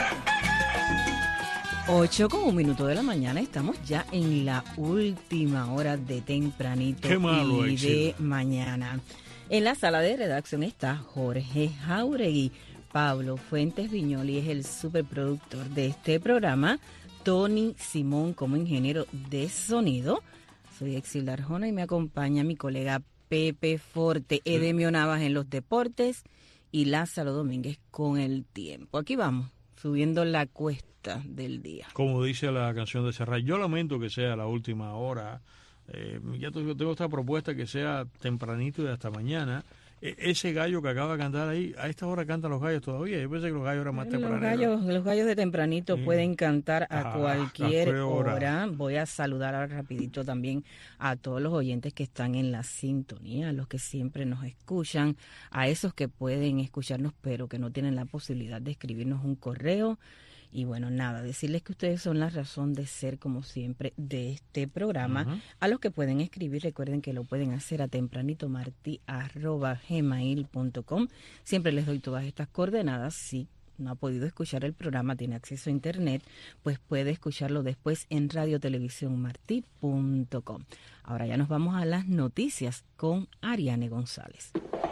8:01 de la mañana, estamos ya en la última hora de tempranito y de mañana. En la sala de redacción está Jorge Jauregui. Pablo Fuentes Viñoli es el superproductor de este programa. Tony Simón como ingeniero de sonido. Soy Exilda Arjona y me acompaña mi colega Pepe Forte, Edemio Navas en los deportes y Lázaro Domínguez con el tiempo. Aquí vamos, subiendo la cuesta del día. Como dice la canción de Serrat, yo lamento que sea la última hora. Ya tengo esta propuesta que sea tempranito y hasta mañana. Ese gallo que acaba de cantar ahí, a esta hora cantan los gallos todavía. Yo pensé que los gallos eran más tempraneros. Los gallos de tempranito pueden cantar a cualquier hora. Voy a saludar ahora rapidito también a todos los oyentes que están en la sintonía, a los que siempre nos escuchan, a esos que pueden escucharnos pero que no tienen la posibilidad de escribirnos un correo. Y bueno, nada, decirles que ustedes son la razón de ser, como siempre, de este programa. Uh-huh. A los que pueden escribir, recuerden que lo pueden hacer a tempranitomarti@gmail.com. Siempre les doy todas estas coordenadas. Si no ha podido escuchar el programa, tiene acceso a internet, pues puede escucharlo después en radiotelevisiónmarti.com. Ahora ya nos vamos a las noticias con Ariane González.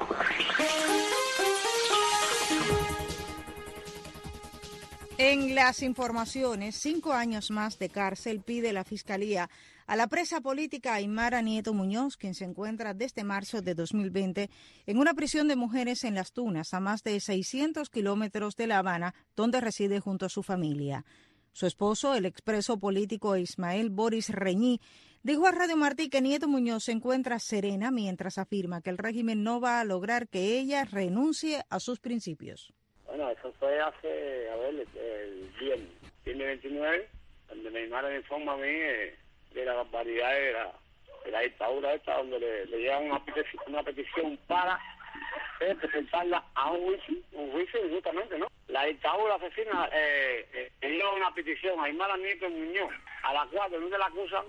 En las informaciones, 5 años más de cárcel pide la Fiscalía a la presa política Aymara Nieto Muñoz, quien se encuentra desde marzo de 2020 en una prisión de mujeres en Las Tunas, a más de 600 kilómetros de La Habana, donde reside junto a su familia. Su esposo, el expreso político Ismael Boris Reñí, dijo a Radio Martí que Nieto Muñoz se encuentra serena mientras afirma que el régimen no va a lograr que ella renuncie a sus principios. Bueno, eso fue hace, el viernes 29, donde me llamaron, me informa a mí de la barbaridad de la dictadura esta, donde le llevan una petición para presentarla a un juicio justamente, ¿no? La dictadura asesina le dio una petición a Aymara Nieto Muñoz, a la cual donde la acusan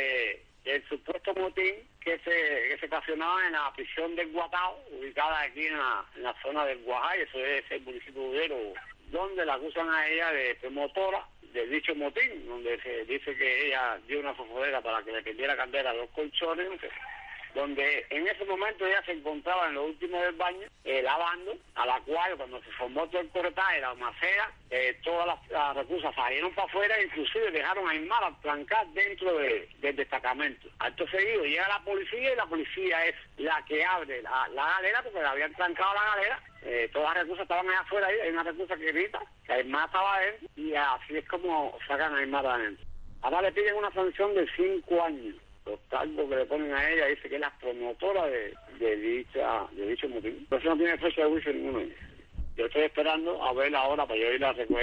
del supuesto motín que se ocasionaba en la prisión del Guatao, ubicada aquí en la zona del Guajay, eso es el municipio de Udero, donde la acusan a ella de promotora de dicho motín, donde se dice que ella dio una fosforera para que le perdiera candela a los colchones, donde en ese momento ella se encontraba en lo último del baño, lavando, a la cual cuando se formó todo el corretaje, la macea, todas las recusas salieron para afuera, inclusive dejaron a Aymara trancar dentro del destacamento. Acto seguido llega la policía y la policía es la que abre la galera, porque le habían trancado la galera. Todas las recusas estaban allá afuera, hay una recusa que grita que Aymara estaba adentro, y así es como sacan a Aymara adentro. Ahora le piden una sanción de 5 años. Los cargos que le ponen a ella, dice que es la promotora de dicho motín. Pero eso no tiene fecha de juicio ninguno. Yo estoy esperando a ver la hora para yo ir a recoger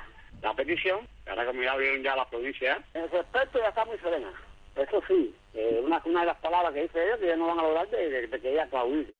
la petición. Ahora como ya vieron ya la provincia, en ese aspecto ya está muy serena. Eso sí, una de las palabras que dice ella, que ya no van a lograr de que ella claudique.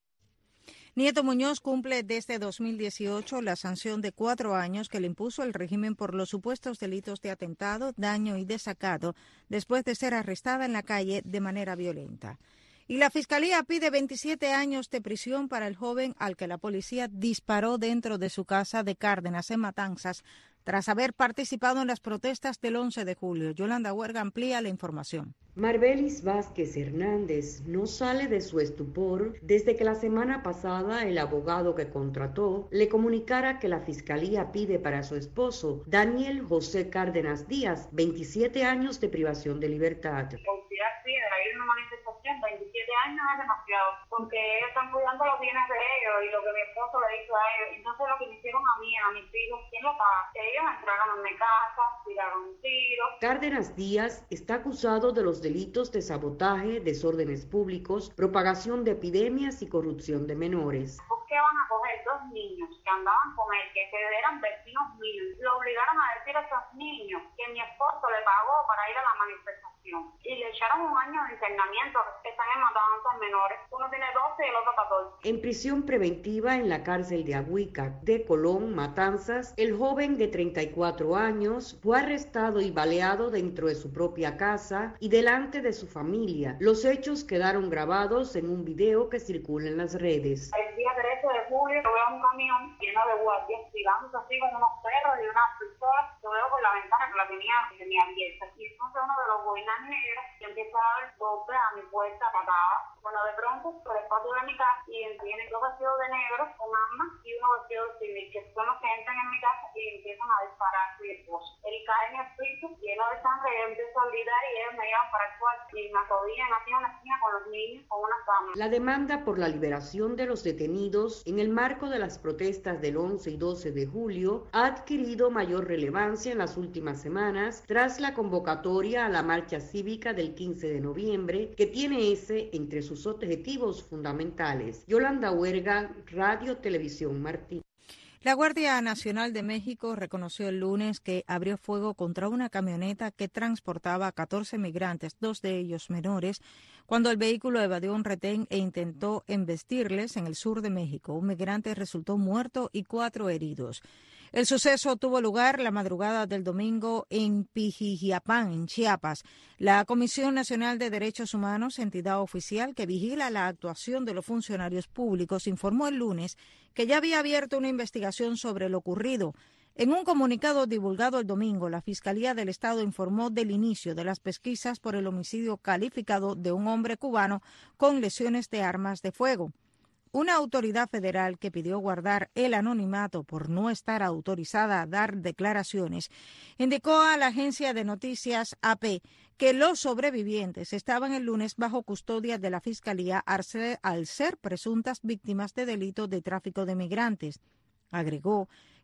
Nieto Muñoz cumple desde 2018 la sanción de 4 años que le impuso el régimen por los supuestos delitos de atentado, daño y desacato después de ser arrestada en la calle de manera violenta. Y la Fiscalía pide 27 años de prisión para el joven al que la policía disparó dentro de su casa de Cárdenas, en Matanzas, tras haber participado en las protestas del 11 de julio. Yolanda Huerga amplía la información. Marbelis Vázquez Hernández no sale de su estupor desde que la semana pasada el abogado que contrató le comunicara que la Fiscalía pide para su esposo, Daniel José Cárdenas Díaz, 27 años de privación de libertad. Ir a una manifestación, 27 años es demasiado, porque ellos están cuidando los bienes de ellos y lo que mi esposo le hizo a ellos. Entonces lo que me hicieron a mí, a mis hijos, ¿quién lo paga? Ellos entraron en mi casa, tiraron un tiro. Cárdenas Díaz está acusado de los delitos de sabotaje, desórdenes públicos, propagación de epidemias y corrupción de menores. ¿Por qué van a coger 2 niños que andaban con él, que eran vecinos míos? Lo obligaron a decir a esos niños que mi esposo le pagó para ir a la manifestación y le echaron 1 año de internamiento. Están en matanzas menores. Uno tiene 12 y el otro 14. En prisión preventiva en la cárcel de Agüica de Colón, Matanzas, el joven de 34 años fue arrestado y baleado dentro de su propia casa y delante de su familia. Los hechos quedaron grabados en un video que circula en las redes. El día 13 de julio yo veo un camión lleno de guardias tirándose así con unos perros y unas pistolas. Yo veo por la ventana que la tenía abierta. Y entonces uno de los boinas negros que empieza a dar golpes a mi puerta, patada. Bueno, de pronto, por el patio de mi casa, y vienen 2 vestidos de negros con armas y uno vestido de civil, que son los que entran en mi casa y empiezan a disparar a mi esposo. Él cae en el piso, lleno de sangre, y yo empiezo a gritar y ellos me llevan para el cuarto y me acodillan así en una esquina con los niños, con una cama. La demanda por la liberación de los detenidos en el marco de las protestas del 11 y 12 de julio ha adquirido mayor relevancia en las últimas semanas tras la convocatoria a la marcha cívica del 15 de noviembre, que tiene ese entre sus objetivos fundamentales. Yolanda Huerga, Radio Televisión Martí. La Guardia Nacional de México reconoció el lunes que abrió fuego contra una camioneta que transportaba a 14 migrantes, 2 de ellos menores, cuando el vehículo evadió un retén e intentó embestirles en el sur de México. Un migrante resultó muerto y 4 heridos. El suceso tuvo lugar la madrugada del domingo en Pijijiapán, en Chiapas. La Comisión Nacional de Derechos Humanos, entidad oficial que vigila la actuación de los funcionarios públicos, informó el lunes que ya había abierto una investigación sobre lo ocurrido. En un comunicado divulgado el domingo, la Fiscalía del Estado informó del inicio de las pesquisas por el homicidio calificado de un hombre cubano con lesiones de armas de fuego. Una autoridad federal que pidió guardar el anonimato por no estar autorizada a dar declaraciones, indicó a la agencia de noticias AP que los sobrevivientes estaban el lunes bajo custodia de la Fiscalía al ser presuntas víctimas de delitos de tráfico de migrantes. Agregó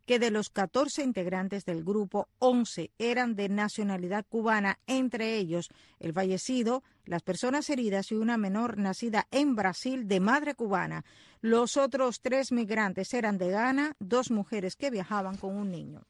que de los 14 integrantes del grupo, 11 eran de nacionalidad cubana, entre ellos el fallecido, las personas heridas y una menor nacida en Brasil de madre cubana. Los otros 3 migrantes eran de Ghana, 2 mujeres que viajaban con un niño.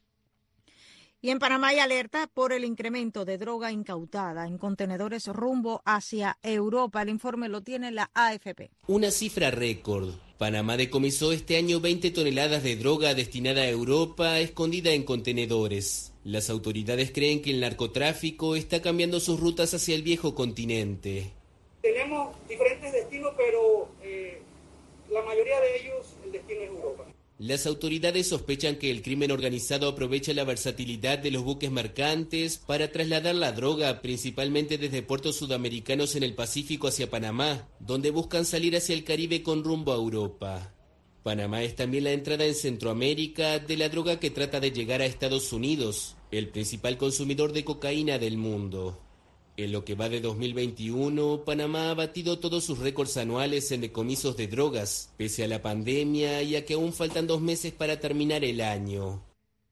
Y en Panamá hay alerta por el incremento de droga incautada en contenedores rumbo hacia Europa. El informe lo tiene la AFP. Una cifra récord. Panamá decomisó este año 20 toneladas de droga destinada a Europa, escondida en contenedores. Las autoridades creen que el narcotráfico está cambiando sus rutas hacia el viejo continente. Tenemos diferentes destinos, pero la mayoría de ellos, el destino es Europa. Las autoridades sospechan que el crimen organizado aprovecha la versatilidad de los buques mercantes para trasladar la droga, principalmente desde puertos sudamericanos en el Pacífico hacia Panamá, donde buscan salir hacia el Caribe con rumbo a Europa. Panamá es también la entrada en Centroamérica de la droga que trata de llegar a Estados Unidos, el principal consumidor de cocaína del mundo. En lo que va de 2021, Panamá ha batido todos sus récords anuales en decomisos de drogas, pese a la pandemia y a que aún faltan 2 meses para terminar el año.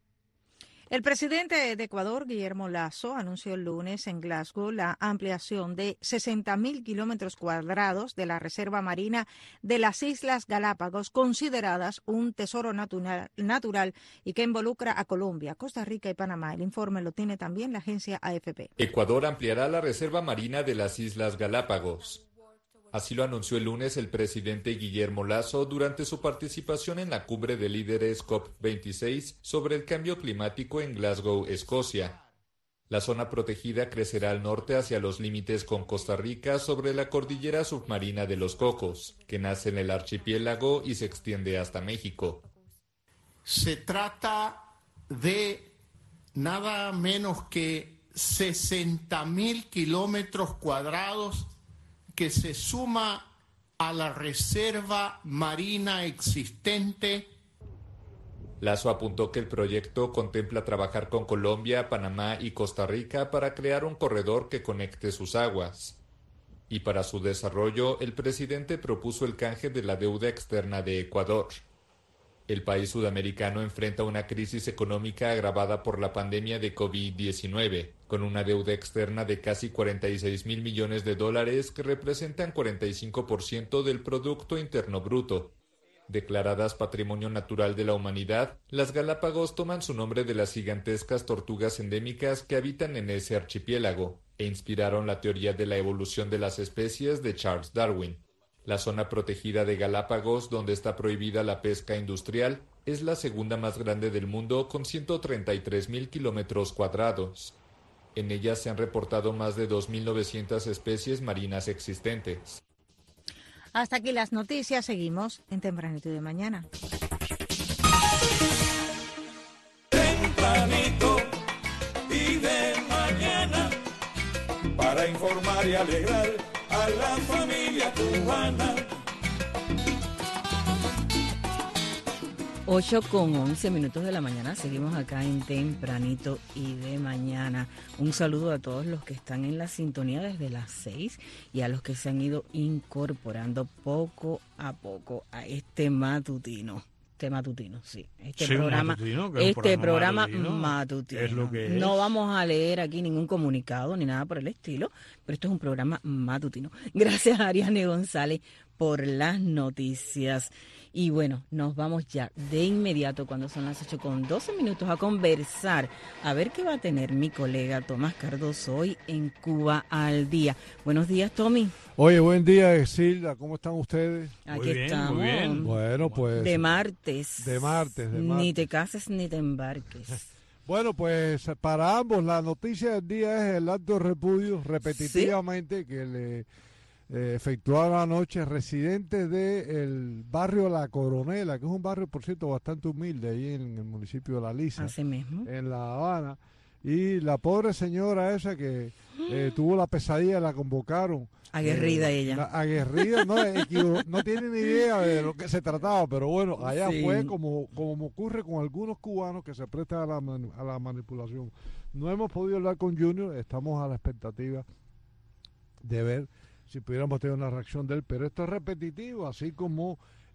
El presidente de Ecuador, Guillermo Lasso, anunció el lunes en Glasgow la ampliación de 60.000 kilómetros cuadrados de la Reserva Marina de las Islas Galápagos, consideradas un tesoro natural y que involucra a Colombia, Costa Rica y Panamá. El informe lo tiene también la agencia AFP. Ecuador ampliará la Reserva Marina de las Islas Galápagos. Así lo anunció el lunes el presidente Guillermo Lasso durante su participación en la cumbre de líderes COP26 sobre el cambio climático en Glasgow, Escocia. La zona protegida crecerá al norte hacia los límites con Costa Rica sobre la cordillera submarina de los Cocos, que nace en el archipiélago y se extiende hasta México. Se trata de nada menos que 60.000 kilómetros cuadrados que se suma a la reserva marina existente. Lasso apuntó que el proyecto contempla trabajar con Colombia, Panamá y Costa Rica para crear un corredor que conecte sus aguas. Y para su desarrollo, el presidente propuso el canje de la deuda externa de Ecuador. El país sudamericano enfrenta una crisis económica agravada por la pandemia de COVID-19, con una deuda externa de casi 46.000 millones de dólares que representan 45% del Producto Interno Bruto. Declaradas Patrimonio Natural de la Humanidad, las Galápagos toman su nombre de las gigantescas tortugas endémicas que habitan en ese archipiélago, e inspiraron la teoría de la evolución de las especies de Charles Darwin. La zona protegida de Galápagos, donde está prohibida la pesca industrial, es la segunda más grande del mundo con 133.000 kilómetros cuadrados. En ella se han reportado más de 2.900 especies marinas existentes. Hasta aquí las noticias. Seguimos en Tempranito de Mañana. Tempranito y de mañana, para informar y alegrar a la familia cubana. 8:11 de la mañana, seguimos acá en Tempranito y de Mañana. Un saludo a todos los que están en la sintonía desde las 6 y a los que se han ido incorporando poco a poco a este matutino. Sí. Este programa matutino. Es lo que es. No vamos a leer aquí ningún comunicado ni nada por el estilo, pero esto es un programa matutino. Gracias a Ariane González por las noticias. Y bueno, nos vamos ya de inmediato cuando son las 8:12 a conversar, a ver qué va a tener mi colega Tomás Cardoso hoy en Cuba al Día. Buenos días, Tommy. Oye, buen día, Exilda. ¿Cómo están ustedes? Aquí estamos. Muy bien. Bueno, pues. De martes. De martes. Ni te cases ni te embarques. Bueno, pues para ambos la noticia del día es el acto de repudio repetitivamente que le efectuaron anoche residentes del barrio La Coronela, que es un barrio, por cierto, bastante humilde ahí en el municipio de La Lisa, así mismo, en La Habana. Y la pobre señora esa que tuvo la pesadilla, la convocaron. Aguerrida ella. Aguerrida, no tiene ni idea de lo que se trataba, pero bueno, allá fue como ocurre con algunos cubanos que se prestan a la manipulación. No hemos podido hablar con Junior, estamos a la expectativa de ver si pudiéramos tener una reacción de él, pero esto es repetitivo, así como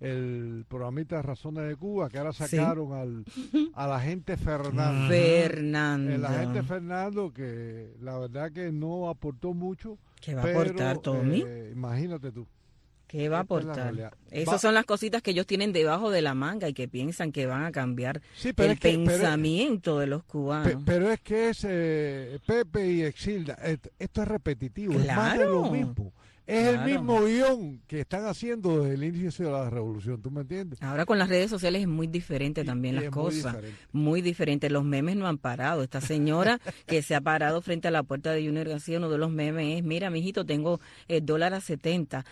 el programita de Razones de Cuba, que ahora sacaron al agente Fernando. Fernando. El agente Fernando, que la verdad que no aportó mucho. ¿Qué va a aportar, Tommy? Imagínate tú. ¿Qué va a aportar? Esas son las cositas que ellos tienen debajo de la manga y que piensan que van a cambiar el pensamiento de los cubanos. Pero es que es Pepe y Exilda, esto es repetitivo, es más de lo mismo. Es el mismo guión que están haciendo desde el inicio de la revolución, ¿tú me entiendes? Ahora con las redes sociales es muy diferente también las cosas. Muy diferente. Los memes no han parado. Esta señora que se ha parado frente a la puerta de Junior García, uno de los memes es, mira, mijito, tengo $1 a 70.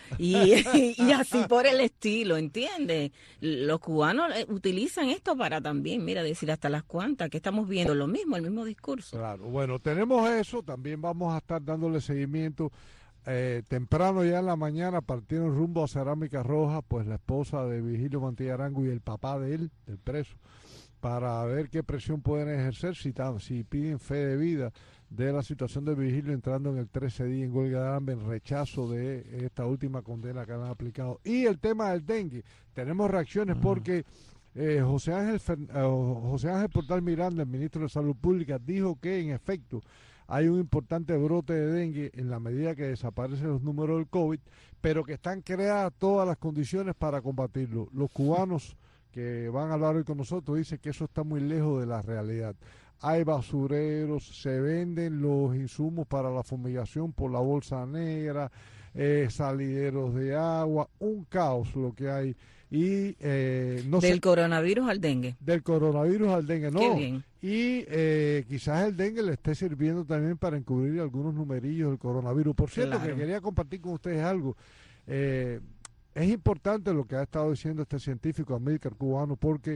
Y así por el estilo, ¿entiendes? Los cubanos utilizan esto para también, mira, decir hasta las cuantas, que estamos viendo lo mismo, el mismo discurso. Claro, bueno, tenemos eso, también vamos a estar dándole seguimiento. Temprano ya en la mañana partieron rumbo a Cerámica Roja, pues la esposa de Vigilio Mantilla Arango y el papá de él, del preso, para ver qué presión pueden ejercer si piden fe de vida de la situación de Vigilio entrando en el 13 días en huelga de hambre en rechazo de esta última condena que han aplicado. Y el tema del dengue, tenemos reacciones porque José Ángel Portal Miranda, el ministro de Salud Pública, dijo que en efecto hay un importante brote de dengue en la medida que desaparecen los números del COVID, pero que están creadas todas las condiciones para combatirlo. Los cubanos que van a hablar hoy con nosotros dicen que eso está muy lejos de la realidad. Hay basureros, se venden los insumos para la fumigación por la bolsa negra, salideros de agua, un caos lo que hay. Y del coronavirus al dengue. Del coronavirus al dengue, no. Qué bien. Y quizás el dengue le esté sirviendo también para encubrir algunos numerillos del coronavirus. Por cierto, que quería compartir con ustedes algo. Es importante lo que ha estado diciendo este científico Amílcar cubano, porque,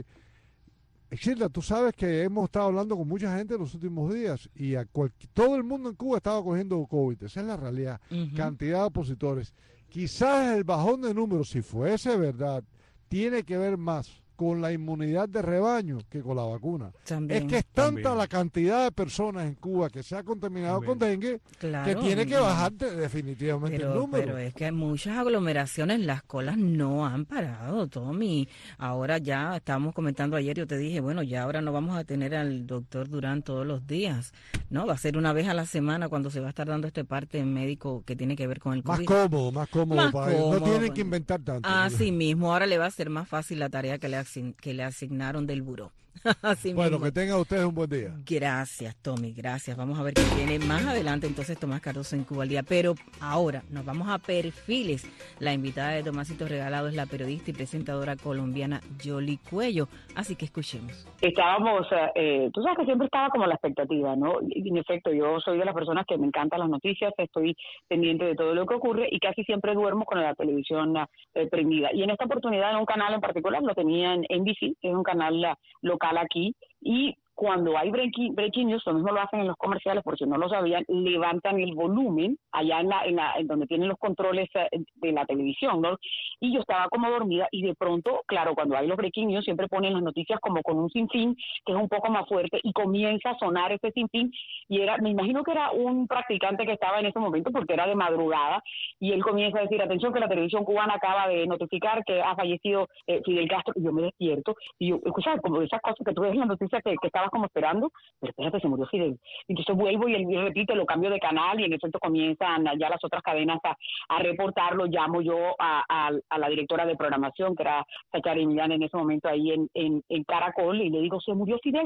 Exilda, tú sabes que hemos estado hablando con mucha gente en los últimos días y todo el mundo en Cuba estaba cogiendo COVID. Esa es la realidad. Cantidad de opositores. Quizás el bajón de números, si fuese verdad, tiene que ver más con la inmunidad de rebaño que con la vacuna. También, es que es tanta la cantidad de personas en Cuba que se ha contaminado con dengue que tiene que bajar definitivamente el número. Pero es que hay muchas aglomeraciones, las colas no han parado, Tommy. Ahora ya estábamos comentando ayer, yo te dije, bueno, ya ahora no vamos a tener al doctor Durán todos los días, ¿no? Va a ser una vez a la semana cuando se va a estar dando este parte médico que tiene que ver con el COVID. Más cómodo para ellos. No tienen que inventar tanto. Así mismo, ahora le va a ser más fácil la tarea que le asignaron del buró. Así bueno, mismo. Que tengan ustedes un buen día. Gracias, Tommy, gracias. Vamos a ver qué viene más adelante entonces Tomás Cardoso en Cuba al Día. Pero ahora nos vamos a perfiles. La invitada de Tomasito Regalado es la periodista y presentadora colombiana Yoli Cuello. Así que escuchemos. Estábamos, tú sabes que siempre estaba como la expectativa, ¿no? Y en efecto, yo soy de las personas que me encantan las noticias, estoy pendiente de todo lo que ocurre y casi siempre duermo con la televisión prendida. Y en esta oportunidad en un canal en particular, lo tenía en NBC, que es un canal local aquí, y cuando hay breaking news, lo mismo lo hacen en los comerciales, por si no lo sabían, levantan el volumen allá en donde tienen los controles de la televisión, ¿no? Y yo estaba como dormida y de pronto, claro, cuando hay los breaking news siempre ponen las noticias como con un sinfín que es un poco más fuerte y comienza a sonar ese sinfín y me imagino que era un practicante que estaba en ese momento porque era de madrugada y él comienza a decir, atención que la televisión cubana acaba de notificar que ha fallecido Fidel Castro, y yo me despierto y yo, escucha, como esas cosas que tú ves en la noticia que estaba como esperando, pero espérate, se murió Fidel. Entonces vuelvo y repito, lo cambio de canal y en efecto comienzan ya las otras cadenas a reportarlo. Llamo yo a la directora de programación, que era Sachari Millán en ese momento ahí en Caracol, y le digo, se murió Fidel.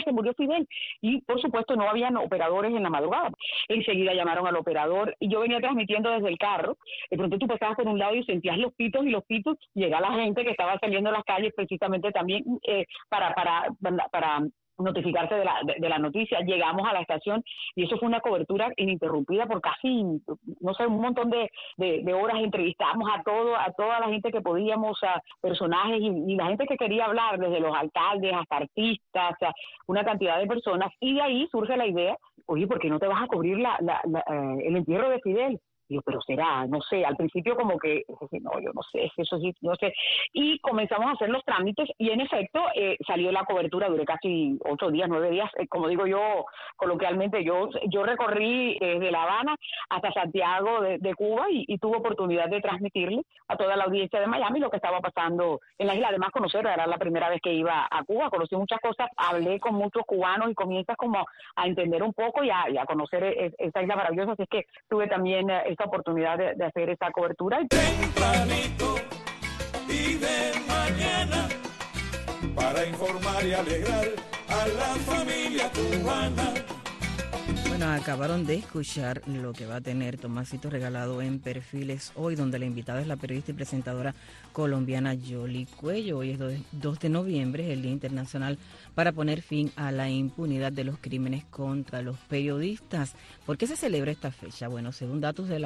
Y por supuesto no habían operadores en la madrugada. Enseguida llamaron al operador y yo venía transmitiendo desde el carro. De pronto tú pasabas por un lado y sentías los pitos, llega la gente que estaba saliendo a las calles precisamente también para notificarse de la noticia. Llegamos a la estación y eso fue una cobertura ininterrumpida por casi, no sé, un montón de horas. Entrevistamos a toda la gente que podíamos, a personajes y la gente que quería hablar, desde los alcaldes hasta artistas, una cantidad de personas, y de ahí surge la idea, oye, ¿por qué no te vas a cubrir el entierro de Fidel? Y yo, pero será, no sé, al principio como que, no, yo no sé, eso sí, no sé. Y comenzamos a hacer los trámites y en efecto salió la cobertura, duré casi 8 días, 9 días, como digo yo, coloquialmente, yo recorrí desde La Habana hasta Santiago de Cuba y tuve oportunidad de transmitirle a toda la audiencia de Miami lo que estaba pasando en la isla. Además, conocer, era la primera vez que iba a Cuba, conocí muchas cosas, hablé con muchos cubanos y comienzas como a entender un poco y a conocer esta isla maravillosa, así es que tuve también esta oportunidad de hacer esta cobertura. Tempranito y de mañana, para informar y alegrar a la familia cubana. Bueno, acabaron de escuchar lo que va a tener Tomasito regalado en Perfiles hoy, donde la invitada es la periodista y presentadora colombiana Yoli Cuello. Hoy es 2 de noviembre, es el Día Internacional para poner fin a la impunidad de los crímenes contra los periodistas. ¿Por qué se celebra esta fecha? Bueno, según datos de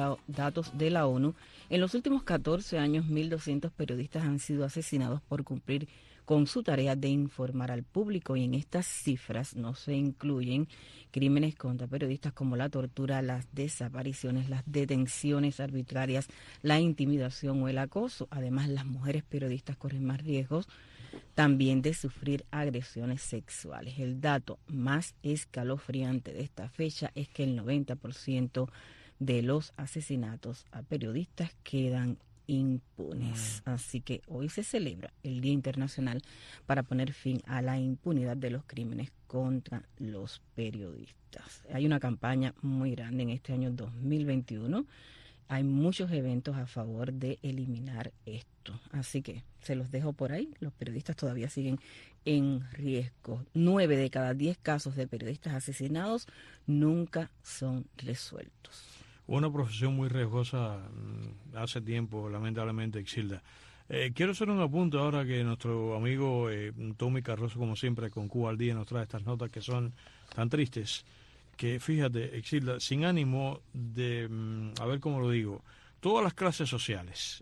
la ONU, en los últimos 14 años, 1.200 periodistas han sido asesinados por cumplir con su tarea de informar al público, y en estas cifras no se incluyen crímenes contra periodistas como la tortura, las desapariciones, las detenciones arbitrarias, la intimidación o el acoso. Además, las mujeres periodistas corren más riesgos también de sufrir agresiones sexuales. El dato más escalofriante de esta fecha es que el 90% de los asesinatos a periodistas quedan impunes. Así que hoy se celebra el Día Internacional para poner fin a la impunidad de los crímenes contra los periodistas. Hay una campaña muy grande en este año 2021. Hay muchos eventos a favor de eliminar esto. Así que se los dejo por ahí. Los periodistas todavía siguen en riesgo. 9 de cada 10 casos de periodistas asesinados nunca son resueltos. Una profesión muy riesgosa hace tiempo, lamentablemente, Exilda. Quiero hacer un apunte ahora que nuestro amigo Tommy Carrozo, como siempre, con Cuba al Día, nos trae estas notas que son tan tristes, que fíjate, Exilda, sin ánimo de, a ver cómo lo digo, todas las clases sociales,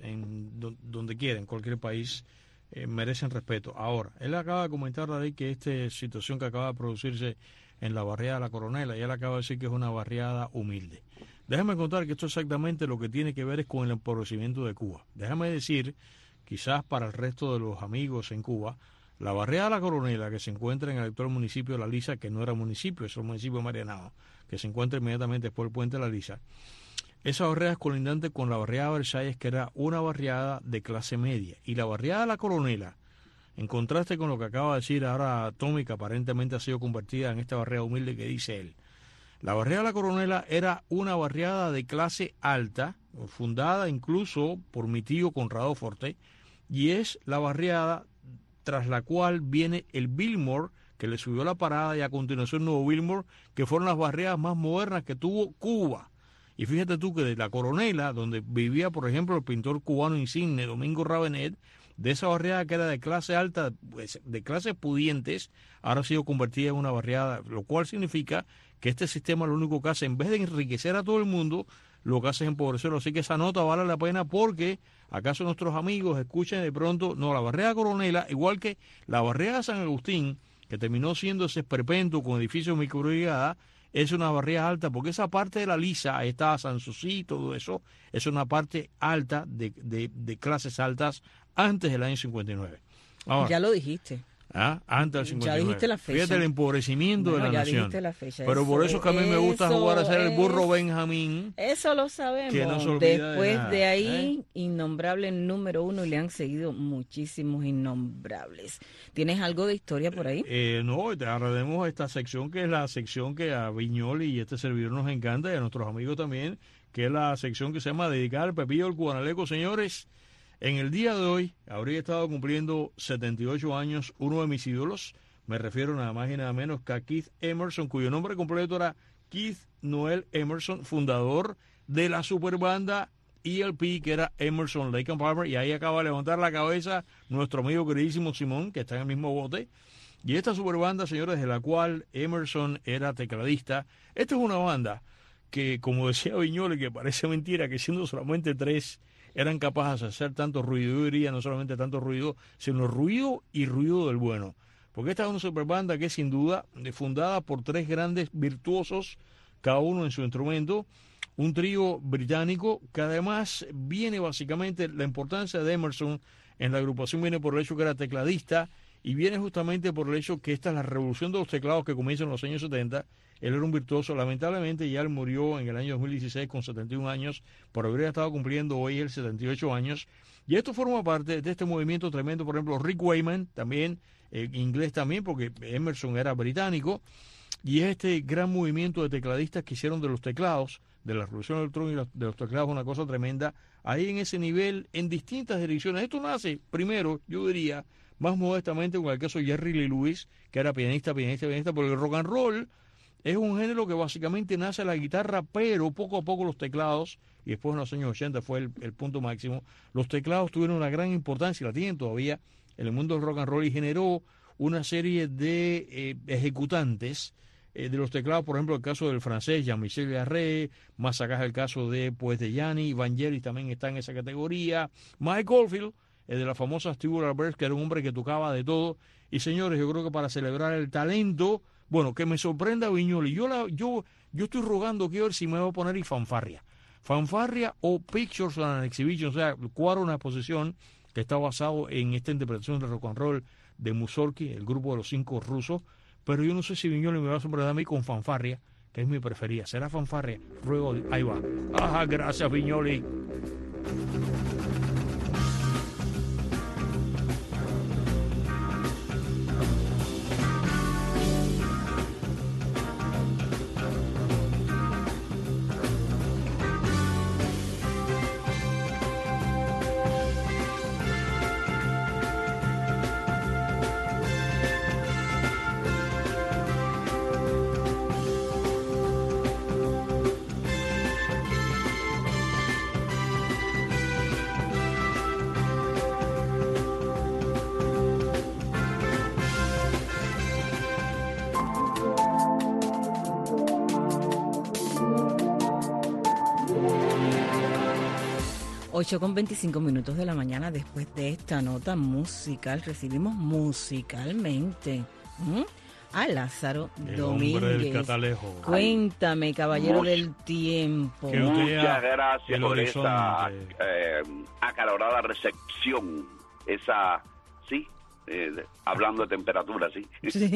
donde quiera, en cualquier país, merecen respeto. Ahora, él acaba de comentar ahí que esta situación que acaba de producirse en la barriada de La Coronela, y él acaba de decir que es una barriada humilde. Déjame contar que esto exactamente lo que tiene que ver es con el empobrecimiento de Cuba. Déjame decir, quizás para el resto de los amigos en Cuba, la barriada de La Coronela, que se encuentra en el actual municipio de La Lisa, que no era municipio, es el municipio de Marianao, que se encuentra inmediatamente después del puente de La Lisa, esa barriada es colindante con la barriada de Versalles, que era una barriada de clase media. Y la barriada de La Coronela, en contraste con lo que acaba de decir ahora Tommy, que aparentemente ha sido convertida en esta barriada humilde que dice él, la barriada de La Coronela era una barriada de clase alta, fundada incluso por mi tío Conrado Forte, y es la barriada tras la cual viene el Billmore, que le subió la parada, y a continuación Nuevo Billmore, que fueron las barriadas más modernas que tuvo Cuba. Y fíjate tú que de La Coronela, donde vivía, por ejemplo, el pintor cubano insigne Domingo Ravenet, de esa barriada que era de clase alta, pues, de clases pudientes, ahora ha sido convertida en una barriada, lo cual significa que este sistema lo único que hace, en vez de enriquecer a todo el mundo, lo que hace es empobrecerlo. Así que esa nota vale la pena porque, acaso nuestros amigos escuchen de pronto, no, la barriada Coronela, igual que la barriada San Agustín, que terminó siendo ese esperpento con edificios microbrigada, es una barriada alta, porque esa parte de La Lisa, ahí está Sanssouci y todo eso, es una parte alta de clases altas antes del año 59. Ahora, ya lo dijiste. Antes del 59. Ya dijiste la fecha. Fíjate el empobrecimiento de la ya nación. Dijiste la fecha. Pero por eso es que a mí me gusta jugar a ser el burro Benjamín. Eso lo sabemos. Que no se olvida Después de ahí, innombrable número 1, y le han seguido muchísimos innombrables. ¿Tienes algo de historia por ahí? No, te agradecemos esta sección, que es la sección que a Viñoli y este servidor nos encanta, y a nuestros amigos también, que es la sección que se llama Dedicada al Pepillo del Cubanaleco. Señores, en el día de hoy habría estado cumpliendo 78 años uno de mis ídolos. Me refiero nada más y nada menos que a Keith Emerson, cuyo nombre completo era Keith Noel Emerson, fundador de la superbanda ELP, que era Emerson, Lake and Palmer, y ahí acaba de levantar la cabeza nuestro amigo queridísimo Simón, que está en el mismo bote. Y esta superbanda, señores, de la cual Emerson era tecladista, esta es una banda que, como decía Viñoles, que parece mentira que siendo solamente 3 eran capaces de hacer tanto ruido. Yo diría no solamente tanto ruido, sino ruido y ruido del bueno. Porque esta es una superbanda que es sin duda fundada por 3 grandes virtuosos, cada uno en su instrumento. un trío británico que además viene básicamente, la importancia de Emerson en la agrupación viene por el hecho que era tecladista y viene justamente por el hecho que esta es la revolución de los teclados que comienza en los años 70. Él era un virtuoso, lamentablemente ya él murió en el año 2016 con 71 años, por haber estado cumpliendo hoy el 78 años. Y esto forma parte de este movimiento tremendo, por ejemplo, Rick Wakeman, también, inglés también, porque Emerson era británico, y es este gran movimiento de tecladistas que hicieron de los teclados, de la revolución electrónica de los teclados, una cosa tremenda, ahí en ese nivel, en distintas direcciones. Esto nace, primero, yo diría, más modestamente con el caso de Jerry Lee Lewis, que era pianista, porque el rock and roll es un género que básicamente nace a la guitarra, pero poco a poco los teclados, y después en los años 80 fue el punto máximo, los teclados tuvieron una gran importancia, la tienen todavía, en el mundo del rock and roll, y generó una serie de ejecutantes de los teclados, por ejemplo, el caso del francés Jean-Michel Jarre, más acá el caso de Gianni Vangelis también está en esa categoría, Mike Oldfield, de la famosa Stewart Albert, que era un hombre que tocaba de todo. Y señores, yo creo que para celebrar el talento, bueno, que me sorprenda Viñoly, yo estoy rogando que ver si me voy a poner y fanfarria o Pictures and Exhibition, o sea, el cuadro, una exposición que está basado en esta interpretación del rock and roll de Mussorgsky, el grupo de los 5 rusos, pero yo no sé si Viñoly me va a sorprender a mí con fanfarria, que es mi preferida. ¿Será fanfarria? Ruego, ahí va. Ajá, gracias Viñoly. 8:25 de la mañana, después de esta nota musical, recibimos musicalmente a Lázaro Domínguez. Hombre del Catalejo. Cuéntame, caballero del tiempo. Muchas gracias por esa acalorada recepción. Esa, sí, hablando de temperatura, sí.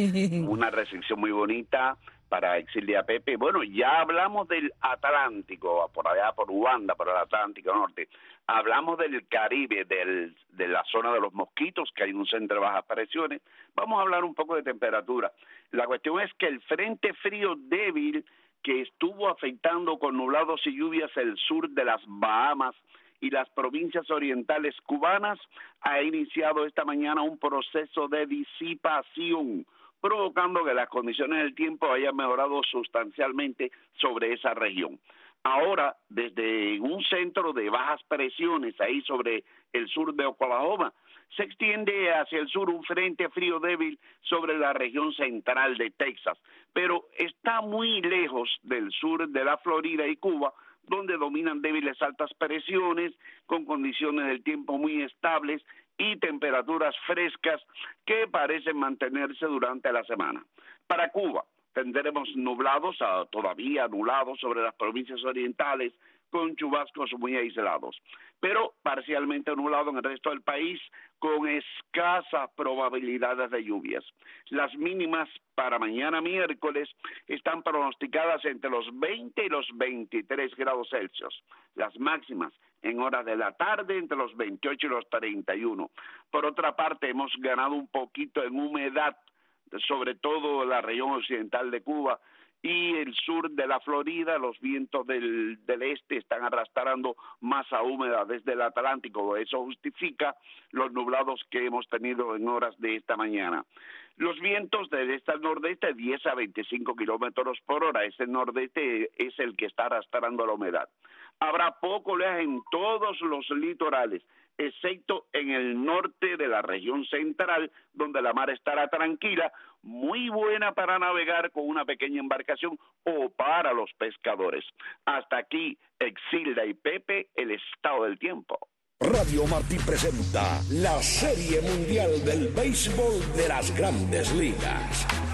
Una recepción muy bonita para Exildia Pepe. Bueno, ya hablamos del Atlántico, por allá por Uganda, por el Atlántico Norte. Hablamos del Caribe, de la zona de los mosquitos, que hay un centro de bajas presiones. Vamos a hablar un poco de temperatura. La cuestión es que el frente frío débil que estuvo afectando con nublados y lluvias el sur de las Bahamas y las provincias orientales cubanas ha iniciado esta mañana un proceso de disipación, provocando que las condiciones del tiempo hayan mejorado sustancialmente sobre esa región. Ahora, desde un centro de bajas presiones ahí sobre el sur de Oklahoma, se extiende hacia el sur un frente frío débil sobre la región central de Texas, pero está muy lejos del sur de la Florida y Cuba, donde dominan débiles altas presiones, con condiciones del tiempo muy estables y temperaturas frescas que parecen mantenerse durante la semana. Para Cuba tendremos nublados, todavía nublados sobre las provincias orientales, con chubascos muy aislados, pero parcialmente nublado en el resto del país, con escasas probabilidades de lluvias. Las mínimas para mañana miércoles están pronosticadas entre los 20 y los 23 grados Celsius. Las máximas en horas de la tarde entre los 28 y los 31. Por otra parte, hemos ganado un poquito en humedad, sobre todo la región occidental de Cuba y el sur de la Florida. Los vientos del este están arrastrando masa húmeda desde el Atlántico. Eso justifica los nublados que hemos tenido en horas de esta mañana. Los vientos del este al nordeste, 10 a 25 kilómetros por hora. Ese nordeste es el que está arrastrando la humedad. Habrá poco oleaje en todos los litorales, excepto en el norte de la región central, donde la mar estará tranquila, muy buena para navegar con una pequeña embarcación o para los pescadores. Hasta aquí, Exilda y Pepe, el estado del tiempo. Radio Martí presenta la Serie Mundial del Béisbol de las Grandes Ligas.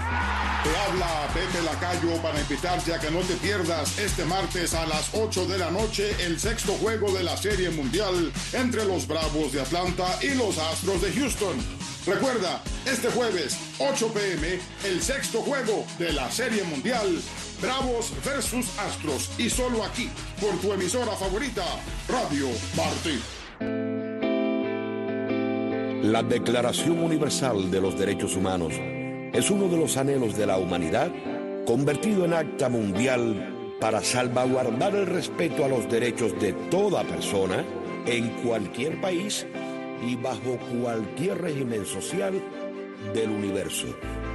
Te habla Pepe Lacayo para invitarte a que no te pierdas este martes a las 8 de la noche el sexto juego de la Serie Mundial entre los Bravos de Atlanta y los Astros de Houston. Recuerda, este jueves, 8 p.m., el sexto juego de la Serie Mundial, Bravos versus Astros, y solo aquí, por tu emisora favorita, Radio Martí. La Declaración Universal de los Derechos Humanos es uno de los anhelos de la humanidad, convertido en acta mundial para salvaguardar el respeto a los derechos de toda persona en cualquier país y bajo cualquier régimen social del universo.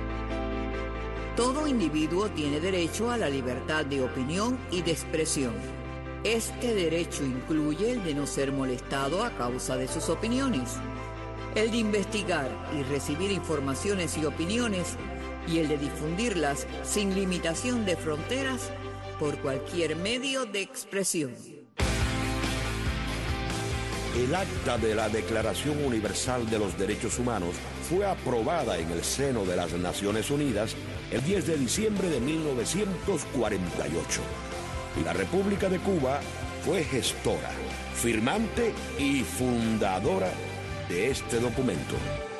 Todo individuo tiene derecho a la libertad de opinión y de expresión. Este derecho incluye el de no ser molestado a causa de sus opiniones, el de investigar y recibir informaciones y opiniones, y el de difundirlas sin limitación de fronteras por cualquier medio de expresión. El acta de la Declaración Universal de los Derechos Humanos fue aprobada en el seno de las Naciones Unidas el 10 de diciembre de 1948. Y la República de Cuba fue gestora, firmante y fundadora de este documento.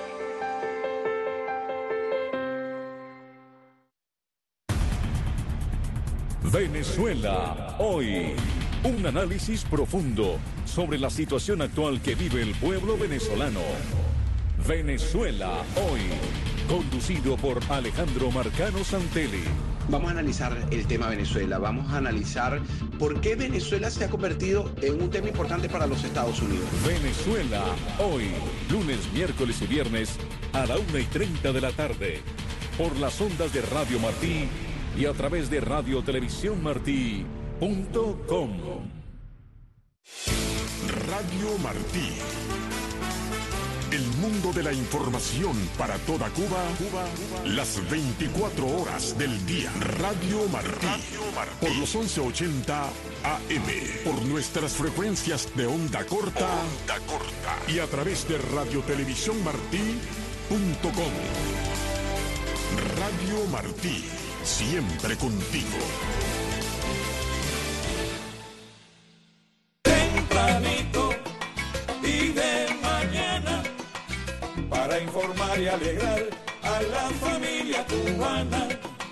Venezuela hoy. Un análisis profundo sobre la situación actual que vive el pueblo venezolano. Venezuela hoy. Conducido por Alejandro Marcano Santelli. Vamos a analizar el tema Venezuela, vamos a analizar por qué Venezuela se ha convertido en un tema importante para los Estados Unidos. Venezuela hoy, lunes, miércoles y viernes a la 1:30 de la tarde, por las ondas de Radio Martí y a través de radiotelevisiónmartí.com. Radio Martí. El mundo de la información para toda Cuba, las 24 horas del día. Radio Martí, por los 1180 AM, por nuestras frecuencias de onda corta, y a través de radiotelevisiónmartí.com. Radio Martí, siempre contigo. Tempranito y de mañana, para informar y alegrar a la familia cubana.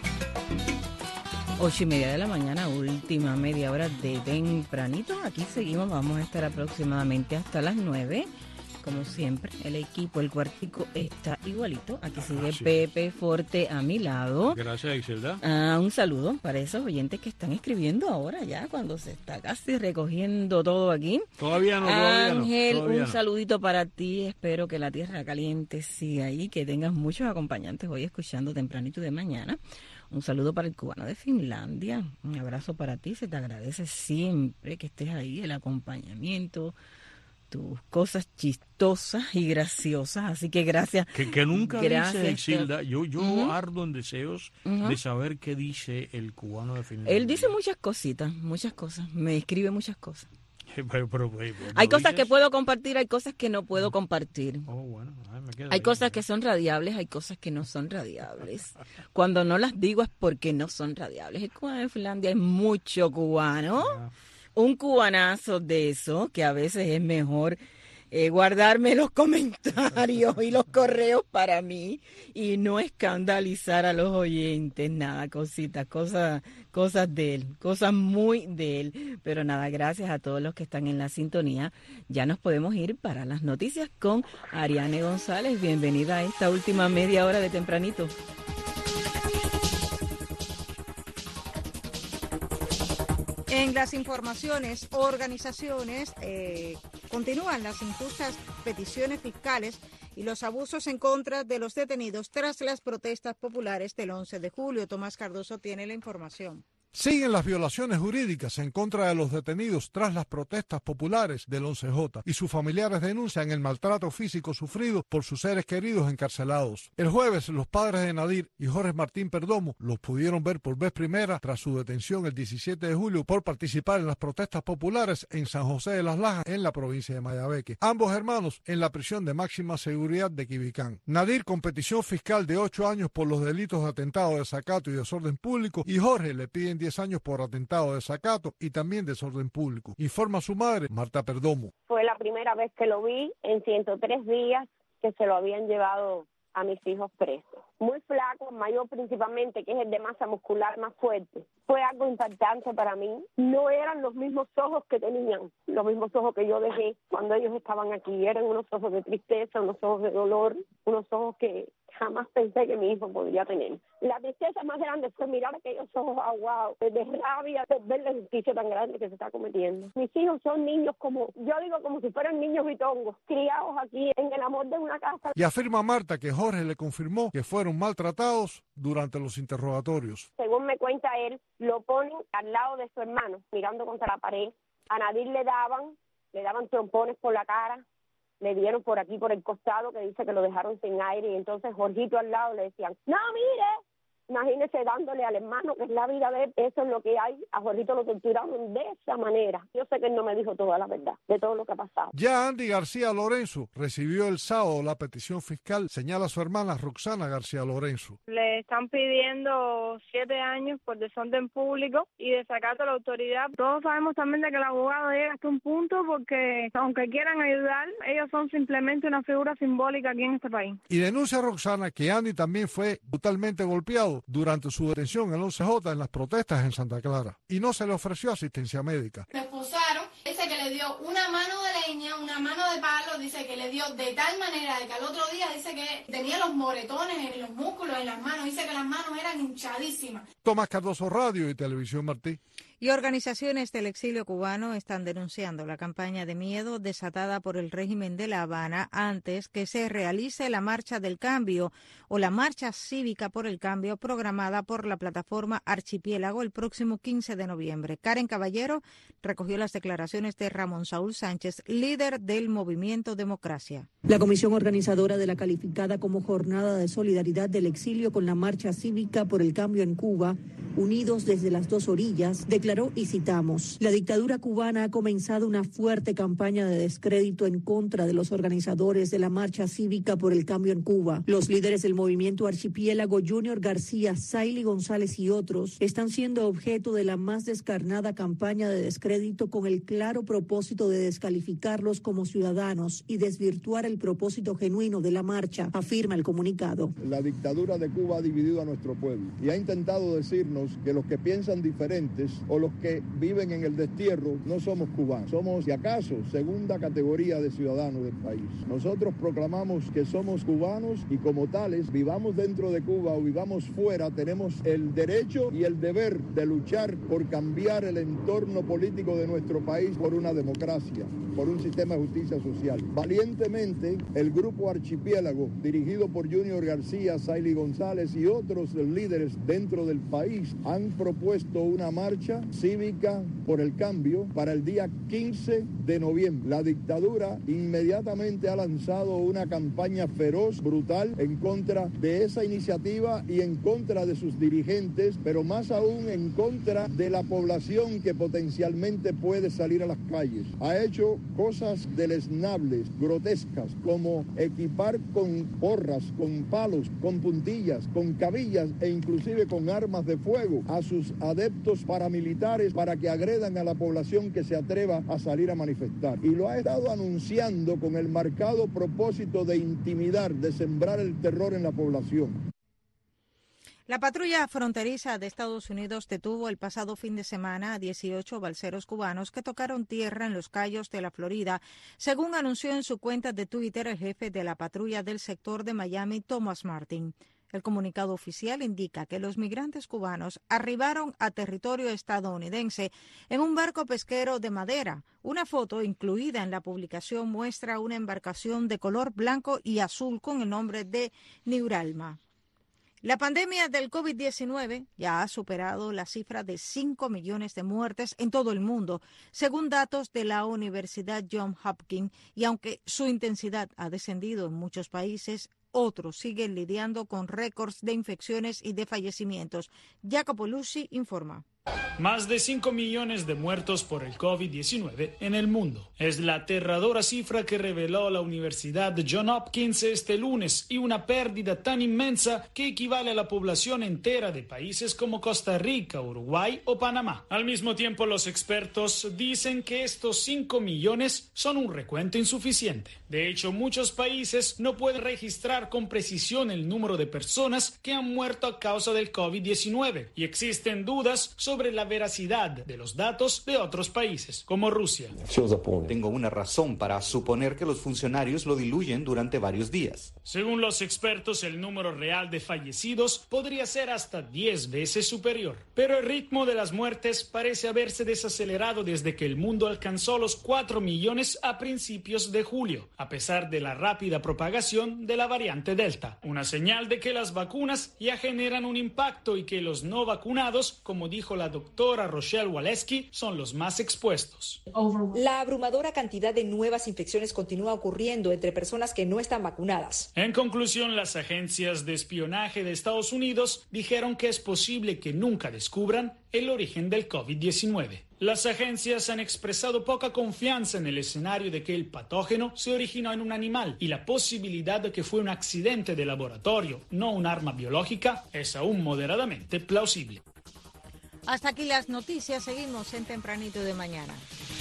8:30 de la mañana, última media hora de tempranito. Aquí seguimos, vamos a estar aproximadamente hasta las 9. Como siempre, el equipo, el cuartico está igualito. Aquí sigue Pepe Forte a mi lado. Gracias, Iselda. Un saludo para esos oyentes que están escribiendo ahora ya, cuando se está casi recogiendo todo aquí. Todavía no, Ángel, un saludito para ti. Espero que la tierra caliente siga ahí, que tengas muchos acompañantes hoy escuchando tempranito de mañana. Un saludo para el cubano de Finlandia. Un abrazo para ti. Se te agradece siempre que estés ahí, el acompañamiento, tus cosas chistosas y graciosas, así que gracias. Que nunca dice Exilda, yo ardo en deseos de saber qué dice el cubano de Finlandia. Él dice muchas cositas, me escribe muchas cosas. Pero, hay cosas que puedo compartir, hay cosas que no puedo compartir. Hay cosas que son radiables, hay cosas que no son radiables. Cuando no las digo es porque no son radiables. El cubano de Finlandia es mucho cubano. Un cubanazo de eso, que a veces es mejor guardarme los comentarios y los correos para mí y no escandalizar a los oyentes, nada, cositas, cosas de él, cosas muy de él. Pero nada, gracias a todos los que están en la sintonía. Ya nos podemos ir para las noticias con Ariane González. Bienvenida a esta última media hora de tempranito. En las informaciones, organizaciones continúan las injustas peticiones fiscales y los abusos en contra de los detenidos tras las protestas populares del 11 de julio. Tomás Cardoso tiene la información. Siguen las violaciones jurídicas en contra de los detenidos tras las protestas populares del 11J y sus familiares denuncian el maltrato físico sufrido por sus seres queridos encarcelados. El jueves, los padres de Nadir y Jorge Martín Perdomo los pudieron ver por vez primera tras su detención el 17 de julio por participar en las protestas populares en San José de las Lajas, en la provincia de Mayabeque. Ambos hermanos en la prisión de máxima seguridad de Quibicán. Nadir con petición fiscal de 8 años por los delitos de atentado, desacato y desorden público, y Jorge le piden 10 años por atentado, desacato y también desorden público. Informa su madre, Marta Perdomo. Fue la primera vez que lo vi en 103 días que se lo habían llevado a mis hijos presos. Muy flaco, mayor principalmente, que es el de masa muscular más fuerte. Fue algo impactante para mí. No eran los mismos ojos que tenían, los mismos ojos que yo dejé cuando ellos estaban aquí. Eran unos ojos de tristeza, unos ojos de dolor, unos ojos que jamás pensé que mi hijo podría tener. La tristeza más grande fue mirar aquellos ojos aguados, de rabia, de ver la injusticia tan grande que se está cometiendo. Mis hijos son niños como, yo digo, como si fueran niños bitongos, criados aquí en el amor de una casa. Y afirma Marta que Jorge le confirmó que fueron maltratados durante los interrogatorios. Según me cuenta él, lo ponen al lado de su hermano, mirando contra la pared. A Nadir le daban trompones por la cara, le dieron por aquí, por el costado, que dice que lo dejaron sin aire, y entonces Jorgito al lado le decían, no, mire. Imagínese dándole al hermano, que es la vida de él, eso es lo que hay. A Jorgito lo torturaron de esa manera. Yo sé que él no me dijo toda la verdad de todo lo que ha pasado. Ya Andy García Lorenzo recibió el sábado la petición fiscal, señala su hermana Roxana García Lorenzo. Le están pidiendo 7 años por desorden público y desacato a la autoridad. Todos sabemos también de que el abogado llega hasta un punto porque, aunque quieran ayudar, ellos son simplemente una figura simbólica aquí en este país. Y denuncia Roxana que Andy también fue brutalmente golpeado durante su detención en el 11J en las protestas en Santa Clara y no se le ofreció asistencia médica. Me esposaron, dice que le dio una mano de leña, una mano de palo, dice que le dio de tal manera de que al otro día dice que tenía los moretones en los músculos, en las manos, dice que las manos eran hinchadísimas. Tomás Cardoso, Radio y Televisión Martí. Y organizaciones del exilio cubano están denunciando la campaña de miedo desatada por el régimen de La Habana antes que se realice la Marcha del Cambio o la Marcha Cívica por el Cambio programada por la plataforma Archipiélago el próximo 15 de noviembre. Karen Caballero recogió las declaraciones de Ramón Saúl Sánchez, líder del Movimiento Democracia. La comisión organizadora de la calificada como Jornada de Solidaridad del Exilio con la Marcha Cívica por el Cambio en Cuba, unidos desde las dos orillas, declaró, y citamos, la dictadura cubana ha comenzado una fuerte campaña de descrédito en contra de los organizadores de la Marcha Cívica por el Cambio en Cuba. Los líderes del movimiento Archipiélago, Junior García, Saily González y otros, están siendo objeto de la más descarnada campaña de descrédito con el claro propósito de descalificarlos como ciudadanos y desvirtuar el propósito genuino de la marcha, afirma el comunicado. La dictadura de Cuba ha dividido a nuestro pueblo y ha intentado decirnos que los que piensan diferentes o los que viven en el destierro no somos cubanos, somos, si acaso, segunda categoría de ciudadanos del país. Nosotros proclamamos que somos cubanos y como tales, vivamos dentro de Cuba o vivamos fuera, tenemos el derecho y el deber de luchar por cambiar el entorno político de nuestro país por una democracia, por un sistema de justicia social. Valientemente, el grupo Archipiélago, dirigido por Junior García, Saily González y otros líderes dentro del país, han propuesto una marcha cívica por el cambio para el día 15 de noviembre. La dictadura inmediatamente ha lanzado una campaña feroz, brutal, en contra de esa iniciativa y en contra de sus dirigentes, pero más aún en contra de la población que potencialmente puede salir a las calles. Ha hecho cosas deleznables, grotescas, como equipar con porras, con palos, con puntillas, con cabillas e inclusive con armas de fuego a sus adeptos paramilitares para que agredan a la población que se atreva a salir a manifestar. Y lo ha estado anunciando con el marcado propósito de intimidar, de sembrar el terror en la población. La patrulla fronteriza de Estados Unidos detuvo el pasado fin de semana a 18 balseros cubanos que tocaron tierra en los Cayos de la Florida, según anunció en su cuenta de Twitter el jefe de la patrulla del sector de Miami, Thomas Martin. El comunicado oficial indica que los migrantes cubanos arribaron a territorio estadounidense en un barco pesquero de madera. Una foto incluida en la publicación muestra una embarcación de color blanco y azul con el nombre de Neuralma. La pandemia del COVID-19 ya ha superado la cifra de 5 millones de muertes en todo el mundo, según datos de la Universidad Johns Hopkins, y aunque su intensidad ha descendido en muchos países, otros siguen lidiando con récords de infecciones y de fallecimientos. Jacopo Luzzi informa. Más de 5 millones de muertos por el COVID-19 en el mundo. Es la aterradora cifra que reveló la Universidad Johns Hopkins este lunes, y una pérdida tan inmensa que equivale a la población entera de países como Costa Rica, Uruguay o Panamá. Al mismo tiempo, los expertos dicen que estos 5 millones son un recuento insuficiente. De hecho, muchos países no pueden registrar con precisión el número de personas que han muerto a causa del COVID-19, y existen dudas sobre la veracidad de los datos de otros países, como Rusia. Tengo una razón para suponer que los funcionarios lo diluyen durante varios días. Según los expertos, el número real de fallecidos podría ser hasta 10 veces superior. Pero el ritmo de las muertes parece haberse desacelerado desde que el mundo alcanzó los 4 millones a principios de julio, a pesar de la rápida propagación de la variante Delta. Una señal de que las vacunas ya generan un impacto y que los no vacunados, como dijo la doctora Rochelle Walensky, son los más expuestos. La abrumadora cantidad de nuevas infecciones continúa ocurriendo entre personas que no están vacunadas. En conclusión, las agencias de espionaje de Estados Unidos dijeron que es posible que nunca descubran el origen del COVID-19. Las agencias han expresado poca confianza en el escenario de que el patógeno se originó en un animal, y la posibilidad de que fue un accidente de laboratorio, no un arma biológica, es aún moderadamente plausible. Hasta aquí las noticias, seguimos en Tempranito de Mañana.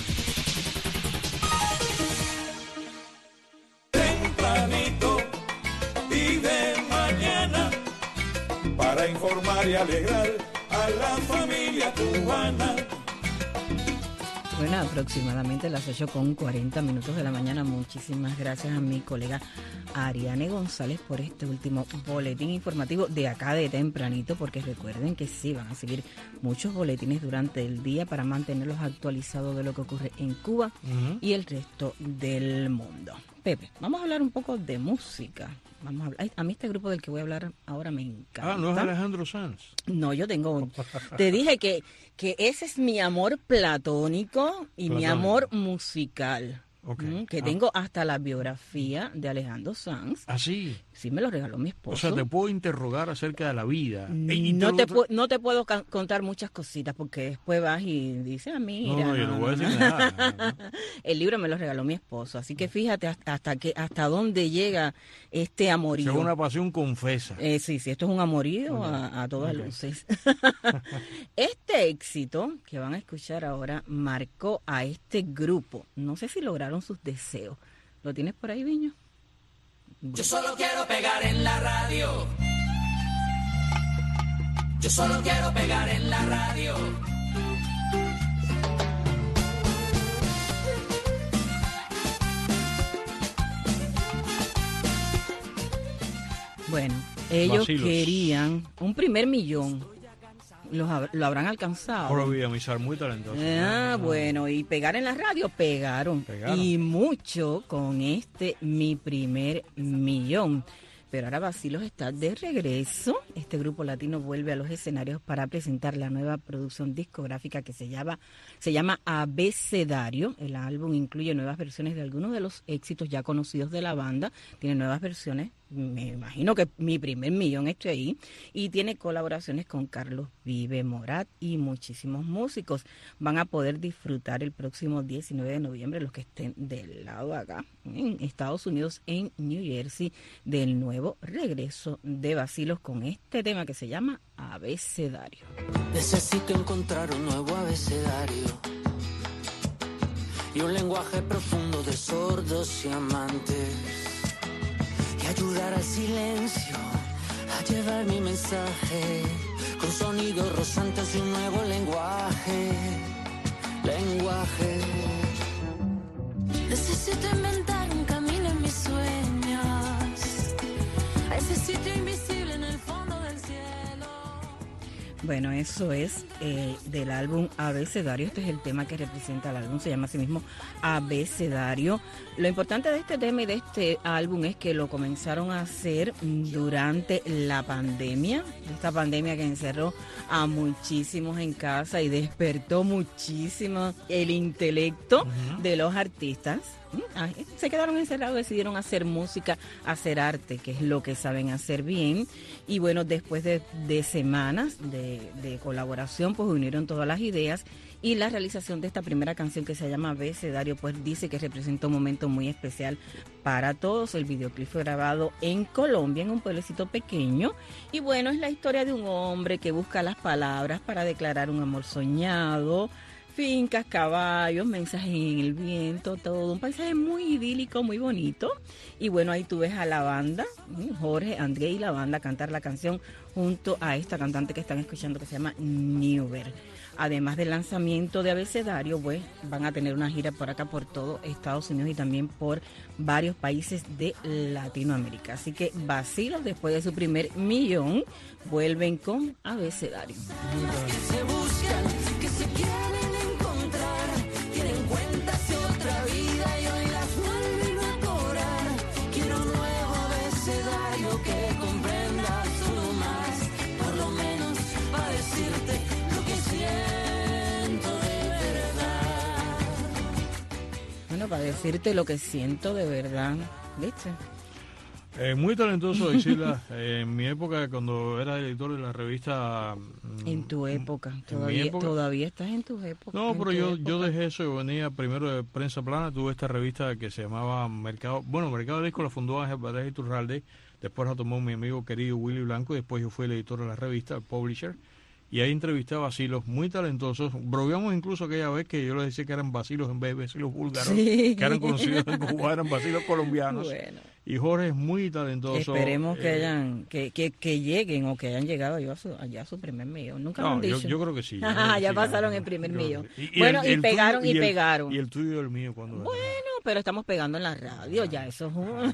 Tempranito y de mañana, para informar y alegrar a la familia cubana. Bueno, aproximadamente las 8:40 de la mañana. Muchísimas gracias a mi colega Ariane González por este último boletín informativo de acá de tempranito, porque recuerden que sí, van a seguir muchos boletines durante el día para mantenerlos actualizados de lo que ocurre en Cuba y el resto del mundo. Pepe, vamos a hablar un poco de música. Vamos a hablar. A mí este grupo del que voy a hablar ahora me encanta. Ah, ¿no es Alejandro Sanz? No, yo tengo... Te dije que ese es mi amor platónico y mi amor musical. Okay. Que tengo hasta la biografía de Alejandro Sanz. ¿Ah, sí? Sí, me lo regaló mi esposo. O sea, te puedo interrogar acerca de la vida. No te puedo contar muchas cositas, porque después vas y dices, mira. No, yo no voy a decir nada. El libro me lo regaló mi esposo, así que fíjate hasta dónde llega este amorío. Es una pasión confesa. Sí, esto es un amorío a todas luces. Este éxito que van a escuchar ahora marcó a este grupo. No sé si lograron sus deseos. ¿Lo tienes por ahí, Viño? Yo solo quiero pegar en la radio. Yo solo quiero pegar en la radio. Bueno, ellos querían un primer millón. Lo habrán alcanzado. Por Villamizar, muy talentoso. Bueno, y pegar en la radio, pegaron. Y mucho con este Mi Primer Millón. Pero ahora Bacilos está de regreso. Este grupo latino vuelve a los escenarios para presentar la nueva producción discográfica que se llama Abecedario. El álbum incluye nuevas versiones de algunos de los éxitos ya conocidos de la banda. Tiene nuevas versiones, me imagino que Mi Primer Millón esté ahí. Y tiene colaboraciones con Carlos Vive, Morat y muchísimos músicos. Van a poder disfrutar el próximo 19 de noviembre, los que estén del lado de acá, en Estados Unidos, en New Jersey, del nuevo regreso de Bacilos con este tema que se llama Abecedario. Necesito encontrar un nuevo abecedario y un lenguaje profundo de sordos y amantes, y ayudar al silencio a llevar mi mensaje con sonidos rozantes y un nuevo lenguaje. Necesito inventar un camino en mis sueños, a ese sitio invisible en el fondo del cielo. Bueno, eso es del álbum Abecedario. Este es el tema que representa el álbum, se llama así mismo Abecedario. Lo importante de este tema y de este álbum es que lo comenzaron a hacer durante la pandemia, esta pandemia que encerró a muchísimos en casa y despertó muchísimo el intelecto de los artistas. Se quedaron encerrados, decidieron hacer música, hacer arte, que es lo que saben hacer bien. Y bueno, después de semanas de colaboración, pues unieron todas las ideas y la realización de esta primera canción que se llama Abecedario, pues dice que representa un momento muy especial para todos. El videoclip fue grabado en Colombia, en un pueblecito pequeño, y bueno, es la historia de un hombre que busca las palabras para declarar un amor soñado, fincas, caballos, mensajes en el viento, todo un paisaje muy idílico, muy bonito. Y bueno, ahí tú ves a la banda, Jorge, André y la banda cantar la canción junto a esta cantante que están escuchando que se llama Newber. Además del lanzamiento de Abecedario, pues van a tener una gira por acá, por todo Estados Unidos y también por varios países de Latinoamérica. Así que vacilos, después de su primer millón, vuelven con Abecedario. Se buscan, que se quieren encontrar, tienen cuentas de otra vida y hoy las vuelven a cobrar. Quiero un nuevo abecedario que comprenda solo más, por lo menos para decirte lo que siento de verdad. Bueno, para decirte lo que siento de verdad, ¿viste? Muy talentoso, Isilda. En mi época, cuando era editor de la revista... En tu época, todavía estás en tu época. No, pero yo dejé eso y venía primero de Prensa Plana. Tuve esta revista que se llamaba Mercado de Disco, la fundó Ángel Paredes Iturralde. Después la tomó mi amigo querido Willy Blanco y después yo fui el editor de la revista, el publisher. Y ahí entrevisté a vacilos muy talentosos. Bromeamos incluso aquella vez que yo les decía que eran vacilos en vez de vacilos búlgaros, que eran conocidos en Cuba, eran vacilos colombianos. Bueno. Y Jorge es muy talentoso. Esperemos que lleguen o que hayan llegado allá a su primer millón. Nunca lo han dicho. Yo creo que sí. Ya pasaron el primer millón. Bueno, y pegaron y pegaron. Y el tuyo y el mío, ¿cuándo? Bueno, pero estamos pegando en la radio, ya eso es un...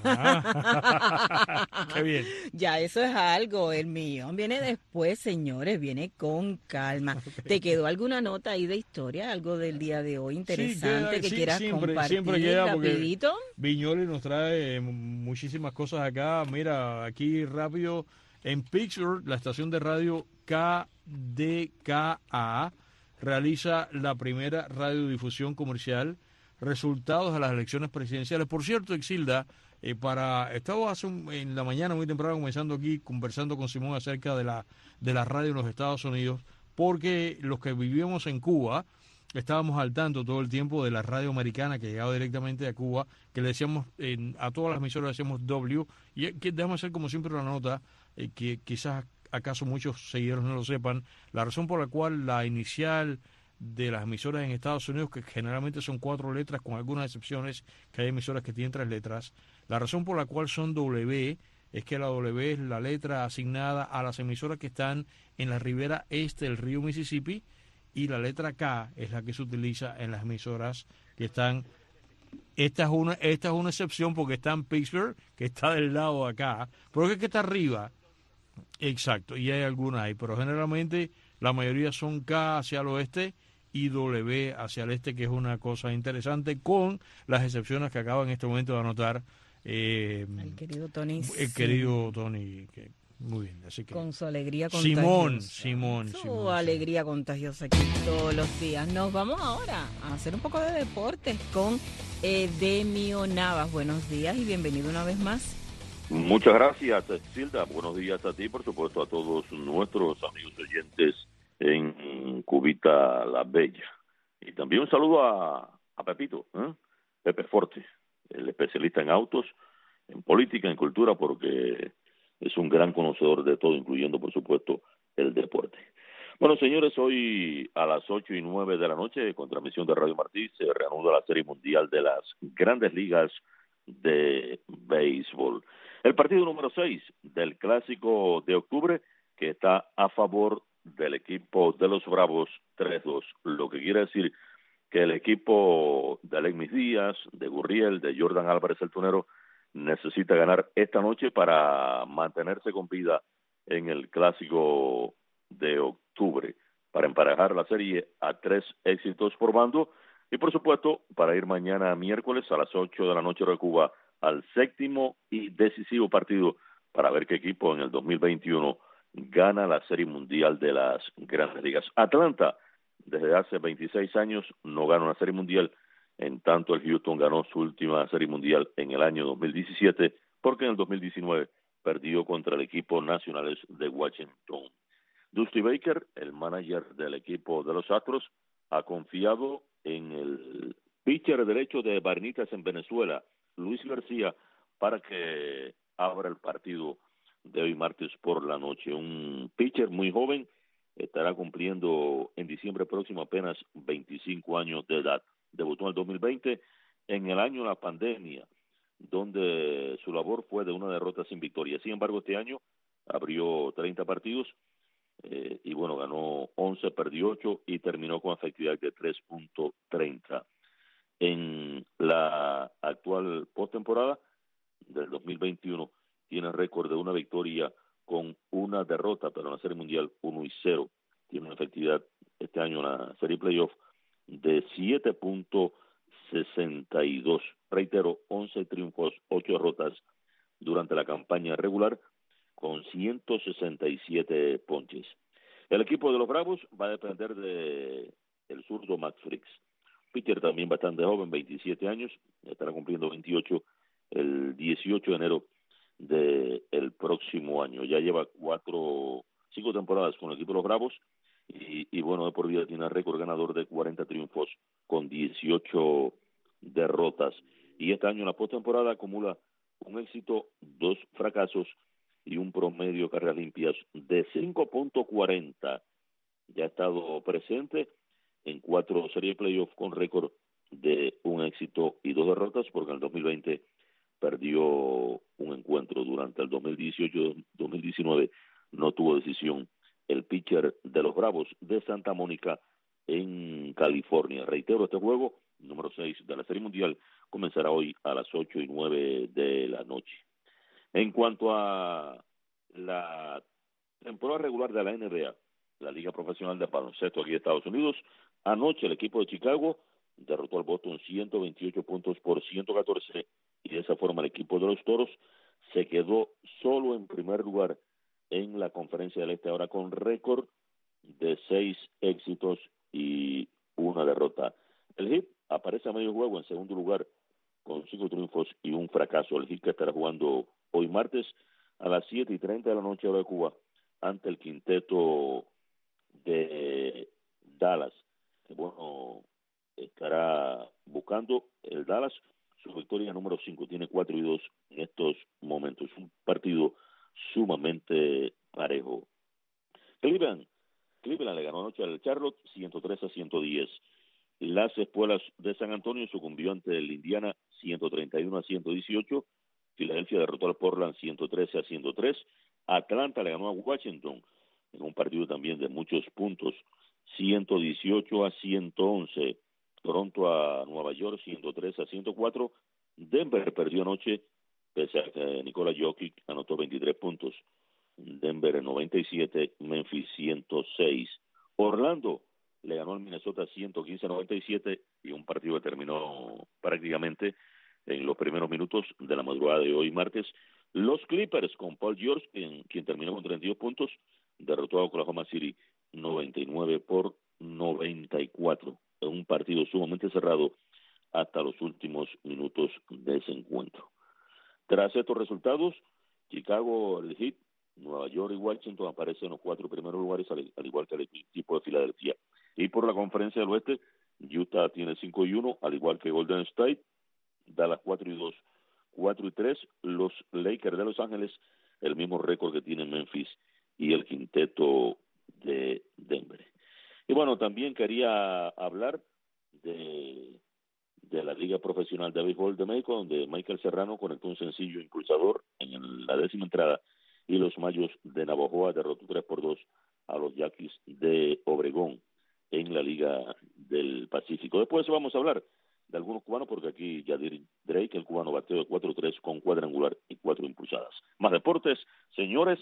Qué bien. Ya eso es algo, el millón viene después, señores, viene con calma. ¿Te quedó alguna nota ahí de historia, algo del día de hoy interesante que quieras compartir rapidito? Viñoli nos trae muchísimas cosas acá. Mira, aquí rápido, en Pittsburgh, la estación de radio KDKA realiza la primera radiodifusión comercial, resultados de las elecciones presidenciales. Por cierto, Exilda, estaba en la mañana muy temprano comenzando aquí, conversando con Simón acerca de la radio en los Estados Unidos, porque los que vivíamos en Cuba estábamos al tanto todo el tiempo de la radio americana que llegaba directamente a Cuba, que le decíamos, a todas las emisoras le decíamos W, y que déjame hacer como siempre una nota, que quizás acaso muchos seguidores no lo sepan, la razón por la cual la inicial de las emisoras en Estados Unidos, que generalmente son 4 letras, con algunas excepciones, que hay emisoras que tienen 3 letras, la razón por la cual son W es que la W es la letra asignada a las emisoras que están en la ribera este del río Mississippi, y la letra K es la que se utiliza en las emisoras que están... Esta es una excepción porque está en Pittsburgh, que está del lado de acá, pero es que está arriba. Exacto, y hay algunas ahí, pero generalmente la mayoría son K hacia el oeste y W hacia el este, que es una cosa interesante, con las excepciones que acaba en este momento de anotar el querido Tony. El querido Tony, que muy bien, así que... Con su alegría contagiosa. Simón. Su alegría contagiosa aquí todos los días. Nos vamos ahora a hacer un poco de deportes con Edemio Navas. Buenos días y bienvenido una vez más. Muchas gracias, Silda. Buenos días a ti, por supuesto, a todos nuestros amigos oyentes en Cubita La Bella. Y también un saludo a Pepito, Pepe Forte, el especialista en autos, en política, en cultura, porque es un gran conocedor de todo, incluyendo, por supuesto, el deporte. Bueno, señores, hoy a las 8:09 de la noche, con transmisión de Radio Martí, se reanuda la Serie Mundial de las Grandes Ligas de Béisbol. El partido número 6 del Clásico de octubre, que está a favor del equipo de los Bravos, 3-2, lo que quiere decir que el equipo de Alexis Díaz, de Gurriel, de Jordan Álvarez el Tunero, necesita ganar esta noche para mantenerse con vida en el Clásico de octubre para emparejar la serie a 3 éxitos por bando y, por supuesto, para ir mañana miércoles a las 8 de la noche de Cuba al séptimo y decisivo partido para ver qué equipo en el 2021 gana la Serie Mundial de las Grandes Ligas. Atlanta, desde hace 26 años, no gana una Serie Mundial, en tanto el Houston ganó su última Serie Mundial en el año 2017, porque en el 2019 perdió contra el equipo Nacionales de Washington. Dusty Baker, el manager del equipo de los Astros, ha confiado en el pitcher derecho de Barnitas en Venezuela, Luis García, para que abra el partido de hoy martes por la noche. Un pitcher muy joven, estará cumpliendo en diciembre próximo apenas 25 años de edad. Debutó en el 2020, en el año de la pandemia, donde su labor fue de una derrota sin victoria. Sin embargo, este año abrió 30 partidos y bueno, ganó 11, perdió 8 y terminó con efectividad de 3.30. En la actual postemporada del 2021 tiene récord de una victoria con una derrota, pero en la Serie Mundial 1-0. Tiene una efectividad este año en la Serie Playoff de 7.62. Reitero, 11 triunfos, 8 derrotas durante la campaña regular con 167 ponches. El equipo de los Bravos va a depender de el zurdo Max Friz. Pitcher también bastante joven, 27 años, estará cumpliendo 28 el 18 de enero del próximo año. Ya lleva 5 temporadas con el equipo de los Bravos y bueno, de por vida tiene récord ganador de 40 triunfos con 18 derrotas. Y este año en la postemporada acumula un éxito, 2 fracasos y un promedio de carreras limpias de 5.40. Ya ha estado presente en 4 series playoff con récord de un éxito y 2 derrotas, porque en el 2020 perdió un encuentro. Durante el 2018-2019 no tuvo decisión el pitcher de los Bravos de Santa Mónica en California. Reitero, este juego, número 6 de la Serie Mundial, comenzará hoy a las 8:09 de la noche. En cuanto a la temporada regular de la NBA, la Liga Profesional de Baloncesto aquí en Estados Unidos, anoche el equipo de Chicago derrotó al Boston 128 puntos por 114 y de esa forma el equipo de los Toros se quedó solo en primer lugar en la Conferencia del Este, ahora con récord de 6 éxitos y 1 derrota. El Heat aparece a medio juego en segundo lugar con 5 triunfos y 1 fracaso. El Heat que estará jugando hoy martes a las 7:30 de la noche hora de Cuba ante el quinteto de Dallas. Bueno, estará buscando el Dallas su victoria número 5, tiene 4-2 en estos momentos, un partido sumamente parejo. Cleveland le ganó anoche al Charlotte 103-110. Las Espuelas de San Antonio sucumbió ante el Indiana 131-118. Filadelfia derrotó al Portland 113-103. Atlanta le ganó a Washington en un partido también de muchos puntos, 118-111. Toronto a Nueva York 103-104. Denver perdió anoche pese a que Nikola Jokic anotó 23 puntos. Denver 97, Memphis 106. Orlando le ganó al Minnesota 115-97 y un partido que terminó prácticamente en los primeros minutos de la madrugada de hoy martes. Los Clippers con Paul George, quien terminó con 32 puntos, derrotó a Oklahoma City 99-94. Un partido sumamente cerrado hasta los últimos minutos de ese encuentro. Tras estos resultados, Chicago, el Heat, Nueva York y Washington aparecen en los 4 primeros lugares, al igual que el equipo de Filadelfia. Y por la Conferencia del Oeste, Utah tiene 5-1, al igual que Golden State, Dallas 4-2, 4-3, los Lakers de Los Ángeles, el mismo récord que tienen Memphis y el quinteto de Denver. Y bueno, también quería hablar de la Liga Profesional de Béisbol de México, donde Michael Serrano conectó un sencillo impulsador en la 10ª entrada y los Mayos de Navojoa derrotó 3-2 a los Yaquis de Obregón en la Liga del Pacífico. Después vamos a hablar de algunos cubanos, porque aquí Yadir Drake, el cubano, bateó de 4-3 con cuadrangular y 4 impulsadas. Más deportes, señores,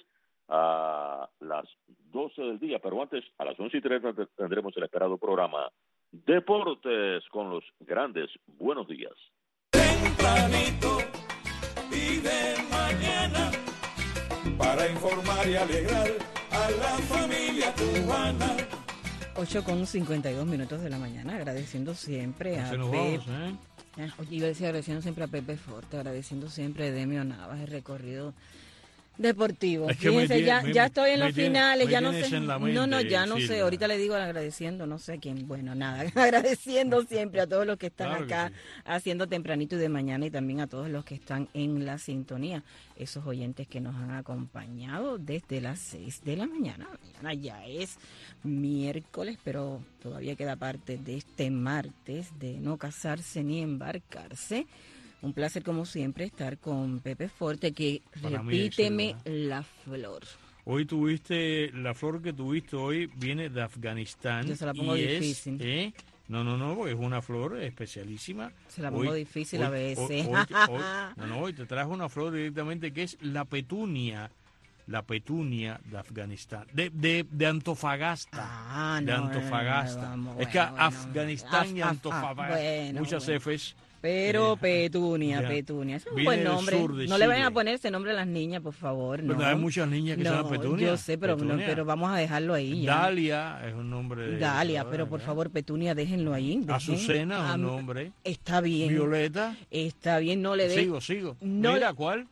a las 12 del día, pero antes, a las 11:30 tendremos el esperado programa Deportes con los grandes. Buenos días. Tempranito y de mañana, para informar y alegrar a la familia cubana. 8:52 de la mañana, agradeciendo siempre a Pepe. Iba a decir agradeciendo siempre a Pepe Forte, agradeciendo siempre a Demio Navas el recorrido deportivo. Es que fíjense, ya estoy en los finales, ya no sé. Ya no sé, ahorita le digo agradeciendo, no sé quién. Bueno, nada, agradeciendo siempre a todos los que están acá haciendo tempranito y de mañana, y también a todos los que están en la sintonía, esos oyentes que nos han acompañado desde las 6 de la mañana. Mañana ya es miércoles, pero todavía queda parte de este martes de no casarse ni embarcarse. Un placer, como siempre, estar con Pepe Forte, que repíteme la flor. Hoy tuviste, la flor que tuviste hoy viene de Afganistán. Yo se la pongo difícil. No, porque es una flor especialísima. Se la pongo difícil a veces. Hoy te trajo una flor directamente que es la petunia de Afganistán, de Antofagasta. Antofagasta. Es que Afganistán y Antofagasta, muchas Fs. Pero Petunia. Es un buen nombre. No le vayan a poner ese nombre a las niñas, por favor. No. Pero hay muchas niñas que se llaman Petunia. Yo sé, pero vamos a dejarlo ahí. Ya. Dalia es un nombre de... Dalia, pero por favor, Petunia, déjenlo ahí. Azucena es un nombre. Está bien. Violeta. Está bien, no le dejen. Sigo. No, mira, ¿cuál?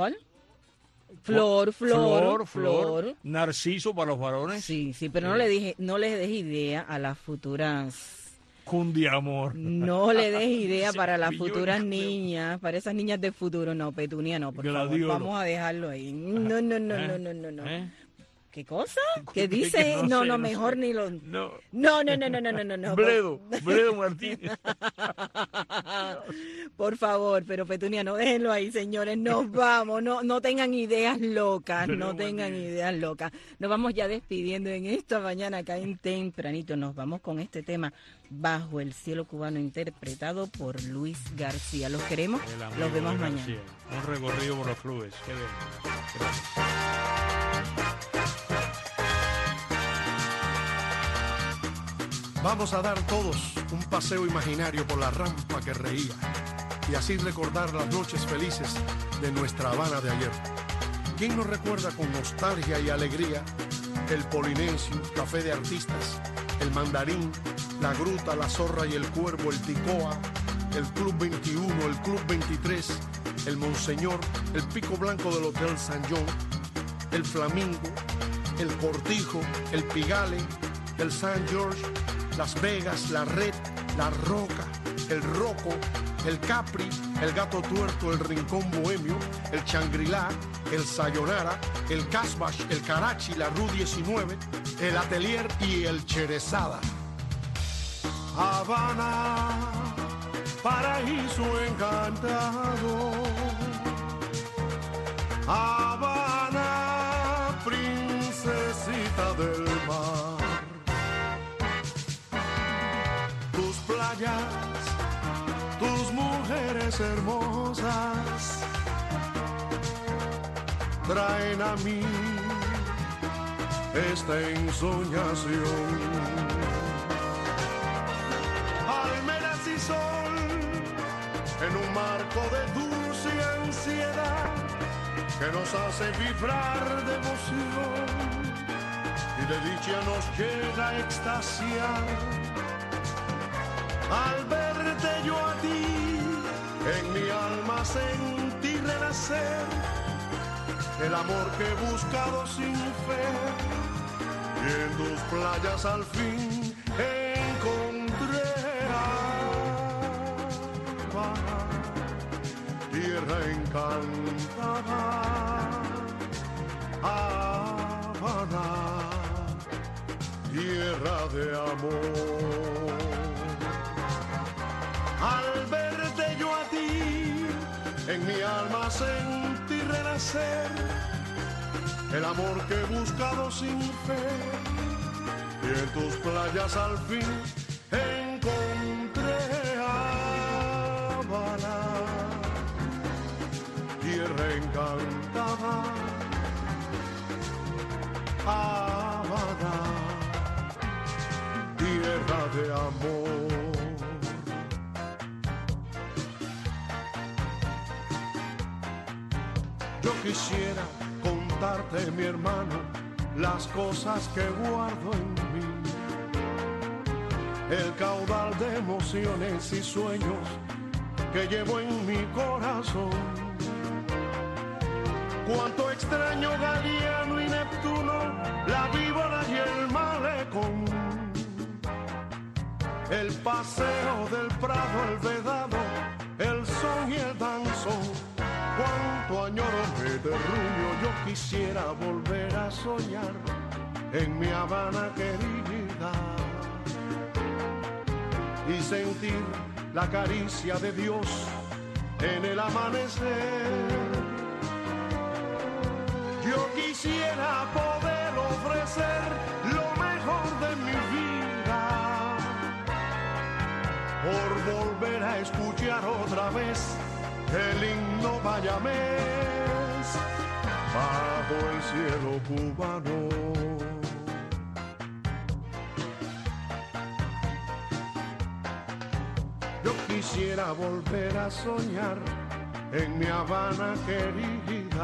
Flor. Narciso para los varones. Sí, pero no les des idea a las futuras... Cundiamor. No le des idea para las futuras niñas, para esas niñas del futuro. No, Petunia no, por favor, vamos a dejarlo ahí. No. ¿Qué cosa? ¿Qué dice? Mejor ni lo... No. Bledo Martínez. Por favor, pero Petunia, no, déjenlo ahí, señores. Nos vamos, no tengan ideas locas, ideas locas. Nos vamos ya despidiendo en esta mañana acá en Tempranito. Nos vamos con este tema, Bajo el cielo cubano, interpretado por Luis García. Los queremos, los vemos mañana. Un recorrido por los clubes. Qué bien. Gracias. Vamos a dar todos un paseo imaginario por la rampa que reía y así recordar las noches felices de nuestra Habana de ayer. ¿Quién nos recuerda con nostalgia y alegría el Polinesio, Café de Artistas, el Mandarín, la Gruta, la Zorra y el Cuervo, el Ticoa, el Club 21, el Club 23, el Monseñor, el Pico Blanco del Hotel San John, el Flamingo, el Cortijo, el Pigale, el San George, Las Vegas, la Red, la Roca, el Roco, el Capri, el Gato Tuerto, el Rincón Bohemio, el Shangri-La, el Sayonara, el Casbah, el Karachi, la Rue 19, el Atelier y el Cherezada. Habana, paraíso encantado. Habana, princesita del mar. Tus playas, tus mujeres hermosas traen a mí esta ensoñación. Palmeras y sol en un marco de dulce ansiedad que nos hace vibrar de emoción y de dicha nos llega a extasiar. Al verte yo a ti, en mi alma sentí renacer el amor que he buscado sin fe, y en tus playas al fin encontré Habana, tierra encantada. Habana, tierra de amor. Al verte yo a ti, en mi alma sentí renacer el amor que he buscado sin fe, y en tus playas al fin encontré Habana, tierra encantada. Yo quisiera contarte, mi hermano, las cosas que guardo en mí, el caudal de emociones y sueños que llevo en mi corazón. Cuánto extraño Galiano y Neptuno, la víbora y el malecón, el paseo del Prado, el vedado, el son y el danzón. Cuánto añoro me derruño, yo quisiera volver a soñar en mi Habana querida y sentir la caricia de Dios en el amanecer. Yo quisiera poder ofrecer lo mejor de mi vida por volver a escuchar otra vez el himno bayamés bajo el cielo cubano. Yo quisiera volver a soñar en mi Habana querida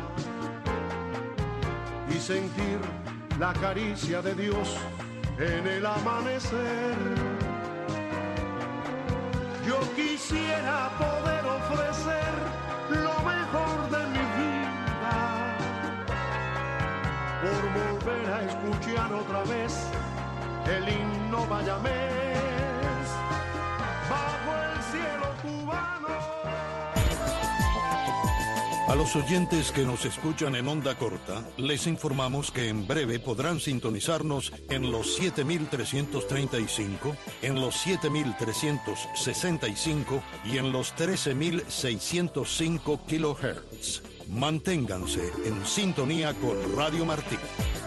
y sentir la caricia de Dios en el amanecer. Yo quisiera poder ofrecer lo mejor de mi vida por volver a escuchar otra vez el himno bayamés bajo el cielo cubano. A los oyentes que nos escuchan en onda corta, les informamos que en breve podrán sintonizarnos en los 7.335, en los 7.365 y en los 13.605 kHz. Manténganse en sintonía con Radio Martí.